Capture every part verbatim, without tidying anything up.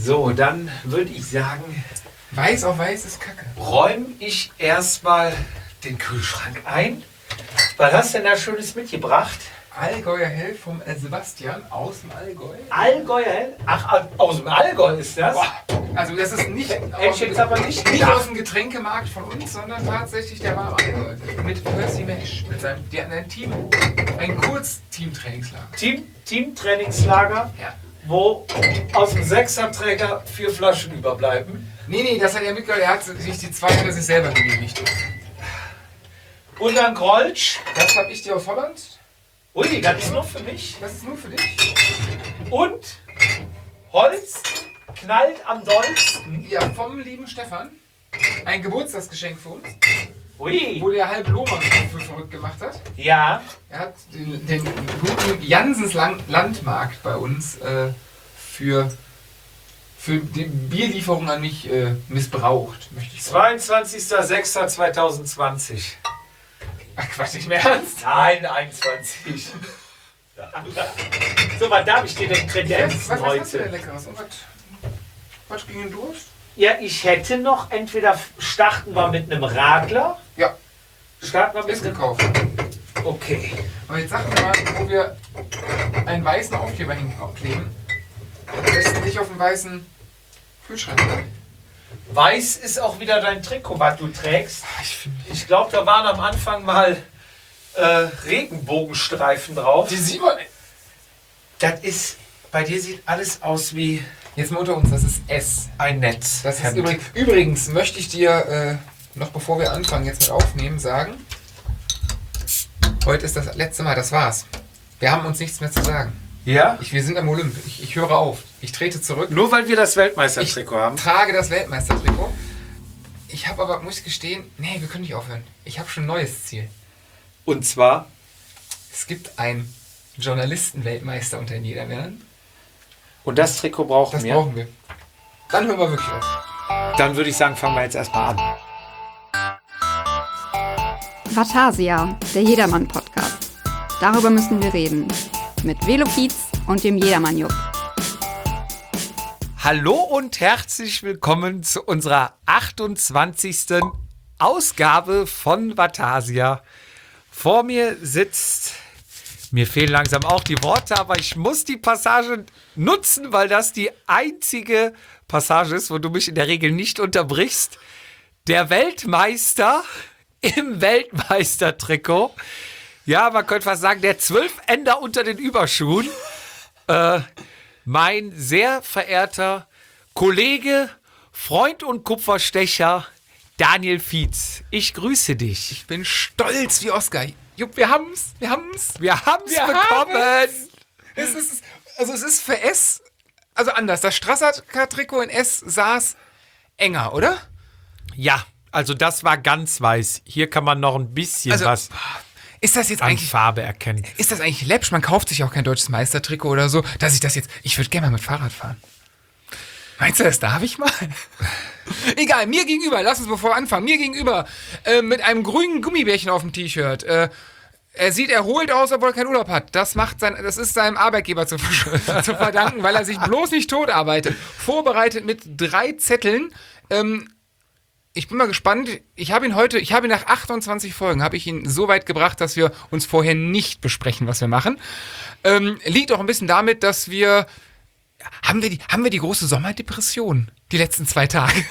So, dann würde ich sagen, Weiß auf weiß ist Kacke. räume ich erstmal den Kühlschrank ein. Was hast du denn da Schönes mitgebracht? Allgäuer Hell vom äh, Sebastian aus dem Allgäu. Allgäuer Hell? Ach, aus dem Allgäu ist das? Boah, also das ist nicht, Hätte aus, ich jetzt aber nicht nicht gedacht. aus dem Getränkemarkt von uns, sondern tatsächlich der war im Allgäu. Mit Percy Mesh. Mit seinem, die hatten ein Team, ein Kurz-Team-Trainingslager. Team, Team-Trainingslager, Ja. wo aus dem Sechserträger vier Flaschen überbleiben. Nee, nee, das hat er mitgehört. Er hat sich die zwei hat er sich selber genehmigt. Und dann Grolsch. Das habe ich dir aus Holland. Ui, das ist nur für mich. Das ist nur für dich. Und Holz knallt am dollsten. Ja, vom lieben Stefan. Ein Geburtstagsgeschenk für uns. Ui. Wo der halb Lohmann für verrückt gemacht hat. Ja. Er hat den, den guten Jansens Lang- Landmarkt bei uns äh, für, für die Bierlieferung an mich äh, missbraucht, möchte ich sagen. zweiundzwanzigster sechster zweitausendzwanzig. Ach Quatsch, nicht mehr ernst? Nein, einundzwanzig. So, was darf ich dir denn kredenzen Was, was hast du denn heute? Leckeres? Und was, was ging denn durch? Ja, ich hätte noch, entweder starten wir mit einem Radler. Ja, Starten wir mit ist einem... gekauft. Okay. Aber jetzt sag mir mal, wo wir einen weißen Aufkleber hinkleben. Am besten nicht auf dem weißen Kühlschrank. Weiß ist auch wieder dein Trikot, was du trägst. Ich finde. Ich glaube, da waren am Anfang mal äh, Regenbogenstreifen drauf. Die sieht man. Das ist, bei dir sieht alles aus wie Jetzt mal unter uns, das ist S. ein Netz. Das ist übrigens, übrigens möchte ich dir, äh, noch bevor wir anfangen, jetzt mit aufnehmen, sagen, heute ist das letzte Mal, das war's. Wir haben uns nichts mehr zu sagen. Ja? Ich, wir sind am Olymp. Ich, ich höre auf. Ich trete zurück. Nur weil wir das Ich Weltmeistertrikot haben. trage das Weltmeistertrikot. Ich habe aber, muss ich gestehen, nee, wir können nicht aufhören. Ich habe schon ein neues Ziel. Und zwar, Es gibt einen Journalisten-Weltmeister unter den Niederländern. und das Trikot brauchen Das wir. brauchen wir. Dann hören wir wirklich auf. Dann würde ich sagen, fangen wir jetzt erstmal an. Vatasia, der Jedermann-Podcast. Darüber müssen wir reden. Mit Velofiz und dem Jedermann-Jupp. Hallo und herzlich willkommen zu unserer achtundzwanzigsten Ausgabe von Vatasia. Vor mir sitzt, mir fehlen langsam auch die Worte, aber ich muss die Passage nutzen, weil das die einzige Passage ist, wo du mich in der Regel nicht unterbrichst. Der Weltmeister im Weltmeistertrikot. Ja, man könnte fast sagen, der Zwölfender unter den Überschuhen. Äh, mein sehr verehrter Kollege, Freund und Kupferstecher Daniel Fietz. Ich grüße dich. Ich bin stolz wie Oscar. Jupp, wir haben's. Wir haben's. Wir haben's Wir bekommen. haben's. Es ist, also es ist für S, also anders. Das Strasser-Trikot in S saß enger, oder? Ja, also das war ganz weiß. Hier kann man noch ein bisschen Also, was Ist das jetzt an eigentlich, Farbe erkennen. ist das eigentlich läppsch? Man kauft sich auch kein deutsches Meistertrikot oder so, dass ich das jetzt, ich würde gerne mal mit Fahrrad fahren. Meinst du, das darf ich mal? Egal, mir gegenüber, lass uns bevor wir anfangen, mir gegenüber, äh, mit einem grünen Gummibärchen auf dem T-Shirt, äh, er sieht erholt aus, obwohl er keinen Urlaub hat. Das macht sein, das ist seinem Arbeitgeber zu, zu verdanken, weil er sich bloß nicht tot arbeitet. Vorbereitet mit drei Zetteln. Ähm, ich bin mal gespannt. Ich habe ihn heute, ich habe ihn nach achtundzwanzig Folgen, habe ich ihn so weit gebracht, dass wir uns vorher nicht besprechen, was wir machen. Ähm, liegt auch ein bisschen damit, dass wir, haben wir die, haben wir die große Sommerdepression die letzten zwei Tage?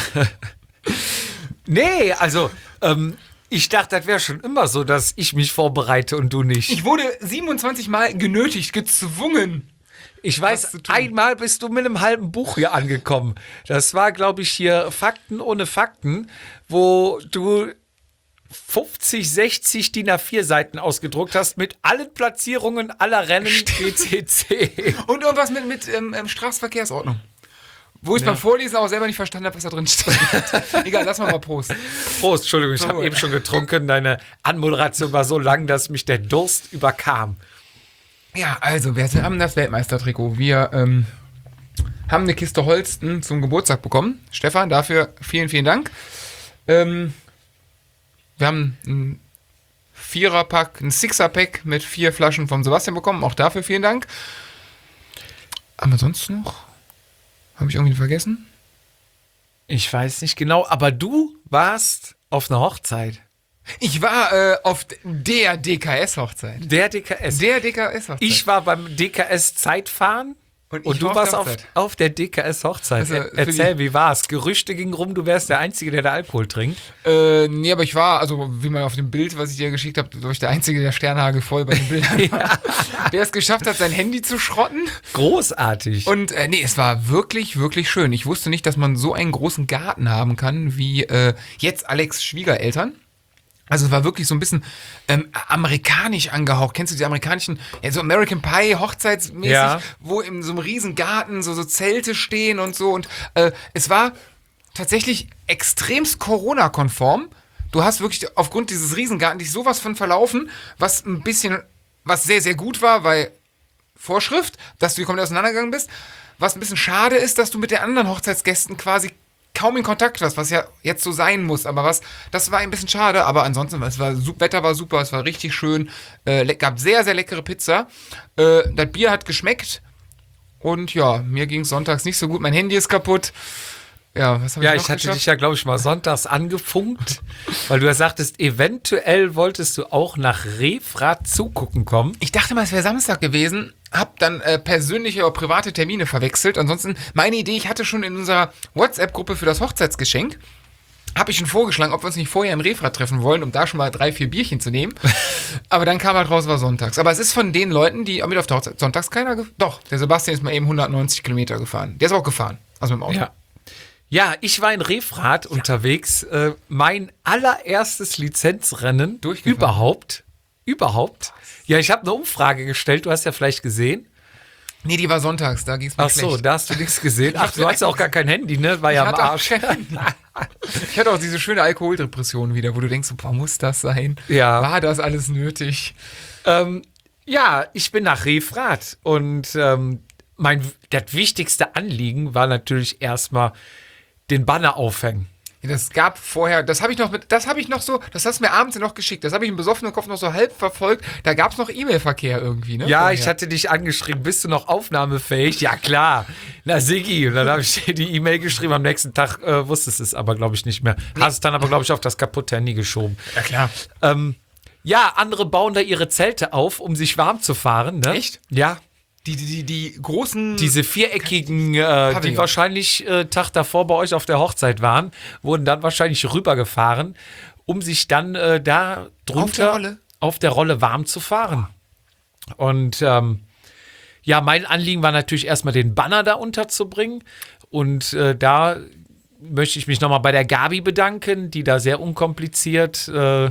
Nee, also ähm, ich dachte, das wäre schon immer so, dass ich mich vorbereite und du nicht. Ich wurde siebenundzwanzig Mal genötigt, gezwungen. Ich was weiß, zu tun. einmal bist du mit einem halben Buch hier angekommen. Das war, glaube ich, hier Fakten ohne Fakten, wo du fünfzig, sechzig D I N A vier Seiten ausgedruckt hast mit allen Platzierungen aller Rennen P C C. Und irgendwas mit, mit ähm, ähm, Straßenverkehrsordnung. Wo ich beim Vorlesen auch selber nicht verstanden habe, was da drin steht. Egal, lass mal mal Prost. Prost, Entschuldigung, ich habe Prost. eben schon getrunken. Deine Anmoderation war so lang, dass mich der Durst überkam. Ja, also, wir haben das Weltmeistertrikot. Wir ähm, haben eine Kiste Holsten zum Geburtstag bekommen. Stefan, dafür vielen, vielen Dank. Ähm, wir haben ein Viererpack, ein Sixer-Pack mit vier Flaschen vom Sebastian bekommen. Auch dafür vielen Dank. Aber sonst noch? Habe ich irgendwie vergessen? Ich weiß nicht genau, aber du warst auf einer Hochzeit. Ich war äh, auf der D K S-Hochzeit. Der D K S. Der D K S-Hochzeit. Ich war beim D K S-Zeitfahren. Und, ich Und du war warst der auf, Hochzeit. auf der D K S-Hochzeit. Also, Er, für erzähl, die- wie war's? Gerüchte gingen rum, du wärst der Einzige, der da Alkohol trinkt. Äh, nee, aber ich war, also wie man auf dem Bild, was ich dir geschickt habe, glaube ich, der Einzige, der Sternhagel voll bei den Bildern war, der es geschafft hat, sein Handy zu schrotten. Großartig. Und äh, nee, es war wirklich, wirklich schön. Ich wusste nicht, dass man so einen großen Garten haben kann, wie äh, jetzt Alex' Schwiegereltern. Also es war wirklich so ein bisschen ähm, amerikanisch angehaucht. Kennst du die amerikanischen, ja, so American Pie, hochzeitsmäßig, Ja. wo in so einem riesen Garten so, so Zelte stehen und so. Und äh, es war tatsächlich extremst Corona-konform. Du hast wirklich aufgrund dieses Riesengartens dich sowas von verlaufen, was ein bisschen, was sehr, sehr gut war, weil Vorschrift, dass du komplett auseinandergegangen bist. Was ein bisschen schade ist, dass du mit den anderen Hochzeitsgästen quasi kaum in Kontakt warst, was ja jetzt so sein muss. Aber was, das war ein bisschen schade. Aber ansonsten, es war, Wetter war super, es war richtig schön. Äh, le- gab sehr, sehr leckere Pizza. Äh, das Bier hat geschmeckt. Und ja, mir ging es sonntags nicht so gut. Mein Handy ist kaputt. Ja, was habe ja, ich noch ich hatte geschafft? dich ja, glaube ich, mal sonntags angefunkt, weil du ja sagtest, eventuell wolltest du auch nach Refrat zugucken kommen. Ich dachte mal, es wäre Samstag gewesen, hab dann äh, persönliche oder private Termine verwechselt. Ansonsten, meine Idee, ich hatte schon in unserer WhatsApp-Gruppe für das Hochzeitsgeschenk, habe ich schon vorgeschlagen, ob wir uns nicht vorher im Refrat treffen wollen, um da schon mal drei, vier Bierchen zu nehmen. Aber dann kam halt raus, war sonntags. Aber es ist von den Leuten, die mit auf der Hochzeit, sonntags keiner, ge- doch, der Sebastian ist mal eben hundertneunzig Kilometer gefahren. Der ist auch gefahren, also mit dem Auto. Ja. Ja, ich war in Refrat unterwegs. Äh, mein allererstes Lizenzrennen Durchgefahren. überhaupt. Überhaupt. Ja, ich habe eine Umfrage gestellt, du hast ja vielleicht gesehen. Nee, die war sonntags, da ging es mir Ach so, schlecht. da hast du nichts gesehen. Ach, du hast ja auch gar kein Handy, ne? War ja am hatte auch Arsch. kein- Ich hatte auch diese schöne Alkoholdepression wieder, wo du denkst, boah, muss das sein? Ja. War das alles nötig? Ähm, ja, ich bin nach Refrat und ähm, mein das wichtigste Anliegen war natürlich erstmal den Banner aufhängen. Das gab vorher, das habe ich noch mit, das habe ich noch so, das hast du mir abends noch geschickt, das habe ich im besoffenen Kopf noch so halb verfolgt, da gab es noch E-Mail-Verkehr irgendwie, ne? Ja, vorher. ich hatte dich angeschrieben, bist du noch aufnahmefähig? Ja, klar. Na, Siggi. Und dann habe ich dir die E-Mail geschrieben, am nächsten Tag äh, wusstest du es aber, glaube ich, nicht mehr. Hast es dann aber, glaube ich, auf das kaputte Handy geschoben. Ja, klar. Ähm, ja, andere bauen da ihre Zelte auf, um sich warm zu fahren, ne? Echt? Ja. Die, die, die, die großen. Diese viereckigen, äh, die Pavillon. wahrscheinlich äh, Tag davor bei euch auf der Hochzeit waren, wurden dann wahrscheinlich rübergefahren, um sich dann äh, da drunter Auf der Rolle? auf der Rolle warm zu fahren. Und ähm, ja, mein Anliegen war natürlich erstmal den Banner da unterzubringen. Und äh, da möchte ich mich nochmal bei der Gabi bedanken, die da sehr unkompliziert äh,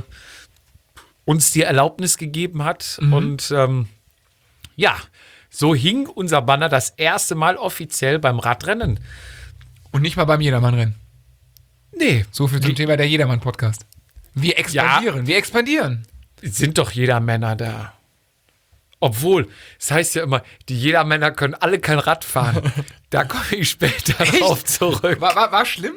uns die Erlaubnis gegeben hat. Und ähm, ja, so hing unser Banner das erste Mal offiziell beim Radrennen. Und nicht mal beim Jedermann-Rennen. Nee, So viel zum Thema der Jedermann-Podcast. Wir expandieren, wir expandieren. sind doch jeder Männer da. Obwohl, es heißt ja immer, die Jedermänner können alle kein Rad fahren. Da komme ich später drauf zurück. War, war, war schlimm?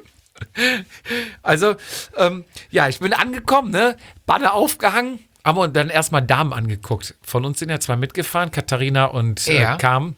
Also, ähm, ja, ich bin angekommen, ne? Banner aufgehangen, haben wir uns dann erstmal Damen angeguckt. Von uns sind ja zwei mitgefahren, Katharina und äh, Ja. Carmen.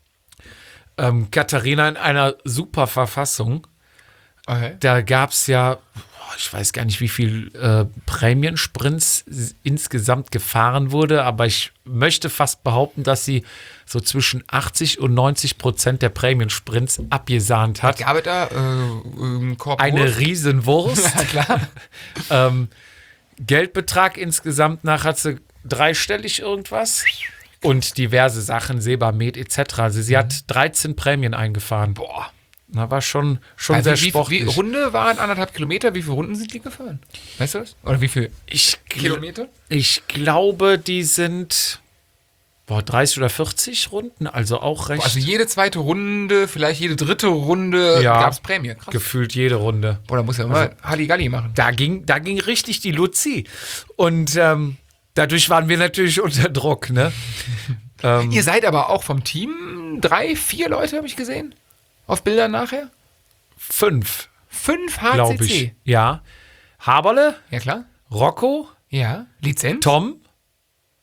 Ähm, Katharina in einer super Verfassung. Okay. Da gab es ja, boah, ich weiß gar nicht, wie viel äh, Prämiensprints s- insgesamt gefahren wurde, aber ich möchte fast behaupten, dass sie so zwischen achtzig und neunzig Prozent der Prämiensprints abgesahnt hat. Gab es da äh, ähm, Korb Eine Wurst? Riesenwurst. Ja, klar. ähm, Geldbetrag insgesamt nach hat sie dreistellig irgendwas. Und diverse Sachen, Sebamed et cetera. Also sie hat dreizehn Prämien eingefahren. Boah. Na, war schon, schon Also sehr wie, sportlich. wie Runde waren anderthalb Kilometer? Wie viele Runden sind die gefahren? Weißt du das? Oder wie viel Ich, gl- Kilometer? ich glaube, die sind boah, dreißig oder vierzig Runden, also auch recht Also jede zweite Runde, vielleicht jede dritte Runde Ja. gab es Prämie. Krass. gefühlt jede Runde. Boah, da muss ja immer Halligalli machen. Da ging, da ging richtig die Luzi. Und ähm, dadurch waren wir natürlich unter Druck, ne? ähm, Ihr seid aber auch vom Team drei, vier Leute, habe ich gesehen. Auf Bildern nachher. fünf, Fünf H C C. glaube ich. Ja. Haberle, Ja, klar. Rocco, Ja. Lizenz. Tom,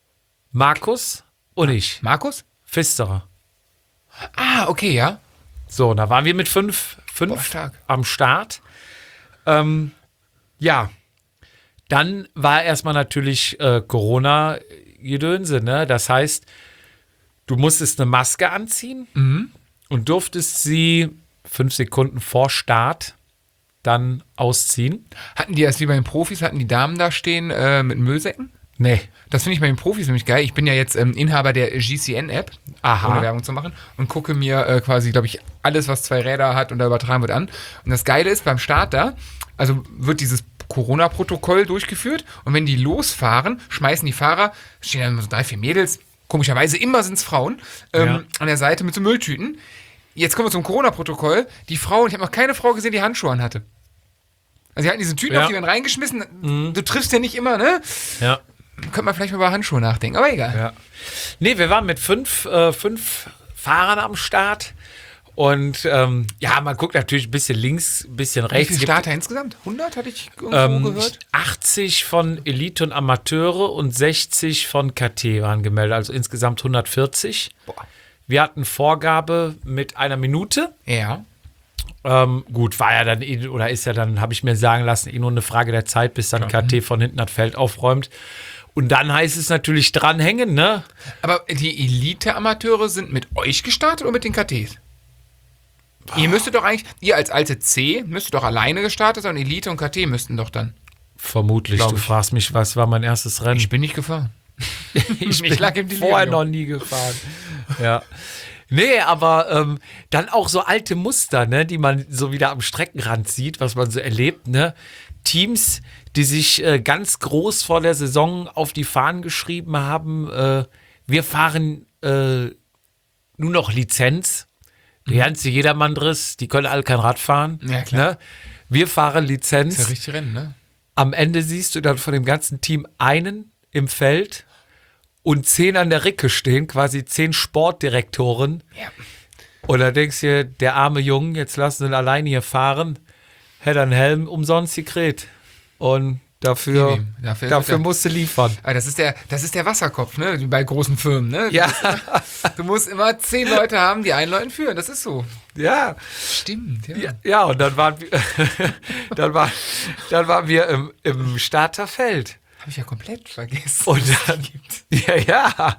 Markus und ich. Markus? Pfisterer. Ah, okay, ja. So, da waren wir mit fünf, fünf Boah, stark. am Start. Ähm, ja, dann war erstmal natürlich äh, Corona-Gedönse, ne? Das heißt, du musstest eine Maske anziehen und durftest sie fünf Sekunden vor Start dann ausziehen. Hatten die das wie bei den Profis, hatten die Damen da stehen äh, mit Müllsäcken? Nee. Das finde ich bei den Profis nämlich geil. Ich bin ja jetzt ähm, Inhaber der G C N-App, Aha. ohne Werbung zu machen, und gucke mir äh, quasi, glaube ich, alles, was zwei Räder hat und da übertragen wird, an. Und das Geile ist, beim Start da, also wird dieses Corona-Protokoll durchgeführt und wenn die losfahren, schmeißen die Fahrer, stehen dann so drei, vier Mädels, komischerweise immer sind es Frauen, ähm, Ja. an der Seite mit so Mülltüten. Jetzt kommen wir zum Corona-Protokoll. Die Frau, ich habe noch keine Frau gesehen, die Handschuhe an hatte. Also die hatten diese Tüten Ja. auf, die werden reingeschmissen. Du triffst ja nicht immer, ne? Ja. Könnte man vielleicht mal über Handschuhe nachdenken, aber egal. Ja. Nee, wir waren mit fünf, äh, fünf Fahrern am Start. Und ähm, ja, man guckt natürlich ein bisschen links, ein bisschen Wie rechts. viele Gibt, Starter insgesamt? hundert hatte ich irgendwo ähm, gehört. achtzig von Elite und Amateure und sechzig von K T waren gemeldet, also insgesamt hundertvierzig. Boah. Wir hatten Vorgabe mit einer Minute. Ja. Ähm, gut, war ja dann, eh- oder ist ja dann, habe ich mir sagen lassen, eh nur eine Frage der Zeit, bis dann K T von hinten das Feld aufräumt. Und dann heißt es natürlich dranhängen, ne? Aber die Elite-Amateure sind mit euch gestartet oder mit den K Ts? Ihr müsstet doch eigentlich, ihr als alte C, müsstet doch alleine gestartet sein und Elite und K T müssten doch dann. Vermutlich. Glaub Du ich. fragst mich, was war mein erstes Rennen? Ich bin nicht gefahren. Ich ich lag im vorher Delirium. noch nie gefahren. Ja. Nee, aber ähm, dann auch so alte Muster, ne, die man so wieder am Streckenrand sieht, was man so erlebt, ne? Teams, die sich äh, ganz groß vor der Saison auf die Fahnen geschrieben haben, äh, wir fahren äh, nur noch Lizenz. Der ganze Jedermann-Driss, die können alle kein Rad fahren. Ja, klar. Ne? Wir fahren Lizenz. Das ist ja richtig Rennen, ne? Am Ende siehst du dann von dem ganzen Team einen im Feld und zehn an der Ricke stehen, quasi zehn Sportdirektoren. Ja. Und da denkst du dir, der arme Junge, jetzt lassen ihn alleine hier fahren, hätte einen Helm umsonst gekriegt. Und dafür, Gib ihm. Dafür- dafür musst du liefern. Aber das ist der, das ist der Wasserkopf, ne? Wie bei großen Firmen, ne? Ja, Du musst immer zehn Leute haben, die einen Leuten führen. Das ist so. ja. Stimmt, ja. Ja, ja, und dann waren wir, dann war, dann waren wir im, im Starterfeld. Habe ich ja komplett vergessen. Und dann, ja, ja.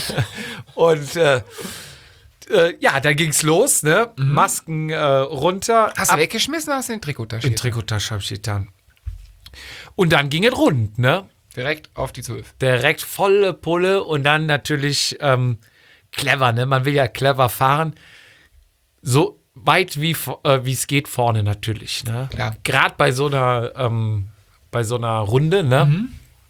Und äh, äh, ja, dann ging's los, ne? Masken äh, runter. Hast du weggeschmissen oder hast du den Trikottasche? In Trikottasche hab ich getan. Und dann ging es rund, ne? Direkt auf die zwölf. Direkt volle Pulle und dann natürlich ähm, clever, ne? Man will ja clever fahren. So weit wie äh, wie es geht vorne natürlich, ne? Klar. Gerade bei so einer ähm, bei so einer Runde, ne?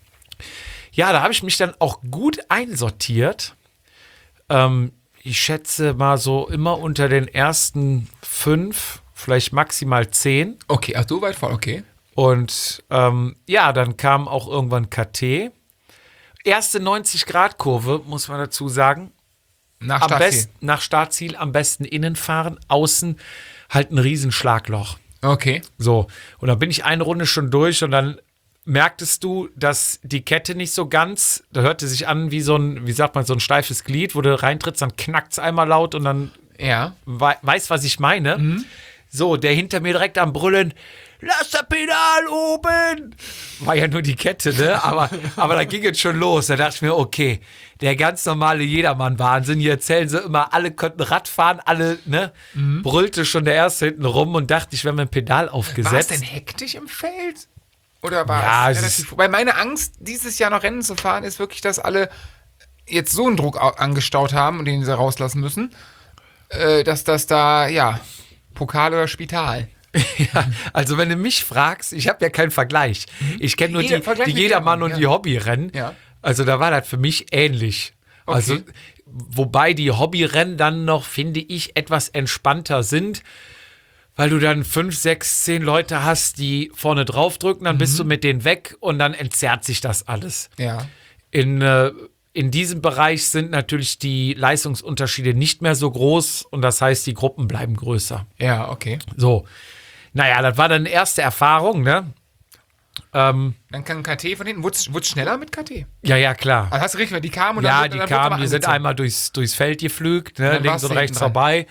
Ja, da habe ich mich dann auch gut einsortiert. Ähm, ich schätze mal so immer unter den ersten fünf, vielleicht maximal zehn. Okay, ach so weit vor, okay. Und ähm, ja, dann kam auch irgendwann K T. Erste neunzig-Grad-Kurve, muss man dazu sagen. Nach Am Startziel. besten, nach Startziel am besten innen fahren, außen halt ein Riesenschlagloch. Okay. So, und dann bin ich eine Runde schon durch und dann merktest du, dass die Kette nicht so ganz, da hörte sich an wie so ein, wie sagt man, so ein steifes Glied, wo du reintrittst, dann knackt's einmal laut und dann Ja. wei weiß, was ich meine. So, der hinter mir direkt am Brüllen, lass das Pedal oben! War ja nur die Kette, ne? Aber, aber da ging es schon los. Da dachte ich mir, okay, der ganz normale Jedermann-Wahnsinn. Hier erzählen sie immer, alle könnten Rad fahren, alle, ne? Brüllte schon der Erste hinten rum und dachte, ich wäre mit dem Pedal War es aufgesetzt. denn hektisch im Feld? Oder war Ja, es es relativ... Weil meine Angst, dieses Jahr noch Rennen zu fahren, ist wirklich, dass alle jetzt so einen Druck au- angestaut haben und den sie rauslassen müssen, äh, dass das da, ja, Pokal oder Spital. Ja, also wenn du mich fragst, ich habe ja keinen Vergleich. Ich kenne nur Jeder- die, Vergleich die mit Jedermann Jedermann, und ja. die Hobbyrennen. Ja. Also da war das für mich ähnlich. Okay. Also wobei die Hobbyrennen dann noch, finde ich, etwas entspannter sind, weil du dann fünf, sechs, zehn Leute hast, die vorne drauf drücken, dann bist du mit denen weg und dann entzerrt sich das alles. Ja. In, äh, in diesem Bereich sind natürlich die Leistungsunterschiede nicht mehr so groß und das heißt, die Gruppen bleiben größer. Ja, okay. So, naja, das war dann erste Erfahrung, ne? Ähm, Dann kann K T von hinten, wurde es schneller mit K T? ja, ja, klar. Also hast du richtig, weil die kamen und Ja, dann, die dann kamen, wurde die sind angezogen. einmal durchs, durchs Feld geflügt, ne, dann links warst und du rechts hinten dran. vorbei.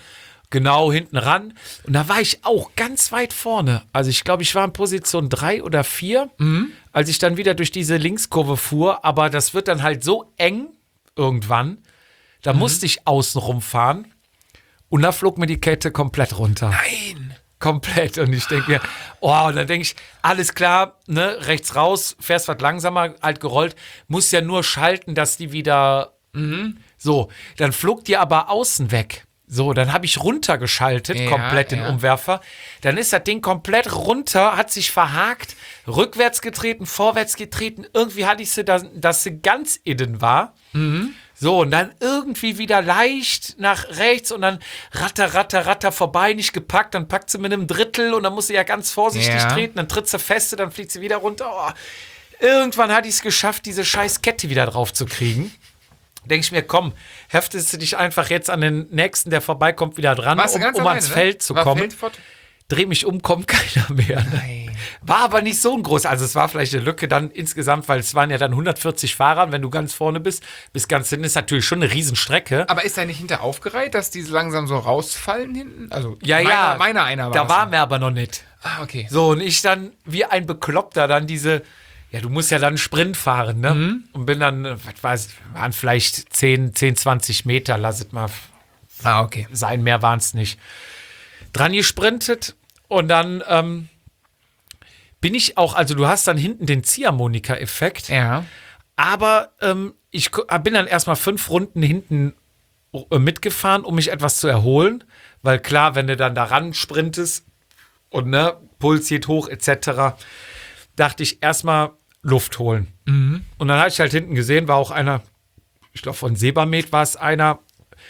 Genau, hinten ran. Und da war ich auch ganz weit vorne. Also ich glaube, ich war in Position drei oder vier, mhm. als ich dann wieder durch diese Linkskurve fuhr. Aber das wird dann halt so eng irgendwann. Da mhm. musste ich außen rumfahren. Und da flog mir die Kette komplett runter. Nein! Komplett. Und ich denke mir, oh, und dann denke ich, alles klar, ne, rechts raus, fährst was langsamer, halt gerollt, musst ja nur schalten, dass die wieder, mhm. so, dann flog die aber außen weg. So, dann habe ich runtergeschaltet, ja, komplett den ja. Umwerfer. Dann ist das Ding komplett runter, hat sich verhakt, rückwärts getreten, vorwärts getreten. Irgendwie hatte ich sie, dass, dass sie ganz innen war. Mhm. So, und dann irgendwie wieder leicht nach rechts und dann ratter, ratter, ratter vorbei, nicht gepackt. Dann packt sie mit einem Drittel und dann muss sie ja ganz vorsichtig ja. treten. Dann tritt sie feste, dann fliegt sie wieder runter. Oh. Irgendwann hatte ich es geschafft, diese scheiß Kette wieder drauf zu kriegen. Denke ich mir, komm, heftest du dich einfach jetzt an den Nächsten, der vorbeikommt, wieder dran, um, um alleine, ans Feld ne? zu War kommen. Feldfort? Dreh mich um, kommt keiner mehr. Nein. War aber nicht so ein groß. Also es war vielleicht eine Lücke dann insgesamt, weil es waren ja dann hundertvierzig Fahrer. Wenn du ganz vorne bist, bis ganz hinten ist natürlich schon eine Riesenstrecke. Aber ist da nicht hinter aufgereiht, dass die langsam so rausfallen hinten? Also ja, meiner, ja. meiner einer war Da war mir aber noch nicht. Ah, okay. So, und ich dann wie ein Bekloppter dann diese... Ja, du musst ja dann Sprint fahren, ne? Mhm. Und bin dann, was weiß ich, waren vielleicht zehn, zwanzig Meter, lass es mal ah, okay. sein, mehr waren es nicht. Dran gesprintet und dann ähm, bin ich auch, also du hast dann hinten den Ziehharmonika-Effekt. Ja. Aber ähm, ich bin dann erstmal fünf Runden hinten mitgefahren, um mich etwas zu erholen. Weil klar, wenn du dann daran sprintest und ne, Puls geht hoch et cetera, dachte ich erstmal Luft holen. Mhm. Und dann habe ich halt hinten gesehen, war auch einer, ich glaube von Sebamed war es einer,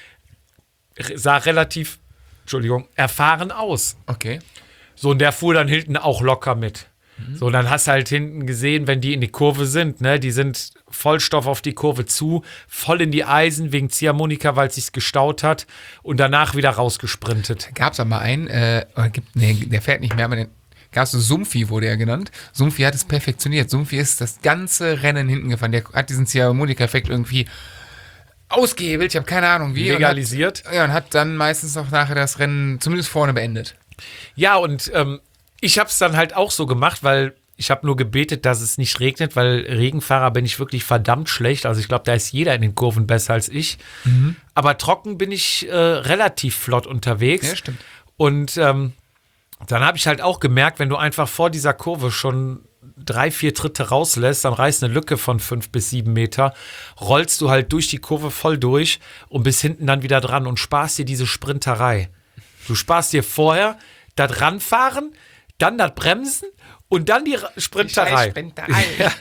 sah relativ, Entschuldigung, erfahren aus. Okay. So, und der fuhr dann hinten auch locker mit. Mhm. So, und dann hast du halt hinten gesehen, wenn die in die Kurve sind, ne, die sind Vollstoff auf die Kurve zu, voll in die Eisen wegen Ziehharmonika, weil es sich gestaut hat und danach wieder rausgesprintet. Gab es aber einen, äh, gibt, nee, der fährt nicht mehr, aber den gab es so Sumpfi, wurde er genannt. Sumpfi hat es perfektioniert. Sumpfi ist das ganze Rennen hinten gefahren. Der hat diesen Ziehharmonika-Effekt irgendwie ausgehebelt. Ich habe keine Ahnung wie. Legalisiert. Und hat, ja, und hat dann meistens auch nachher das Rennen zumindest vorne beendet. Ja, und ähm, ich habe es dann halt auch so gemacht, weil ich habe nur gebetet, dass es nicht regnet, weil Regenfahrer bin ich wirklich verdammt schlecht. Also ich glaube, da ist jeder in den Kurven besser als ich. Mhm. Aber trocken bin ich äh, relativ flott unterwegs. Ja, stimmt. Und ähm, dann habe ich halt auch gemerkt, wenn du einfach vor dieser Kurve schon drei, vier Tritte rauslässt, dann reißt eine Lücke von fünf bis sieben Meter, rollst du halt durch die Kurve voll durch und bist hinten dann wieder dran und sparst dir diese Sprinterei. Du sparst dir vorher das Ranfahren, dann das Bremsen und dann die Sprinterei. Die Sprinterei. Ja.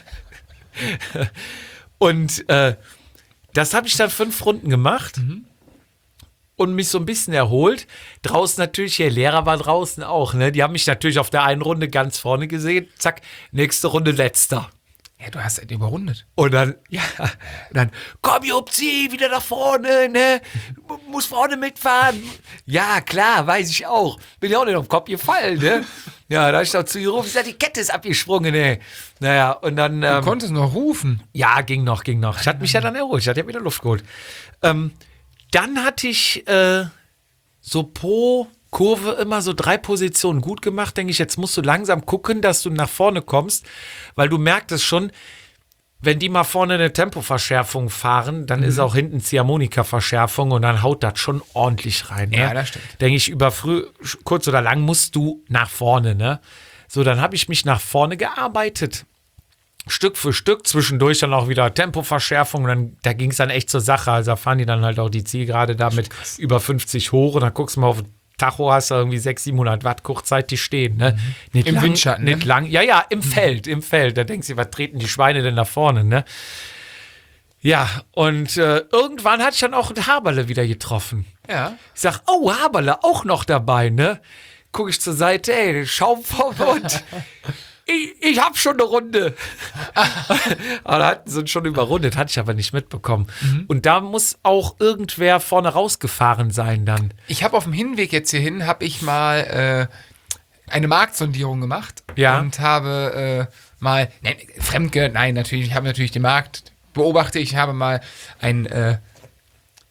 Und äh, das habe ich dann fünf Runden gemacht. Mhm. Und mich so ein bisschen erholt. Draußen natürlich, der Lehrer war draußen auch, ne? Die haben mich natürlich auf der einen Runde ganz vorne gesehen. Zack, nächste Runde letzter. Ja, du hast halt überrundet. Und dann, ja, dann, komm, Jupsi, wieder nach vorne, ne? Muss vorne mitfahren. Ja, klar, weiß ich auch. Bin ja auch nicht auf den Kopf gefallen, ne? Ja, da hab ich noch zu ihr gerufen, ich sag, die Kette ist abgesprungen, ne? Naja, und dann. Du ähm, konntest noch rufen. Ja, ging noch, ging noch. Ich hatte mich ja dann erholt, ich hatte ja wieder Luft geholt. Ähm, Dann hatte ich äh, so pro Kurve immer so drei Positionen gut gemacht. Denke ich, jetzt musst du langsam gucken, dass du nach vorne kommst, weil du merktest schon, wenn die mal vorne eine Tempoverschärfung fahren, dann mhm. ist auch hinten Ziehharmonika-Verschärfung und dann haut das schon ordentlich rein. Ne? Ja, das stimmt. Denke ich, über früh, kurz oder lang musst du nach vorne. Ne? So, dann habe ich mich nach vorne gearbeitet. Stück für Stück, zwischendurch dann auch wieder Tempoverschärfung, dann, da ging es dann echt zur Sache, also da fahren die dann halt auch die Zielgerade da mit über fünfzig hoch und dann guckst du mal auf den Tacho, hast du irgendwie sechshundert, siebenhundert Watt kurzzeitig stehen, ne? Mhm. Nicht Im lang, Windschatten, nicht ne? lang, ja, ja, im mhm. Feld, im Feld, da denkst du, was treten die Schweine denn da vorne, ne? Ja, und äh, irgendwann hatte ich dann auch ein Haberle wieder getroffen. Ja. Ich sag, oh, Haberle, auch noch dabei, ne? Guck ich zur Seite, ey, Schaum vom Mund. Ich, ich hab schon eine Runde. Aber da hatten sie schon überrundet, hatte ich aber nicht mitbekommen. Mhm. Und da muss auch irgendwer vorne rausgefahren sein dann. Ich habe auf dem Hinweg jetzt hierhin, habe ich mal äh, eine Marktsondierung gemacht. Ja. Und habe äh, mal, nein, fremdge, nein, natürlich, ich habe natürlich den Markt beobachtet. Ich habe mal ein, äh,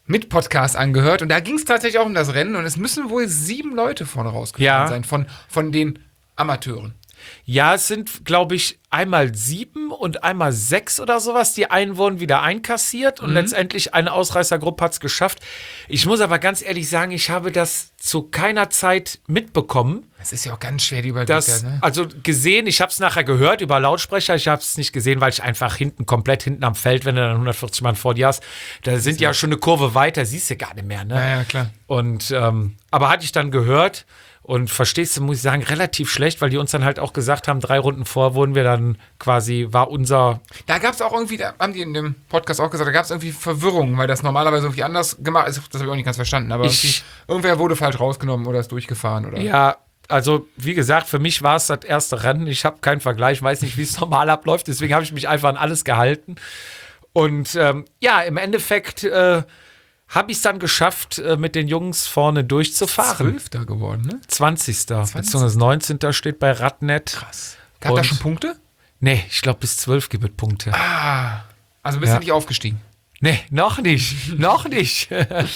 mit Podcast angehört und da ging es tatsächlich auch um das Rennen und es müssen wohl sieben Leute vorne rausgefahren Ja. sein, von, von den Amateuren. Ja, es sind, glaube ich, einmal sieben und einmal sechs oder sowas. Die einen wurden wieder einkassiert und letztendlich eine Ausreißergruppe hat es geschafft. Ich muss aber ganz ehrlich sagen, ich habe das zu keiner Zeit mitbekommen. Das ist ja auch ganz schwer, die Überblick. Das, ne? also gesehen, ich habe es nachher gehört über Lautsprecher, ich habe es nicht gesehen, weil ich einfach hinten, komplett hinten am Feld, wenn du dann hundertvierzig Mann vor dir hast, da sind ja schon eine Kurve weiter, siehst du gar nicht mehr. Ne? Ja, ja, klar. Und, ähm, aber hatte ich dann gehört und verstehst du, muss ich sagen, relativ schlecht, weil die uns dann halt auch gesagt haben, drei Runden vor wurden wir dann quasi, war unser... Da gab es auch irgendwie, da haben die in dem Podcast auch gesagt, da gab es irgendwie Verwirrung, weil das normalerweise irgendwie anders gemacht ist. Das habe ich auch nicht ganz verstanden, aber Ich- irgendwie, irgendwer wurde falsch rausgenommen oder ist durchgefahren. Oder? Ja, also wie gesagt, für mich war es das erste Rennen. Ich habe keinen Vergleich, weiß nicht, wie es normal abläuft. Deswegen habe ich mich einfach an alles gehalten. Und ähm, ja, im Endeffekt äh, habe ich es dann geschafft, äh, mit den Jungs vorne durchzufahren. Zwölfter geworden, ne? zwanzigster beziehungsweise neunzehnter steht bei Radnet. Krass. Gab da Und- schon Punkte? Nee, ich glaube bis zwölf gibt es Punkte. Ah, also bist Ja. du nicht aufgestiegen. Nee, noch nicht. noch nicht.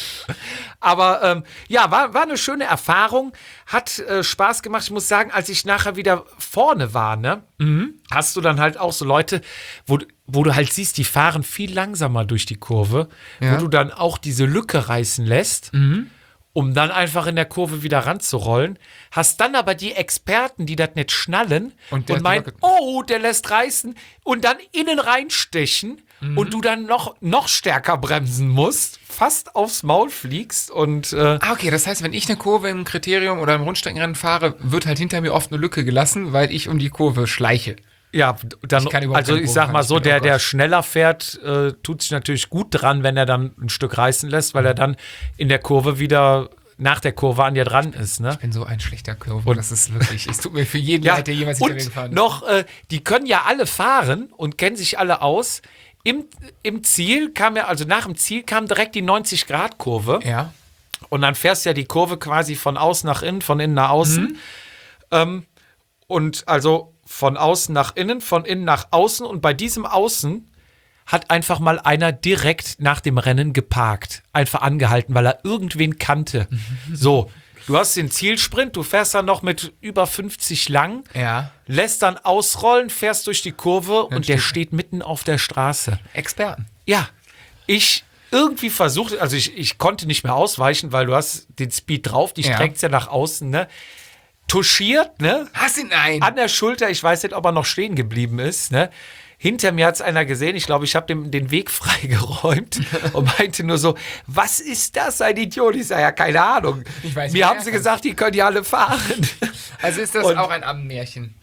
Aber ähm, ja, war, war eine schöne Erfahrung. Hat äh, Spaß gemacht. Ich muss sagen, als ich nachher wieder vorne war, ne, hast du dann halt auch so Leute, wo, du- wo du halt siehst, die fahren viel langsamer durch die Kurve, Ja. wo du dann auch diese Lücke reißen lässt. Um dann einfach in der Kurve wieder ranzurollen. Hast dann aber die Experten, die das nicht schnallen Und und, der hat die meinen, Lücke- oh, der lässt reißen und dann innen reinstechen Mhm. und du dann noch, noch stärker bremsen musst, fast aufs Maul fliegst und äh, Ah, okay, das heißt, wenn ich eine Kurve im Kriterium oder im Rundstreckenrennen fahre, wird halt hinter mir oft eine Lücke gelassen, weil ich um die Kurve schleiche. ja, dann, Ich kann überhaupt also keine ich Kurve sag fahren, mal ich so, bin der, auch der Gott. schneller fährt, äh, tut sich natürlich gut dran, wenn er dann ein Stück reißen lässt, weil er dann in der Kurve wieder nach der Kurve an dir dran ist, ne? Ich bin so ein schlechter Kurve, das ist wirklich, es tut mir für jeden Ja, leid, der jemals hinter mir und gefahren ist. noch, äh, die können ja alle fahren und kennen sich alle aus. Im, Im Ziel kam ja, also nach dem Ziel kam direkt die neunzig-Grad-Kurve. Ja. Und dann fährst du ja die Kurve quasi von außen nach innen, von innen nach außen. Ähm, und also von außen nach innen, von innen nach außen. Und bei diesem Außen hat einfach mal einer direkt nach dem Rennen geparkt. Einfach angehalten, weil er irgendwen kannte. So, du hast den Zielsprint, du fährst dann noch mit über fünfzig lang, Ja. lässt dann ausrollen, fährst durch die Kurve und der steht- steht mitten auf der Straße. Experten. Ja, ich irgendwie versucht, also ich, ich konnte nicht mehr ausweichen, weil du hast den Speed drauf, die Ja. streckt ja nach außen, ne? Touchiert, ne? Hast du nein? An der Schulter, ich weiß nicht, ob er noch stehen geblieben ist, ne? Hinter mir hat es einer gesehen, ich glaube, ich habe dem den Weg freigeräumt und meinte nur so, was ist das, ein Idiot? Ich sage, ja, keine Ahnung. Ich weiß Mir nicht, haben wer sie kann. gesagt, die können ja alle fahren. Also ist das Und- auch ein Ammenmärchen.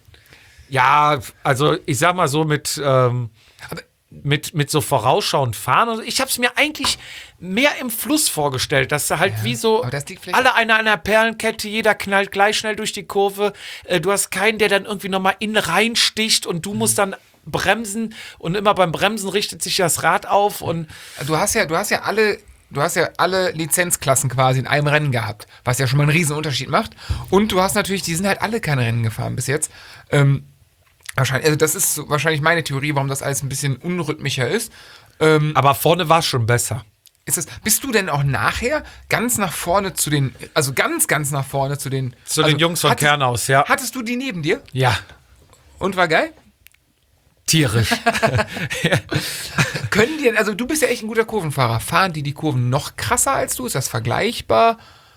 Ja, also ich sag mal so mit, ähm, Aber mit, mit so vorausschauend fahren. Und ich habe es mir eigentlich mehr im Fluss vorgestellt, dass du halt wie so aber das liegt vielleicht- alle einer an einer Perlenkette, jeder knallt gleich schnell durch die Kurve. Äh, du hast keinen, der dann irgendwie nochmal in reinsticht und du musst dann bremsen und immer beim Bremsen richtet sich das Rad auf und du hast ja, du hast ja alle, du hast ja alle Lizenzklassen quasi in einem Rennen gehabt, was ja schon mal einen riesen Unterschied macht. Und du hast natürlich, die sind halt alle keine Rennen gefahren bis jetzt. Ähm, wahrscheinlich, also das ist so wahrscheinlich meine Theorie, warum das alles ein bisschen unrhythmischer ist. Ähm, aber vorne war es schon besser. ist das, bist du denn auch nachher ganz nach vorne zu den, also ganz, ganz nach vorne zu den, Zu also den Jungs von hattest, Kernhaus, ja. Hattest du die neben dir? Ja, Und war geil? tierisch. Können die denn, also du bist ja echt ein guter Kurvenfahrer, fahren die die Kurven noch krasser als du? Ist das vergleichbar?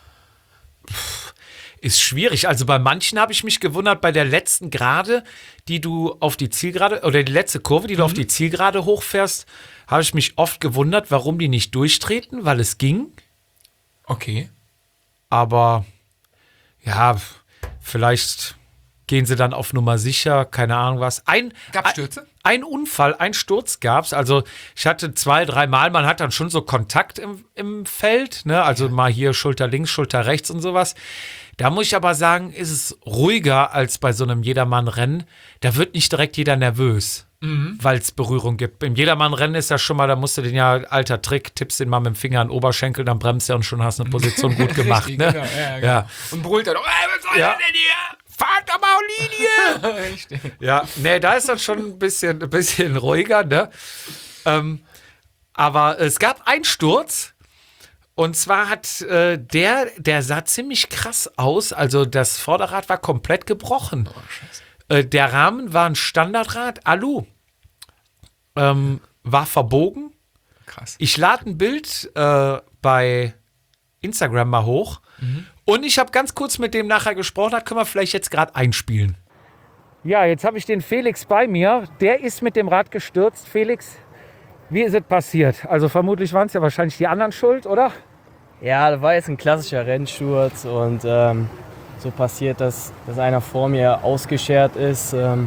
Ist schwierig. Also bei manchen habe ich mich gewundert, bei der letzten Gerade, die du auf die Zielgerade, oder die letzte Kurve, die du auf die Zielgerade hochfährst, habe ich mich oft gewundert, warum die nicht durchtreten, weil es ging. Okay. Aber ja, vielleicht gehen sie dann auf Nummer sicher, keine Ahnung was. Ein, Gab's Stürze? Ein, ein Unfall, ein Sturz gab's. Also ich hatte zwei, dreimal, man hat dann schon so Kontakt im, im Feld, ne? Also mal hier Schulter links, Schulter rechts und sowas. Da muss ich aber sagen, ist es ruhiger als bei so einem Jedermann-Rennen. Da wird nicht direkt jeder nervös, weil es Berührung gibt. Im Jedermann-Rennen ist das schon mal, da musst du den ja, alter Trick, tippst den mal mit dem Finger an den Oberschenkel, dann bremst er und schon hast eine Position gut gemacht. Richtig, ne? genau, ja, genau. Ja. Und brüllt dann, oh, was soll Ja. das denn hier? Fahrt doch mal auf Linie! Richtig. Ja, nee, da ist das schon ein bisschen, ein bisschen ruhiger, ne? Ähm, aber es gab einen Sturz Und zwar hat äh, der, der sah ziemlich krass aus. Also das Vorderrad war komplett gebrochen. Oh, scheiße. Äh, der Rahmen war ein Standardrad, Alu. Ähm, war verbogen. Krass. Ich lade ein Bild äh, bei Instagram mal hoch. Mhm. Und ich habe ganz kurz mit dem nachher gesprochen. Das können wir vielleicht jetzt gerade einspielen. Ja, jetzt habe ich den Felix bei mir. Der ist mit dem Rad gestürzt. Felix, wie ist es passiert? Also vermutlich waren es ja wahrscheinlich die anderen schuld, oder? Ja, das war jetzt ein klassischer Rennsturz und ähm, so passiert, dass, dass einer vor mir ausgeschert ist ähm,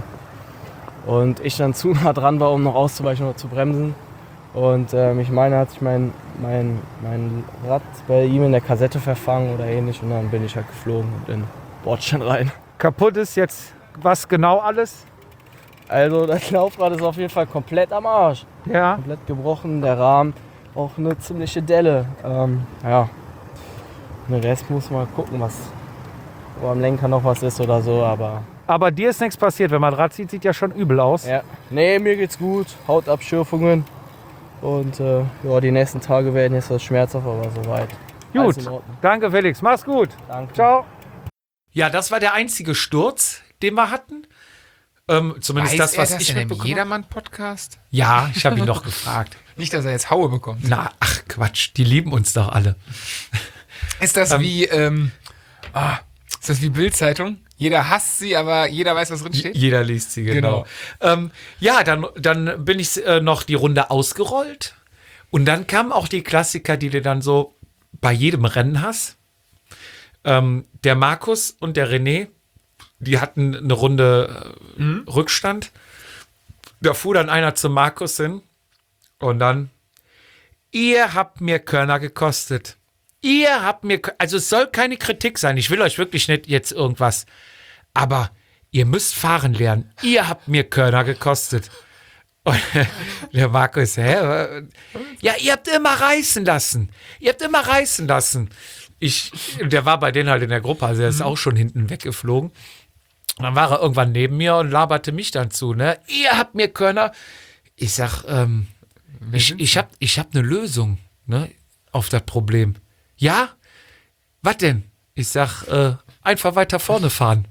und ich dann zu nah dran war, um noch auszuweichen oder zu bremsen. Und ähm, ich meine, hat sich mein, mein, mein Rad bei ihm in der Kassette verfangen oder ähnlich und dann bin ich halt geflogen und in den Bordstein rein. Kaputt ist jetzt was genau alles? Also das Laufrad ist auf jeden Fall komplett am Arsch. Ja. Komplett gebrochen, der Rahmen auch eine ziemliche Delle. Ähm, ja, den Rest muss man gucken, was, wo am Lenker noch was ist oder so, aber... Aber dir ist nichts passiert, wenn man Rad sieht, sieht ja schon übel aus. Ja, nee, mir geht's gut, Hautabschürfungen und äh, ja, die nächsten Tage werden jetzt was schmerzhaft, aber soweit. Gut, danke Felix, mach's gut. Danke. Ciao. Ja, das war der einzige Sturz, den wir hatten. Ähm, zumindest Weiß das, was er das ich in einem mitbekommen habe. Jedermann-Podcast? Ja, ich habe ihn noch gefragt. Nicht, dass er jetzt Haue bekommt. Na, ach Quatsch, die lieben uns doch alle. Ist das Ähm, wie, ähm, ah, ist das wie Bild-Zeitung? Jeder hasst sie, aber jeder weiß, was drin steht? Jeder liest sie, genau. genau. Ähm, ja, dann, dann bin ich äh, noch die Runde ausgerollt. Und dann kamen auch die Klassiker, die du dann so bei jedem Rennen hast. Ähm, der Markus und der René, die hatten eine Runde äh, mhm. Rückstand. Da fuhr dann einer zu Markus hin und dann, ihr habt mir Körner gekostet. Ihr habt mir, also es soll keine Kritik sein, ich will euch wirklich nicht jetzt irgendwas, aber ihr müsst fahren lernen. Ihr habt mir Körner gekostet. Und der Markus, hä? Ja, ihr habt immer reißen lassen. Ihr habt immer reißen lassen. Ich, der war bei denen halt in der Gruppe, also er ist auch schon hinten weggeflogen. Und dann war er irgendwann neben mir und laberte mich dann zu, ne? Ihr habt mir Körner. Ich sag, ähm, ich, ich hab, ich hab eine Lösung, ne? Auf das Problem. Ja? Was denn? Ich sag, äh, einfach weiter vorne fahren.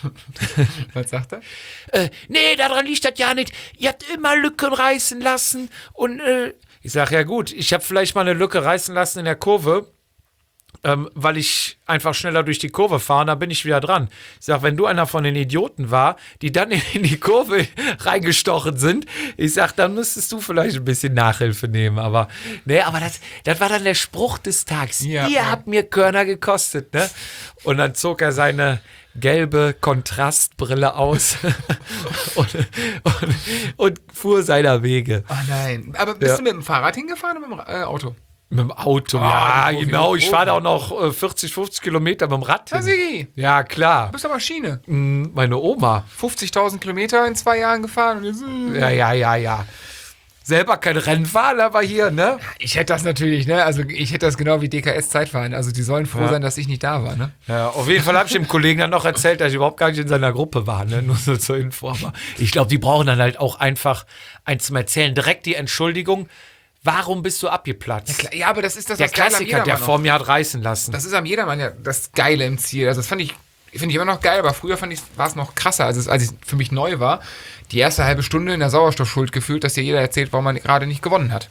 Was sagt er? Äh, nee, daran liegt das ja nicht. Ihr habt immer Lücken reißen lassen und, äh, ich sag, ja gut, ich habe vielleicht mal eine Lücke reißen lassen in der Kurve, ähm, weil ich einfach schneller durch die Kurve fahre, dann bin ich wieder dran. Ich sag, wenn du einer von den Idioten war, die dann in die Kurve reingestochen sind, ich sag, dann müsstest du vielleicht ein bisschen Nachhilfe nehmen. Aber, nee, aber das, das war dann der Spruch des Tages. Ja, Ihr ja. habt mir Körner gekostet, ne? Und dann zog er seine gelbe Kontrastbrille aus und, und, und fuhr seiner Wege. Oh nein. Aber bist Ja. du mit dem Fahrrad hingefahren oder mit dem äh, Auto? Mit dem Auto, Ah, ja, Profi, genau. Ich Profi. fahre da auch noch äh, vierzig, fünfzig Kilometer mit dem Rad Ja, hin. Sigi, Ja, klar. du bist aber Schiene. Mm, Meine Oma. fünfzigtausend Kilometer in zwei Jahren gefahren. Und jetzt, äh. Ja, ja, ja, ja. Selber kein Rennfahrer, aber hier, ne? Ich hätte das natürlich, ne? Also ich hätte das genau wie D K S-Zeitfahren. Also die sollen froh Ja. sein, dass ich nicht da war, ne? Ja, auf jeden Fall habe ich dem Kollegen dann noch erzählt, dass ich überhaupt gar nicht in seiner Gruppe war, ne? Nur so zur Info. Aber ich glaube, die brauchen dann halt auch einfach eins zum Erzählen. Direkt die Entschuldigung. Warum bist du abgeplatzt? Klar, ja, aber das ist das Der das Geile am Klassiker, der Jedermann vor auch. mir hat reißen lassen. Das ist am Jedermann ja das Geile im Ziel. Also das fand ich, finde ich immer noch geil, aber früher fand ich, war es noch krasser, als es, als es für mich neu war. Die erste halbe Stunde in der Sauerstoffschuld gefühlt, dass dir jeder erzählt, warum man gerade nicht gewonnen hat.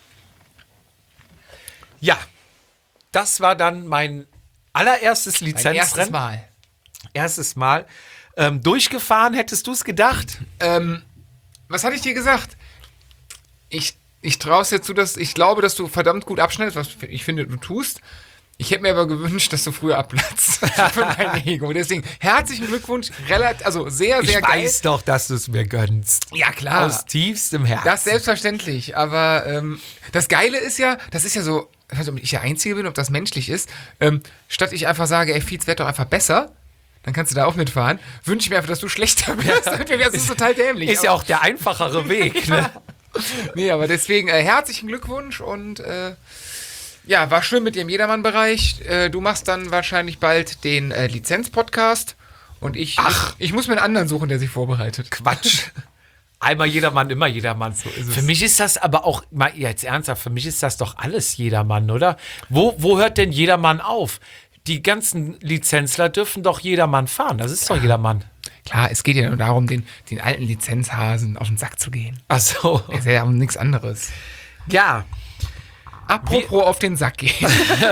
Ja, das war dann mein allererstes Mein Lizenzrennen. erstes Mal. Erstes Mal. Ähm, durchgefahren, hättest du es gedacht? Ähm, was hatte ich dir gesagt? Ich, ich traue es dir zu, dass ich glaube, dass du verdammt gut abschneidest, was ich finde, du tust. Ich hätte mir aber gewünscht, dass du früher abplatzt. Für mein Ego. Deswegen herzlichen Glückwunsch. Relativ, also sehr, sehr Ich geil. weiß doch, dass du es mir gönnst. Ja, klar. Aus tiefstem Herzen. Das selbstverständlich, aber ähm, das Geile ist ja, das ist ja so, ich weiß nicht, ob ich der Einzige bin, ob das menschlich ist, ähm, statt ich einfach sage, ey, Fietz, werd doch einfach besser, dann kannst du da auch mitfahren, wünsche ich mir einfach, dass du schlechter wirst. Das ist total dämlich. Ist ja auch der einfachere Weg, ne? Nee, aber deswegen äh, herzlichen Glückwunsch und äh, ja, war schön mit dir im Jedermann-Bereich. Äh, du machst dann wahrscheinlich bald den äh, Lizenz-Podcast und ich, Ach. ich, ich muss mir einen anderen suchen, der sich vorbereitet. Quatsch. Einmal jedermann, immer jedermann. So ist für mich ist das aber auch, mal jetzt ernsthaft, für mich ist das doch alles jedermann, oder? Wo, wo hört denn jedermann auf? Die ganzen Lizenzler dürfen doch jedermann fahren. Das ist doch jedermann. Klar, es geht ja nur darum, den, den alten Lizenzhasen auf den Sack zu gehen. Ach so. Es ist ja um nichts anderes. Ja. Apropos auf den Sack gehen.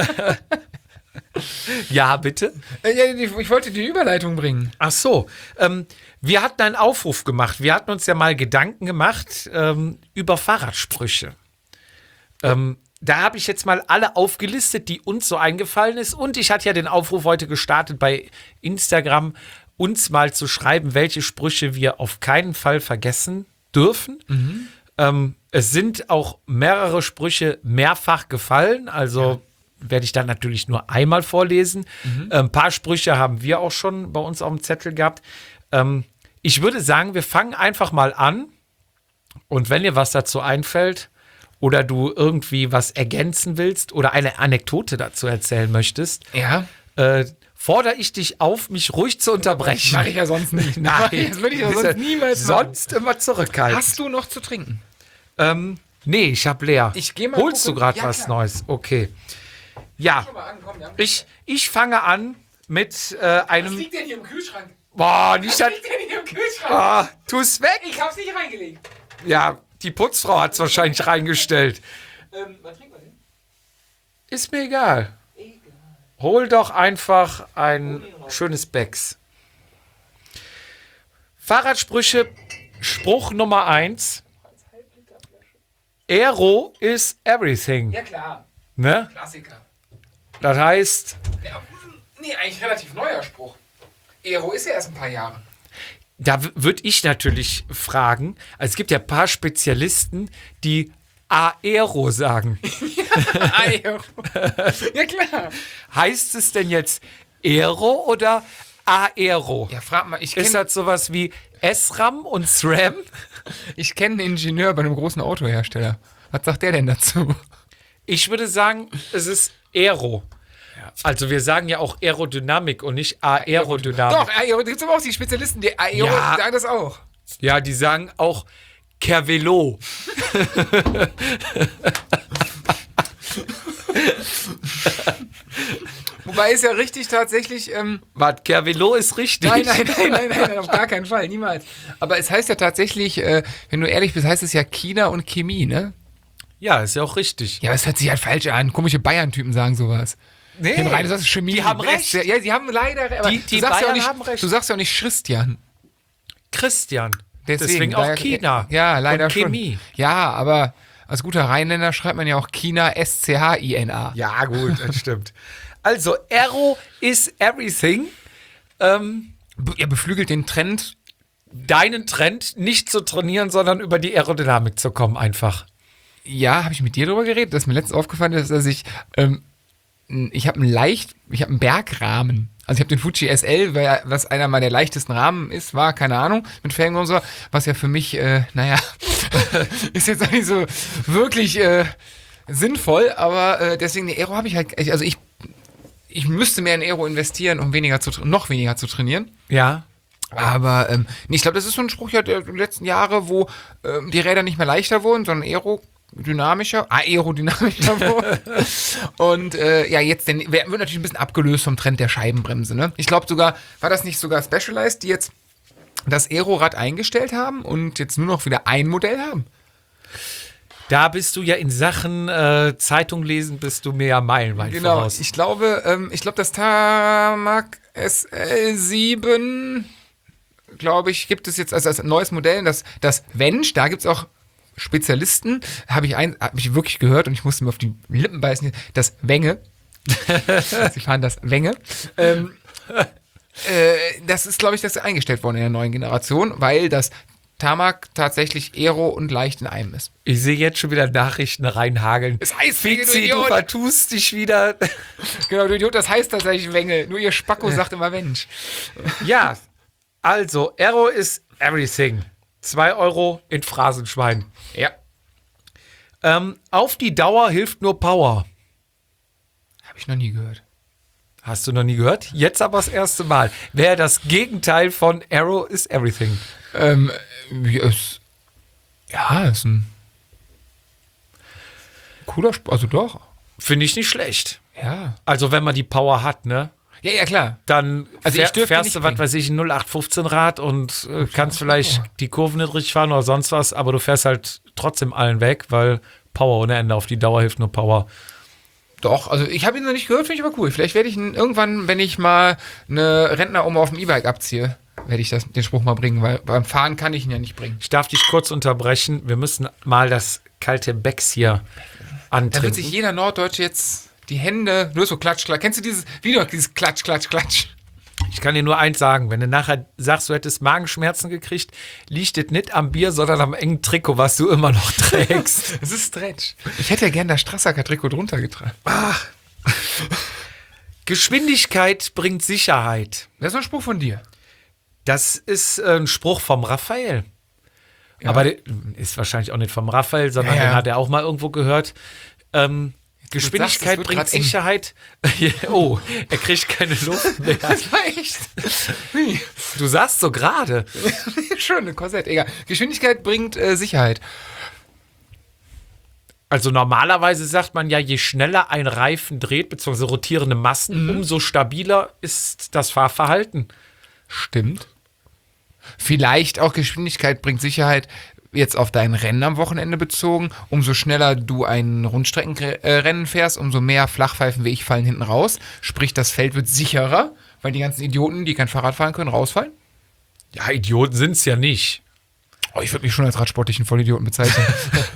Ja, bitte? Äh, ja, ich, ich wollte die Überleitung bringen. Ach so. Ähm, wir hatten einen Aufruf gemacht. Wir hatten uns ja mal Gedanken gemacht ähm, über Fahrradsprüche. Ähm, da habe ich jetzt mal alle aufgelistet, die uns so eingefallen ist. Und ich hatte ja den Aufruf heute gestartet bei Instagram, uns mal zu schreiben, welche Sprüche wir auf keinen Fall vergessen dürfen. Mhm. Ähm, es sind auch mehrere Sprüche mehrfach gefallen, also ja. werde ich dann natürlich nur einmal vorlesen. Mhm. Ein paar Sprüche haben wir auch schon bei uns auf dem Zettel gehabt. Ähm, ich würde sagen, wir fangen einfach mal an und wenn dir was dazu einfällt oder du irgendwie was ergänzen willst oder eine Anekdote dazu erzählen möchtest, ja. äh, fordere ich dich auf, mich ruhig zu unterbrechen. Mache ich ja sonst nicht. Nein, das würde ich ja sonst niemals machen. Sonst immer zurückhalten. Hast du noch zu trinken? Ähm, nee, ich hab leer. Ich geh mal Holst gucken. du gerade Ja, was klar. Neues? Okay. Ja, ich, ich fange an mit äh, einem... Was liegt denn hier im Kühlschrank? Boah, nicht Was das... liegt denn hier im Kühlschrank? Ah, tu es weg. Ich hab's nicht reingelegt. Ja, die Putzfrau hat es wahrscheinlich reingestellt. Ähm, was trinken wir denn? Ist mir egal. Hol doch einfach ein schönes Becks. Fahrradsprüche, Spruch Nummer eins. Aero is everything. Ja klar, Ne? Klassiker. Das heißt, Ja, nee, eigentlich relativ neuer Spruch. Aero ist ja erst ein paar Jahre. da würde ich natürlich fragen, also es gibt ja ein paar Spezialisten, die Aero sagen. Aero. Ja klar. Heißt es denn jetzt Aero oder Aero? Ja, frag mal, ich Ist kenne das sowas wie S RAM und SRAM? ich kenn einen Ingenieur bei einem großen Autohersteller. Was sagt der denn dazu? Ich würde sagen, es ist Aero. Also wir sagen ja auch Aerodynamik und nicht Aerodynamik. Doch, Aero, da gibt es aber auch die Spezialisten, die Aero Ja. sagen das auch. Ja, die sagen auch Cervelo. Wobei ist ja richtig tatsächlich, ähm, Was, Cervelo ist richtig. nein, nein, nein, nein, nein, nein, auf gar keinen Fall, niemals. Aber es heißt ja tatsächlich, äh, wenn du ehrlich bist, heißt es ja China und Chemie, ne? Ja, ist ja auch richtig. Ja, das hört sich halt falsch an. Komische Bayern-Typen sagen sowas. Nee, Im Rhein, das ist Chemie. die haben Rest- recht. Ja, die haben leider recht. aber Die- du die sagst ja auch Bayern nicht, haben recht. Du sagst ja auch nicht Christian. Christian. Deswegen, Deswegen auch daher- China. Ja, leider und schon. Chemie. Ja, aber als guter Rheinländer schreibt man ja auch China S C H I N A. Ja, gut, das stimmt. Also, Aero is everything. Ähm, Be- Er beflügelt den Trend. deinen Trend nicht zu trainieren, sondern über die Aerodynamik zu kommen einfach. Ja, habe ich mit dir drüber geredet, dass mir letztens aufgefallen ist, dass ich, ähm, n- ich habe einen leicht, ich habe einen Bergrahmen. Also ich habe den Fuji S L, weil- was einer meiner leichtesten Rahmen ist, war, keine Ahnung, mit Felgen und so, was ja für mich, äh, naja, ist jetzt auch nicht so wirklich äh, sinnvoll, aber äh, deswegen eine Aero habe ich halt, also ich, ich müsste mehr in Aero investieren, um weniger zu, tra- noch weniger zu trainieren. Ja. Aber ähm, nee, ich glaube, das ist so ein Spruch ja der letzten Jahre, wo ähm, die Räder nicht mehr leichter wurden, sondern aerodynamischer, aerodynamischer wurden. Und äh, ja, jetzt denn, wird natürlich ein bisschen abgelöst vom Trend der Scheibenbremse. Ne? Ich glaube sogar, war das nicht sogar Specialized, die jetzt das Aerorad eingestellt haben und jetzt nur noch wieder ein Modell haben? Da bist du ja in Sachen äh, Zeitung lesen, bist du mir ja meilenweit Genau, voraus. ich glaube, ähm, ich glaube, das Tarmac S L sieben, glaube ich, gibt es jetzt als, als neues Modell. Das, das Wench, da gibt es auch Spezialisten, habe ich, ein- hab ich wirklich gehört und ich musste mir auf die Lippen beißen, das Wenge. Sie fahren das Wenge. Ähm, äh, das ist, glaube ich, das ist eingestellt worden in der neuen Generation, weil das Tarmac tatsächlich Aero und leicht in einem ist. Ich sehe jetzt schon wieder Nachrichten reinhageln. Es heißt Wenge, du Fizi, du Idiot. vertust dich wieder. Genau, du Idiot, das heißt tatsächlich Wenge. Nur ihr Spacko sagt immer Wench. Ja, also, Aero is everything. Zwei Euro in Phrasenschwein. Ja. Ähm, auf die Dauer hilft nur Power. Habe ich noch nie gehört. Hast du noch nie gehört? Jetzt aber das erste Mal. Wäre das Gegenteil von Aero is everything. Ähm, ja, es, Ja, ist ein cooler Sport. Also doch. Finde ich nicht schlecht. Ja. Also wenn man die Power hat, ne? Ja, ja, klar. Dann Also ich fähr, dürfte fährst nicht du, was bringen. weiß ich, ein null acht fünfzehn Rad und äh, kannst vielleicht die Kurven nicht richtig fahren oder sonst was, aber du fährst halt trotzdem allen weg, weil Power ohne Ende, auf die Dauer hilft nur Power. Doch, also ich habe ihn noch nicht gehört, finde ich aber cool. Vielleicht werde ich ihn irgendwann, wenn ich mal eine Rentner-Oma auf dem E-Bike abziehe, werde ich das, den Spruch mal bringen, weil beim Fahren kann ich ihn ja nicht bringen. Ich darf dich kurz unterbrechen. Wir müssen mal das kalte Becks hier Da wird antrinken. sich jeder Norddeutsche jetzt die Hände, nur so klatsch, klatsch. Kennst du dieses Video, dieses klatsch, klatsch, klatsch? Ich kann dir nur eins sagen, wenn du nachher sagst, du hättest Magenschmerzen gekriegt, liegt das nicht am Bier, sondern am engen Trikot, was du immer noch trägst. Das ist Stretch. Ich hätte ja gern das Strassacker-Trikot drunter getragen. Geschwindigkeit bringt Sicherheit. Das ist ein Spruch von dir. Das ist äh, ein Spruch vom Raphael. Ja. Aber der ist wahrscheinlich auch nicht vom Raphael, sondern Ja, ja. den hat er auch mal irgendwo gehört. Ähm, Geschwindigkeit sagst, es wird bringt grad eng. Sicherheit. Oh, er kriegt keine Luft mehr. Das war echt. Wie? Du sagst so gerade. Schön, ein Korsett, egal. Geschwindigkeit bringt äh, Sicherheit. Also normalerweise sagt man ja, je schneller ein Reifen dreht, beziehungsweise rotierende Massen, Mhm. umso stabiler ist das Fahrverhalten. Stimmt. Vielleicht auch Geschwindigkeit bringt Sicherheit jetzt auf dein Rennen am Wochenende bezogen. Umso schneller du ein Rundstreckenrennen fährst, umso mehr Flachpfeifen wie ich fallen hinten raus. Sprich, das Feld wird sicherer, weil die ganzen Idioten, die kein Fahrrad fahren können, rausfallen. Ja, Idioten sind es ja nicht. Oh, ich würde mich schon als radsportlichen Vollidioten bezeichnen.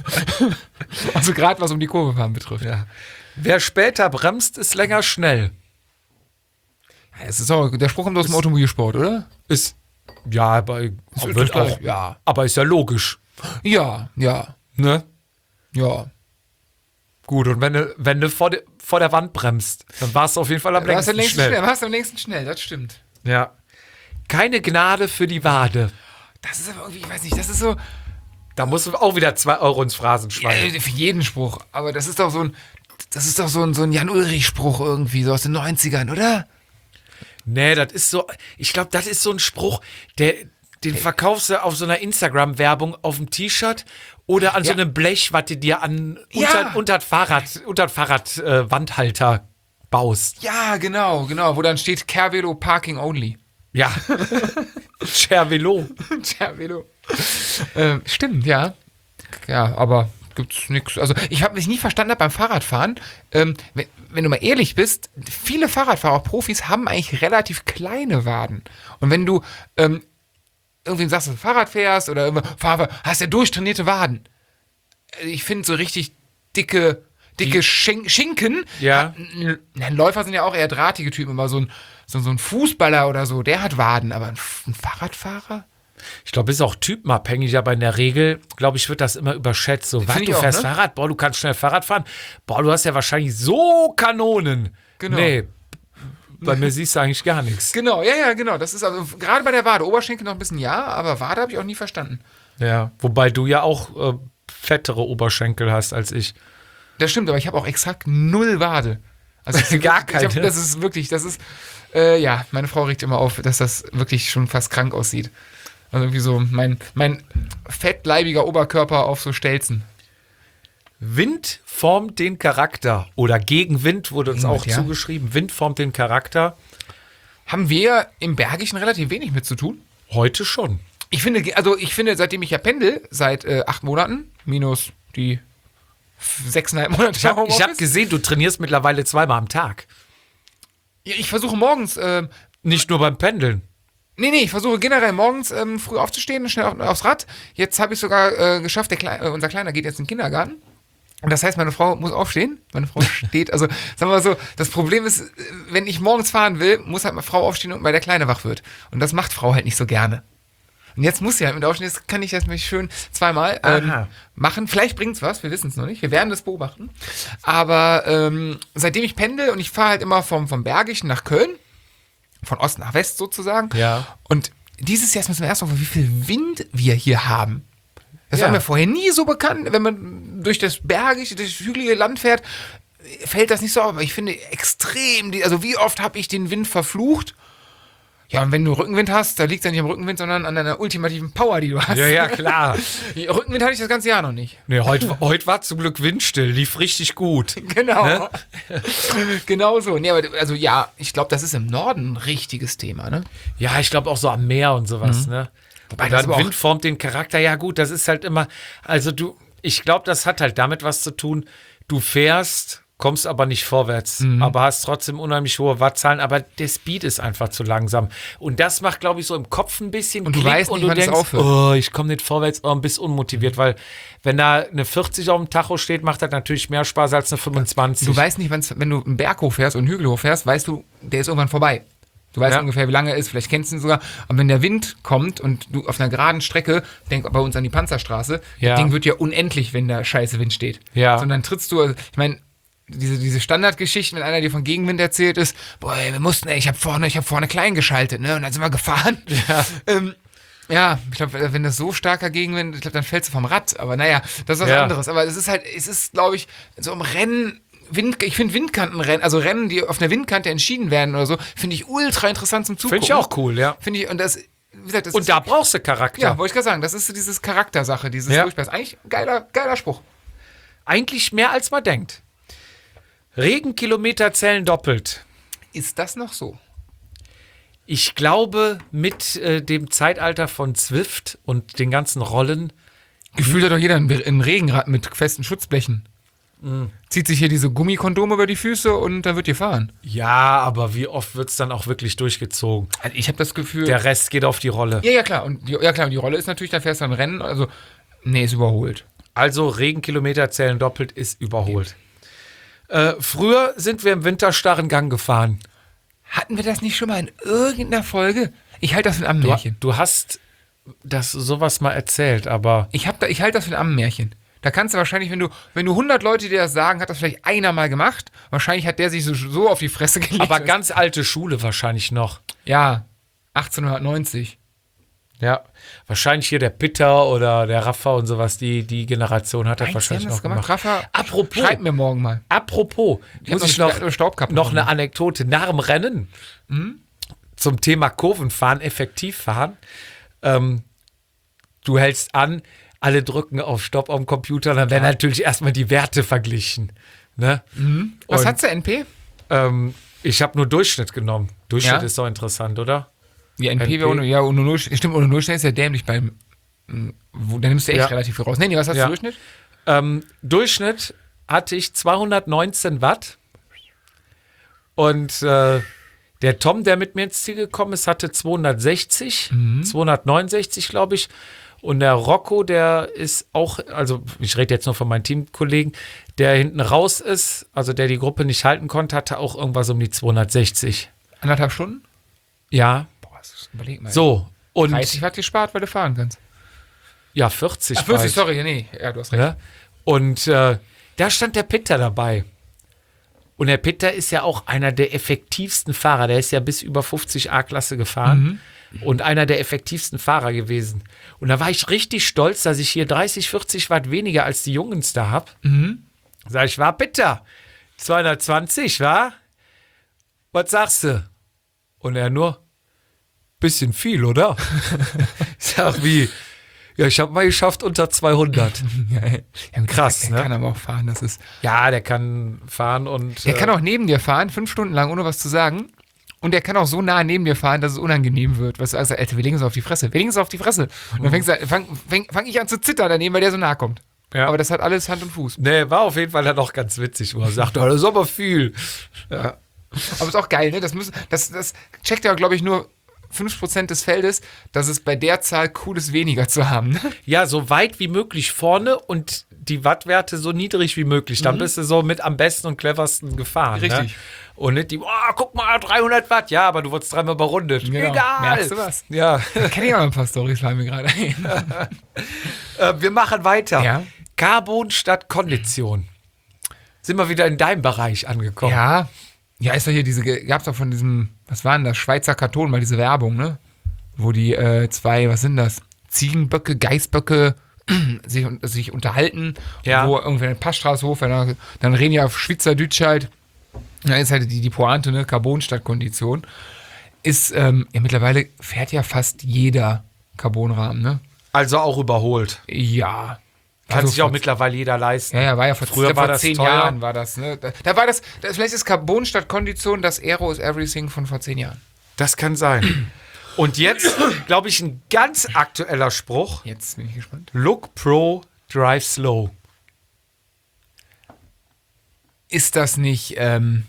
Also gerade was um die Kurve fahren betrifft. Ja. Wer später bremst, ist länger schnell. Es ist auch, der Spruch kommt aus dem Automobilsport, oder? Ist, ja, aber, ist wird das auch, gleich, ja. aber ist ja logisch. Ja, ja, Ne? ja. Gut, und wenn du, wenn du vor, de, vor der Wand bremst, dann warst du auf jeden Fall am Warst längsten am längsten schnell. schnell. Warst am längsten schnell, das stimmt. Ja. Keine Gnade für die Wade. Das ist aber irgendwie, ich weiß nicht, das ist so, Da musst du auch wieder zwei Euro ins Phrasenschwein. äh, für jeden Spruch. Aber das ist doch so ein, das ist doch so ein, so ein Jan-Ulrich-Spruch irgendwie, so aus den neunzigern, oder? Nee, das ist so, ich glaube, das ist so ein Spruch, der, den verkaufst du auf so einer Instagram-Werbung auf dem T-Shirt oder an Ja. so einem Blech, was du dir an Ja. unter, unter das Fahrrad, unter das Fahrrad äh, Wandhalter baust. Ja, genau, genau, wo dann steht Kervelo Parking Only. Ja. Cervelo. Kervelo. ähm, stimmt, ja. Ja, aber gibt's nichts. Also, ich habe mich nie verstanden beim Fahrradfahren. Ähm, wenn, wenn du mal ehrlich bist, viele Fahrradfahrer, auch Profis, haben eigentlich relativ kleine Waden. Und wenn du ähm, irgendwie sagst, dass du Fahrrad fährst oder immer, Fahr, hast ja durchtrainierte Waden. Ich finde so richtig dicke, dicke Schen Schinken. Ja. Ja, Läufer sind ja auch eher drahtige Typen, aber so ein, so, so ein Fußballer oder so, der hat Waden, aber ein, F- ein Fahrradfahrer? Ich glaube, ist auch typenabhängig, aber in der Regel, glaube ich, wird das immer überschätzt. So, was, Find du ich auch, fährst ne? Fahrrad? Boah, du kannst schnell Fahrrad fahren. Boah, du hast ja wahrscheinlich so Kanonen. Genau. Nee, bei mir siehst du eigentlich gar nichts. Genau, ja, ja, genau. Das ist also gerade bei der Wade. Oberschenkel noch ein bisschen ja, aber Wade habe ich auch nie verstanden. Ja, wobei du ja auch äh, fettere Oberschenkel hast als ich. Das stimmt, aber ich habe auch exakt null Wade. Also es ist Gar wirklich- ich hab, keine. Das ist wirklich, das ist, äh, ja, meine Frau regt immer auf, dass das wirklich schon fast krank aussieht. Also irgendwie so mein, mein fettleibiger Oberkörper auf so Stelzen. Wind formt den Charakter. Oder Gegenwind wurde uns Gegenwind, auch ja. zugeschrieben. Wind formt den Charakter. Haben wir im Bergischen relativ wenig mit zu tun? Heute schon. Ich finde, also ich finde, seitdem ich ja pendel, seit äh, acht Monaten, minus die f- sechseinhalb Monate Ich habe Homeoffice. hab gesehen, du trainierst mittlerweile zweimal am Tag. Ja, ich versuche morgens, ähm, Nicht nur beim Pendeln. nee, nee, ich versuche generell morgens ähm, früh aufzustehen, schnell auf, aufs Rad. Jetzt habe ich sogar äh, geschafft, der Klei äh, unser Kleiner geht jetzt in den Kindergarten. Und das heißt, meine Frau muss aufstehen. Meine Frau steht, also sagen wir mal so, das Problem ist, äh, wenn ich morgens fahren will, muss halt meine Frau aufstehen, weil der Kleine wach wird. Und das macht Frau halt nicht so gerne. Und jetzt muss sie halt mit aufstehen, jetzt kann ich das mich schön zweimal ähm, Aha. machen. Vielleicht bringt's was, wir wissen es noch nicht. Wir werden das beobachten. Aber ähm, seitdem ich pendel und ich fahre halt immer vom, vom Bergischen nach Köln, von Ost nach West sozusagen. Ja. Und dieses Jahr ist mir zum ersten Mal vor, wie viel Wind wir hier haben. Das Ja. war mir vorher nie so bekannt. Wenn man durch das bergige, durch das hügelige Land fährt, fällt das nicht so auf. Aber ich finde extrem, die- also wie oft habe ich den Wind verflucht? Ja, und wenn du Rückenwind hast, da liegt es ja nicht am Rückenwind, sondern an deiner ultimativen Power, die du hast. Ja, ja, klar. Rückenwind hatte ich das ganze Jahr noch nicht. Nee, heute, heute war zum Glück windstill, lief richtig gut. Genau. Ne? Genau so. Nee, aber also ja, ich glaube, das ist im Norden ein richtiges Thema, ne? Ja, ich glaube auch so am Meer und sowas, Mhm. ne? Wobei Und das dann aber auch- Wind formt den Charakter. Ja gut, das ist halt immer, also du, ich glaube, das hat halt damit was zu tun. Du fährst, kommst aber nicht vorwärts, Mhm. aber hast trotzdem unheimlich hohe Wattzahlen, aber der Speed ist einfach zu langsam. Und das macht, glaube ich, so im Kopf ein bisschen Und du Klick weißt nicht, und du wann es denkst, aufhört. oh, ich komme nicht vorwärts, oh, bist unmotiviert, weil wenn da eine vierzig auf dem Tacho steht, macht das natürlich mehr Spaß als eine fünfundzwanzig. Du weißt nicht, wann's, wenn du einen Berg hochfährst und einen Hügel hochfährst, weißt du, der ist irgendwann vorbei. Du weißt Ja. ungefähr, wie lange er ist, vielleicht kennst du ihn sogar. Und wenn der Wind kommt und du auf einer geraden Strecke, denk bei uns an die Panzerstraße, Ja. das Ding wird ja unendlich, wenn da scheiße Wind steht. Ja. Sondern trittst du, also, ich meine, diese, diese Standardgeschichten, wenn einer dir von Gegenwind erzählt ist, boah, ey, wir mussten, ey, ich habe vorne, ich habe vorne klein geschaltet, ne? Und dann sind wir gefahren. Ja. Ähm, ja, ich glaube, wenn das so starker Gegenwind, ich glaube, dann fällst du vom Rad. Aber naja, das ist was Ja. anderes. Aber es ist halt, es ist, glaube ich, so im Rennen, Wind, ich finde Windkantenrennen, also Rennen, die auf einer Windkante entschieden werden oder so, finde ich ultra interessant zum Zugucken. Finde ich auch cool, ja. Finde ich, und das, wie gesagt, das Und ist, da brauchst du Charakter. ja, wollte ich gerade sagen, das ist so dieses Charaktersache, dieses Ja. Durchpass. Eigentlich ein geiler, geiler Spruch. Eigentlich mehr als man denkt. Regenkilometer zählen doppelt. Ist das noch so? Ich glaube, mit äh, dem Zeitalter von Zwift und den ganzen Rollen, Gefühlt hat doch jeder ein, ein Regenrad mit festen Schutzblechen. Mhm. Zieht sich hier diese Gummikondome über die Füße und dann wird gefahren. ja, aber wie oft wird es dann auch wirklich durchgezogen? Also ich habe das Gefühl. Der Rest geht auf die Rolle. ja, ja, klar. Und die, ja, klar. Und die Rolle ist natürlich, da fährst du ein Rennen. Also, nee, ist überholt. Also Regenkilometer zählen doppelt ist überholt. Äh, früher sind wir im Winter starren Gang gefahren. Hatten wir das nicht schon mal in irgendeiner Folge? Ich halte das für ein Du, Ammenmärchen. du hast das sowas mal erzählt, aber Ich, hab da, ich halte das für ein Ammenmärchen. Da kannst du wahrscheinlich, wenn du, wenn du hundert Leute dir das sagen, hat das vielleicht einer mal gemacht. Wahrscheinlich hat der sich so, so auf die Fresse gelegt. aber ganz alte Schule wahrscheinlich noch. ja, achtzehnhundertneunzig. Ja, wahrscheinlich hier der Pitter oder der Raffa und sowas, die, die Generation hat das Meinst du, wahrscheinlich die haben noch das gemacht? gemacht. Raffa, Apropos, schreib mir morgen mal. apropos, Ich hab muss ich noch noch, eine Staubkappe noch eine bekommen. Anekdote nach dem Rennen zum Thema Kurvenfahren, effektiv fahren. Ähm, du hältst an, alle drücken auf Stopp am Computer, dann werden natürlich erstmal die Werte verglichen. Ne? Was Und, hat's der N P? Ähm, ich habe nur Durchschnitt genommen. Durchschnitt Ja? ist doch interessant, oder? Ja, N P, N P. wäre ohne, ja, ohne Null, stimmt, ohne Nullstellen ist ja dämlich beim, mh, wo, da nimmst du echt Ja. relativ viel raus. Nee, nee, was hast Ja. du Durchschnitt? Ähm, Durchschnitt hatte ich zweihundertneunzehn Watt. Und äh, der Tom, der mit mir ins Ziel gekommen ist, hatte zweihundertsechzig, zweihundertneunundsechzig, glaube ich. Und der Rocco, der ist auch, also ich rede jetzt nur von meinen Teamkollegen, der hinten raus ist, also der die Gruppe nicht halten konnte, hatte auch irgendwas um die zweihundertsechzig. Anderthalb Stunden? Ja, Boah, das ist, überleg mal. so. Und dreißig Watt gespart, weil du fahren kannst. ja, vierzig. Ach, vierzig, bald. sorry, ja, nee, ja, du hast recht. Ne? Und äh, da stand der Pitter dabei. Und der Pitter ist ja auch einer der effektivsten Fahrer. Der ist ja bis über fünfzig A-Klasse gefahren. Und einer der effektivsten Fahrer gewesen. Und da war ich richtig stolz, dass ich hier dreißig, vierzig Watt weniger als die Jungs da habe. Sag ich, war Pitter, zweihundertzwanzig, wa? Was sagst du? Und er nur, bisschen viel, oder? Ich sag, wie? Ja, ich habe mal geschafft unter zweihundert. Ja, ja, gut, Krass, der, ne? Der kann aber auch fahren, das ist. Ja, der kann fahren und. Der äh, kann auch neben dir fahren, fünf Stunden lang, ohne was zu sagen. Und der kann auch so nah neben dir fahren, dass es unangenehm wird. Was du sagst, Alter, wir legen es auf die Fresse, wir legen es auf die Fresse. Und dann fängst du, fang, fang, fang ich an zu zittern daneben, weil der so nah kommt. Ja. Aber das hat alles Hand und Fuß. Nee, war auf jeden Fall dann auch ganz witzig, wo er sagte, oh, das ist aber viel. Ja. Aber ist auch geil, ne? Das, müssen, das, das checkt ja, glaube ich, nur fünf Prozent des Feldes, dass es bei der Zahl cool ist, weniger zu haben. Ne? Ja, so weit wie möglich vorne und die Wattwerte so niedrig wie möglich. Dann bist du so mit am besten und cleversten gefahren. Richtig. Ne? Und nicht die, oh, guck mal, dreihundert Watt. Ja, aber du wurdest dreimal überrundet. Genau. Egal. Merkst du was? Ja. Kenn ich auch noch ein paar Storys, fallen mir gerade ein. äh, wir machen weiter. Ja. Carbon statt Kondition. Sind wir wieder in deinem Bereich angekommen. Ja, ja, ist doch hier diese, gab's doch von diesem, was war denn das, Schweizer Karton, mal diese Werbung, ne? Wo die äh, zwei, was sind das? Ziegenböcke, Geißböcke sich, sich unterhalten, Ja. wo irgendwie eine Passstraße hoch, dann, dann reden die auf Schweizerdeutsch halt. Da ist halt die, die Pointe, ne? Carbon statt Kondition. ist, ähm, ja, mittlerweile fährt ja fast jeder Carbonrahmen, ne? Also auch überholt. Ja. Kann Also sich auch vor- mittlerweile jeder leisten. Ja, ja, war ja vor, Früher vor war das zehn teuer. Jahren war das, ne? Da, da war das, das, vielleicht ist Carbon statt Kondition das Aero is Everything von vor zehn Jahren. Das kann sein. Und jetzt, glaube ich, ein ganz aktueller Spruch. Jetzt bin ich gespannt. Look pro, drive slow. Ist das nicht, ähm.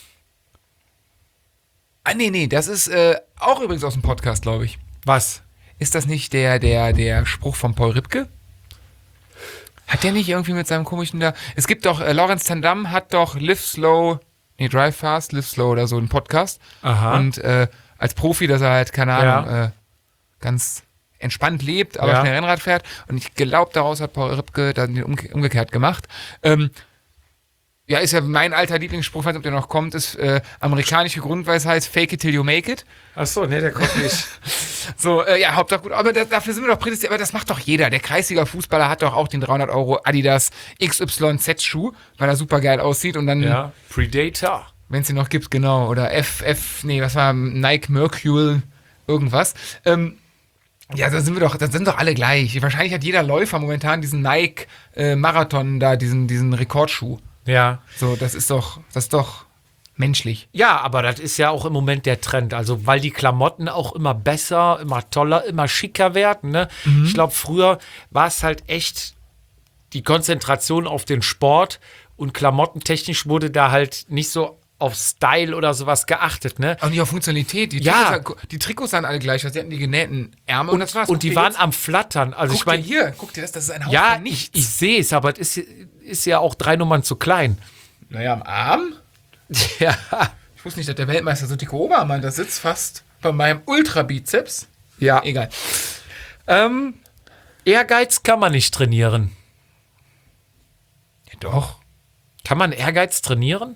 Ah, nee, nee, das ist äh, auch übrigens aus dem Podcast, glaube ich. Was? Ist das nicht der, der, der Spruch von Paul Ripke? Hat der nicht irgendwie mit seinem komischen da. Es gibt doch, äh, Lawrence Tandam hat doch Live Slow, nee, Drive Fast, Live Slow oder so einen Podcast. Aha. Und äh, als Profi, dass er halt, keine Ja. Ahnung, äh, ganz entspannt lebt, aber Ja. schnell Rennrad fährt. Und ich glaube, daraus hat Paul Ripke dann den umge umgekehrt gemacht. Ähm, ja, ist ja mein alter Lieblingsspruch, weiß nicht, ob der noch kommt, ist äh, amerikanische Grundweisheit, fake it till you make it. Ach so, nee, der kommt nicht. So, äh, ja, Hauptsache gut, aber da, dafür sind wir doch prädestiniert, aber das macht doch jeder. Der Kreisliga-Fußballer hat doch auch den dreihundert Euro Adidas X Y Z-Schuh, weil er super geil aussieht und dann, Ja, Predator. wenn es ihn noch gibt, genau, oder F, F, nee, was war, Nike Mercurial, irgendwas. Ähm, ja, da sind wir doch, da sind doch alle gleich. Wahrscheinlich hat jeder Läufer momentan diesen Nike äh, Marathon da, diesen, diesen Rekordschuh. Ja. So, das ist doch, das ist doch menschlich. Ja, aber das ist ja auch im Moment der Trend. Also, weil die Klamotten auch immer besser, immer toller, immer schicker werden. Ne? Ich glaube, früher war es halt echt die Konzentration auf den Sport und klamottentechnisch wurde da halt nicht so auf Style oder sowas geachtet. Ne? Auch nicht auf Funktionalität. Die, Ja. Trikots, die Trikots sahen alle gleich, weil sie hatten die genähten Ärmel und, das war's. Und Guck die dir waren jetzt- am Flattern. Also, Guck ich meine, dir hier, guck dir das, das ist ein Haus ja, von ich, nichts. ich sehe es, aber es ist, ist ja auch drei Nummern zu klein. Naja, am Arm? Ja. Ich wusste nicht, dass der Weltmeister so dicke Oberarm hat. Das sitzt fast bei meinem Ultrabizeps. Ja. Egal. Ähm, Ehrgeiz kann man nicht trainieren. Ja, doch. Kann man Ehrgeiz trainieren?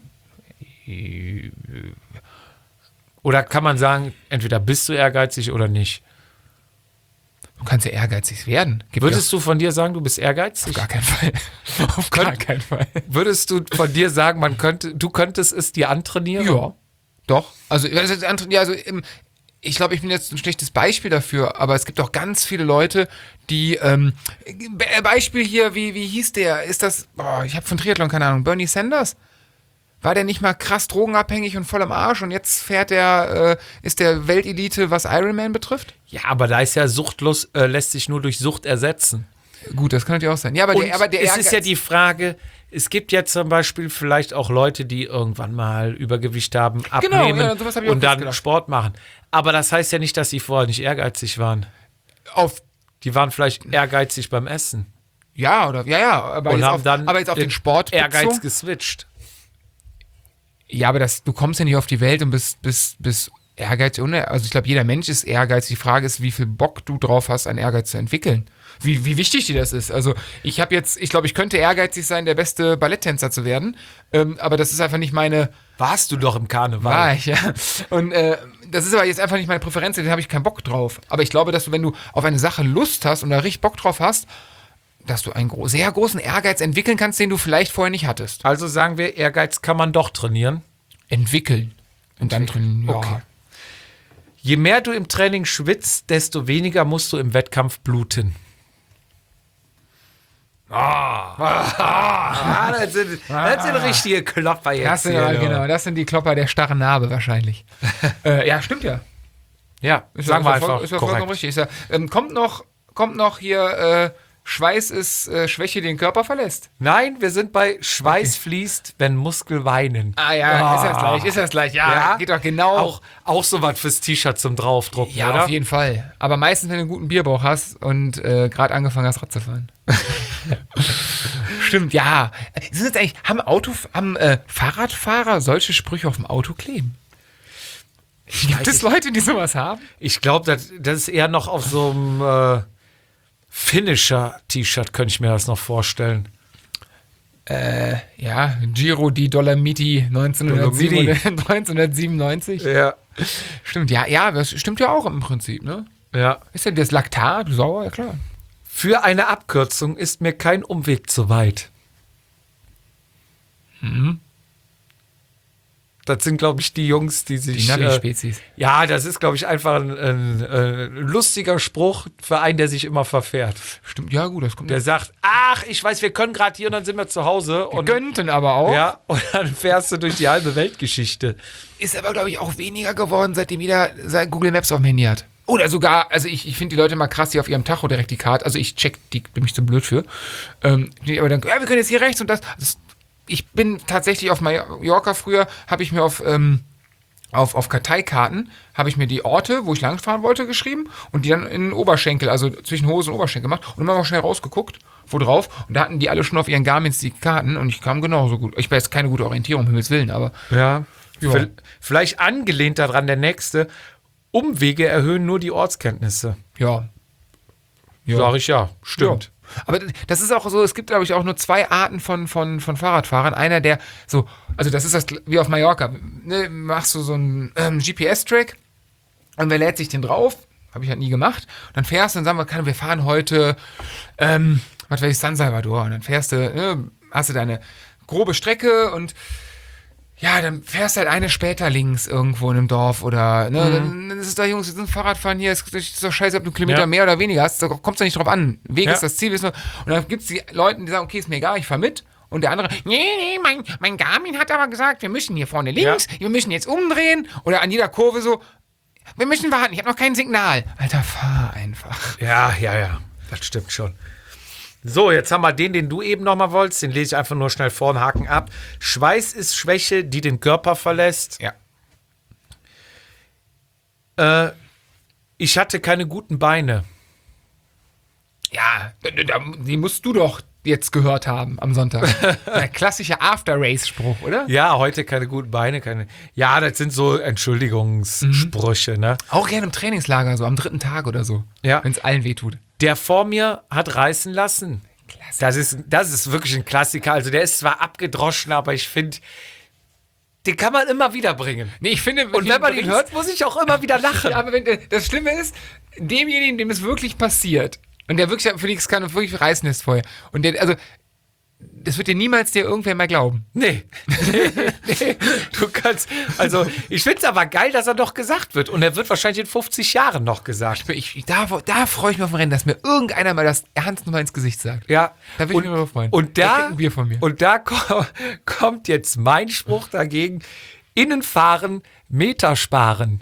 Oder kann man sagen, entweder bist du ehrgeizig oder nicht? Du kannst ja ehrgeizig werden. Gibt Würdest du von dir sagen, du bist ehrgeizig? ja auf gar keinen Fall. Auf gar Könnt- keinen Fall. Würdest du von dir sagen, man könnte, du könntest es dir antrainieren? Ja. Doch. Also, also, ja, also ähm, ich glaube, ich bin jetzt ein schlechtes Beispiel dafür, aber es gibt auch ganz viele Leute, die, ähm, Be- Beispiel hier, wie, wie hieß der? Ist das, boah, ich habe von Triathlon keine Ahnung, Bernie Sanders? War der nicht mal krass drogenabhängig und voll am Arsch und jetzt fährt der, äh, ist der Weltelite, was Ironman betrifft? Ja, aber da ist ja suchtlos, äh, lässt sich nur durch Sucht ersetzen. Gut, das kann natürlich auch sein. Ja, aber Und der, aber der es ist ja Ehrgeiz- die Frage, es gibt ja zum Beispiel vielleicht auch Leute, die irgendwann mal Übergewicht haben, abnehmen ja, sowas hab ich auch und dann gedacht. Sport machen. Aber das heißt ja nicht, dass sie vorher nicht ehrgeizig waren. auf, Die waren vielleicht ehrgeizig beim Essen ja, oder, ja, ja, aber, und jetzt haben auf, dann aber jetzt auf den Sport Ehrgeiz bezogen. geswitcht. Ja, aber das, du kommst ja nicht auf die Welt und bist, bist, bist ehrgeizig. unehr- Also ich glaube, jeder Mensch ist ehrgeizig. Die Frage ist, wie viel Bock du drauf hast, einen Ehrgeiz zu entwickeln. Wie, wie wichtig dir das ist. Also ich habe jetzt, ich glaube, ich könnte ehrgeizig sein, der beste Balletttänzer zu werden. Ähm, aber das ist einfach nicht meine, Warst du doch im Karneval. war ich, ja. Und äh, das ist aber jetzt einfach nicht meine Präferenz, da habe ich keinen Bock drauf. Aber ich glaube, dass du, wenn du auf eine Sache Lust hast und da richtig Bock drauf hast, dass du einen gro sehr großen Ehrgeiz entwickeln kannst, den du vielleicht vorher nicht hattest. Also sagen wir, Ehrgeiz kann man doch trainieren. Entwickeln. Und dann trainieren. Ja. Okay. Je mehr du im Training schwitzt, desto weniger musst du im Wettkampf bluten. Ah, das, sind, das sind richtige Klopper jetzt. Das sind, hier, ja, du. genau, das sind die Klopper der starren Narbe wahrscheinlich. äh, ja, stimmt ja. Ja, Ist sagen ja, wir ist ja voll- einfach Ist ja vollkommen korrekt. richtig. Ist ja, ähm, kommt, noch, kommt noch hier, äh, Schweiß ist äh, Schwäche, die den Körper verlässt. Nein, wir sind bei Schweiß fließt, wenn Muskel weinen. Ah ja, ist das gleich, ist das gleich. Ja, Ja. geht doch genau. Auch, auch so was fürs T-Shirt zum Draufdrucken, ja, oder? auf jeden Fall. Aber meistens, wenn du einen guten Bierbauch hast und äh, gerade angefangen hast, Rad zu fahren. Stimmt, ja. Sind jetzt eigentlich, haben, Auto, haben äh, Fahrradfahrer solche Sprüche auf dem Auto kleben? Gibt es Leute, die sowas haben? Ich glaube, das, das ist eher noch auf so einem äh, Finisher-T-Shirt, könnte ich mir das noch vorstellen. Äh, ja, Giro di Dolomiti neunzehnhundertsiebenundneunzig. Ja. Stimmt, ja, ja, das stimmt ja auch im Prinzip, ne? Ja. Ist ja das Laktat sauer? Ja, klar. Für eine Abkürzung ist mir kein Umweg zu weit. Das sind, glaube ich, die Jungs, die sich... Die Navi-Spezies. Äh, ja, das ist, glaube ich, einfach ein, ein, ein lustiger Spruch für einen, der sich immer verfährt. Stimmt, ja gut, das kommt. Der sagt, ach, ich weiß, wir können gerade hier und dann sind wir zu Hause. Und, gönnten aber auch. ja, und dann fährst du durch die halbe Weltgeschichte. Ist aber, glaube ich, auch weniger geworden, seitdem jeder sein Google Maps auf dem Handy hat. Oder sogar, also ich, ich finde die Leute mal krass, die auf ihrem Tacho direkt die Karte, also ich check die, bin ich zu blöd für. Ähm, die aber dann, ja, wir können jetzt hier rechts und das. das ich bin tatsächlich auf Mallorca früher, habe ich mir auf, ähm, auf, auf Karteikarten, habe ich mir die Orte, wo ich langfahren wollte, geschrieben und die dann in den Oberschenkel, also zwischen Hose und Oberschenkel gemacht und immer mal schnell rausgeguckt, wo drauf. Und da hatten die alle schon auf ihren Garmins die Karten und ich kam genauso gut. Ich weiß, keine gute Orientierung, um Himmels Willen, aber. Ja. Ja. Vielleicht angelehnt daran der nächste. Umwege erhöhen nur die Ortskenntnisse. Ja. Ja. Sag ich ja, stimmt. Ja. Aber das ist auch so, es gibt, glaube ich, auch nur zwei Arten von, von, von Fahrradfahrern. Einer, der so, also das ist das wie auf Mallorca. Ne, machst du so einen ähm, G P S-Track und wer lädt sich den drauf? Habe ich halt nie gemacht. Und dann fährst du und sagen wir, kann, wir fahren heute, ähm, was weiß ich, San Salvador. Und dann fährst du, ne, hast du deine grobe Strecke und ja, dann fährst du halt eine später links irgendwo in einem Dorf oder, ne, mhm. dann ist es da, Jungs, wir sind Fahrradfahren hier, es ist doch scheiße, ob du einen Kilometer ja. mehr oder weniger hast, da kommt es doch nicht drauf an. Weg ja. ist das Ziel, ist nur, und dann gibt es die Leute, die sagen, okay, ist mir egal, ich fahr mit. Und der andere, nee, nee, mein, mein Garmin hat aber gesagt, wir müssen hier vorne links, ja. wir müssen jetzt umdrehen. Oder an jeder Kurve so, wir müssen warten, ich habe noch kein Signal. Alter, fahr einfach. Ja, ja, ja, das stimmt schon. So, jetzt haben wir den, den du eben nochmal wolltest. Den lese ich einfach nur schnell vor und haken ab. Schweiß ist Schwäche, die den Körper verlässt. Ja. Äh, ich hatte keine guten Beine. Ja, die musst du doch jetzt gehört haben am Sonntag. Der klassische After-Race-Spruch, oder? Ja, heute keine guten Beine. Keine. Ja, das sind so Entschuldigungssprüche, mhm. ne? Auch gerne im Trainingslager, so am dritten Tag oder so. Ja. Wenn es allen wehtut. Der vor mir hat reißen lassen. Klasse. Das ist, das ist wirklich ein Klassiker. Also der ist zwar abgedroschen, aber ich finde, den kann man immer wieder bringen. Nee, ich finde, und wenn man ihn hört, muss ich auch immer wieder lachen. Ja, aber wenn, das Schlimme ist, demjenigen, dem es wirklich passiert und der wirklich für nichts kann und wirklich reißen lässt vorher. Und der, also, das wird dir niemals dir irgendwer mehr glauben. Nee. nee, nee. Du kannst, also, ich finde es aber geil, dass er doch gesagt wird. Und er wird wahrscheinlich in fünfzig Jahren noch gesagt. Ich, ich, da da freue ich mich auf ein Rennen, dass mir irgendeiner mal das ernst nochmal ins Gesicht sagt. Ja. Da will ich mich nur freuen. Und da, ein Bier von mir. Und da ko- kommt jetzt mein Spruch dagegen. Innen fahren, Meter sparen.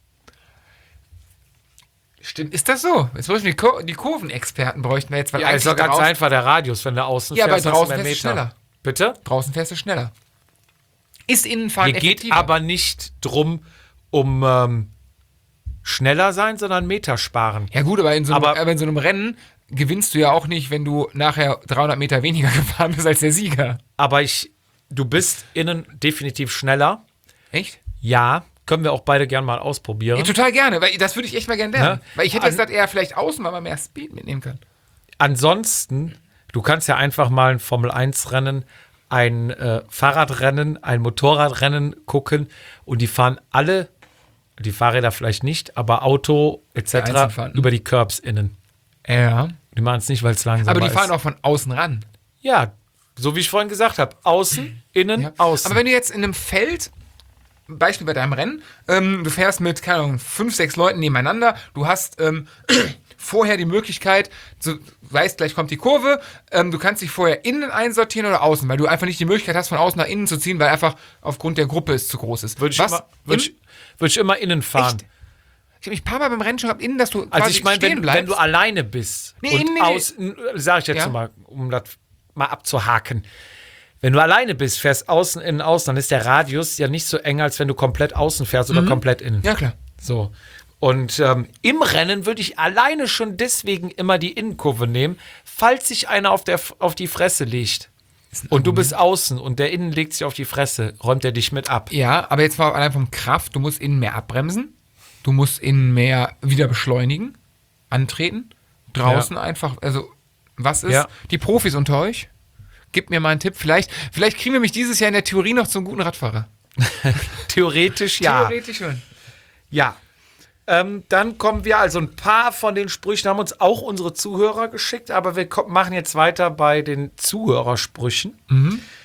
Stimmt, ist das so? Jetzt bräuchten wir die, Kur- die Kurvenexperten bräuchten wir jetzt. Weil Ja, ist doch ganz draußen, einfach der Radius, wenn du außen ja, fährst. aber draußen hast du mehr fährst du Meter. schneller. Bitte? Draußen fährst du schneller. Ist Innenfahren Hier geht effektiver? aber nicht drum, um ähm, schneller sein, sondern Meter sparen. Ja gut, aber in, so einem, Aber- aber in so einem Rennen gewinnst du ja auch nicht, wenn du nachher dreihundert Meter weniger gefahren bist als der Sieger. Aber ich, du bist innen definitiv schneller. Echt? Ja, können wir auch beide gern mal ausprobieren. Ja, total gerne, weil das würde ich echt mal gerne lernen. Ja. Weil ich hätte An- jetzt gesagt, eher vielleicht außen, weil man mehr Speed mitnehmen kann. Ansonsten, du kannst ja einfach mal ein Formel eins Rennen, ein äh, Fahrradrennen, ein Motorradrennen gucken und die fahren alle, die Fahrräder vielleicht nicht, aber Auto et einzeln cetera fahren. über die Curbs innen. Ja. Die machen es nicht, weil es langsam ist. Aber die fahren auch von außen ran. Ja, so wie ich vorhin gesagt habe. Außen, innen, Ja. außen. Aber wenn du jetzt in einem Feld, Beispiel bei deinem Rennen, ähm, du fährst mit, keine Ahnung, fünf, sechs Leuten nebeneinander, du hast ähm, vorher die Möglichkeit, du weißt, gleich kommt die Kurve, ähm, du kannst dich vorher innen einsortieren oder außen, weil du einfach nicht die Möglichkeit hast, von außen nach innen zu ziehen, weil einfach aufgrund der Gruppe es zu groß ist. Würde ich, Was? immer, würde ich, würde ich immer innen fahren. Echt? Ich habe mich ein paar Mal beim Rennen schon gehabt, innen, dass du Also quasi ich meine, stehen wenn, bleibst. wenn du alleine bist Nee, und nee, nee. außen, sage ich jetzt Ja. mal, um das mal abzuhaken. Wenn du alleine bist, fährst außen, innen, außen, dann ist der Radius ja nicht so eng, als wenn du komplett außen fährst oder komplett innen. Ja, klar. So. Und ähm, im Rennen würde ich alleine schon deswegen immer die Innenkurve nehmen, falls sich einer auf, der, auf die Fresse legt. Und du bist außen und der Innen legt sich auf die Fresse, räumt er dich mit ab. Ja, aber jetzt mal allein vom Kraft, du musst innen mehr abbremsen, du musst innen mehr wieder beschleunigen, antreten, draußen einfach, also was ist, Ja. die Profis unter euch, gebt mir mal einen Tipp, vielleicht, vielleicht kriegen wir mich dieses Jahr in der Theorie noch zum guten Radfahrer. Theoretisch ja. Theoretisch schon. Ja. Ähm, dann kommen wir, also ein paar von den Sprüchen haben uns auch unsere Zuhörer geschickt, aber wir ko- machen jetzt weiter bei den Zuhörersprüchen.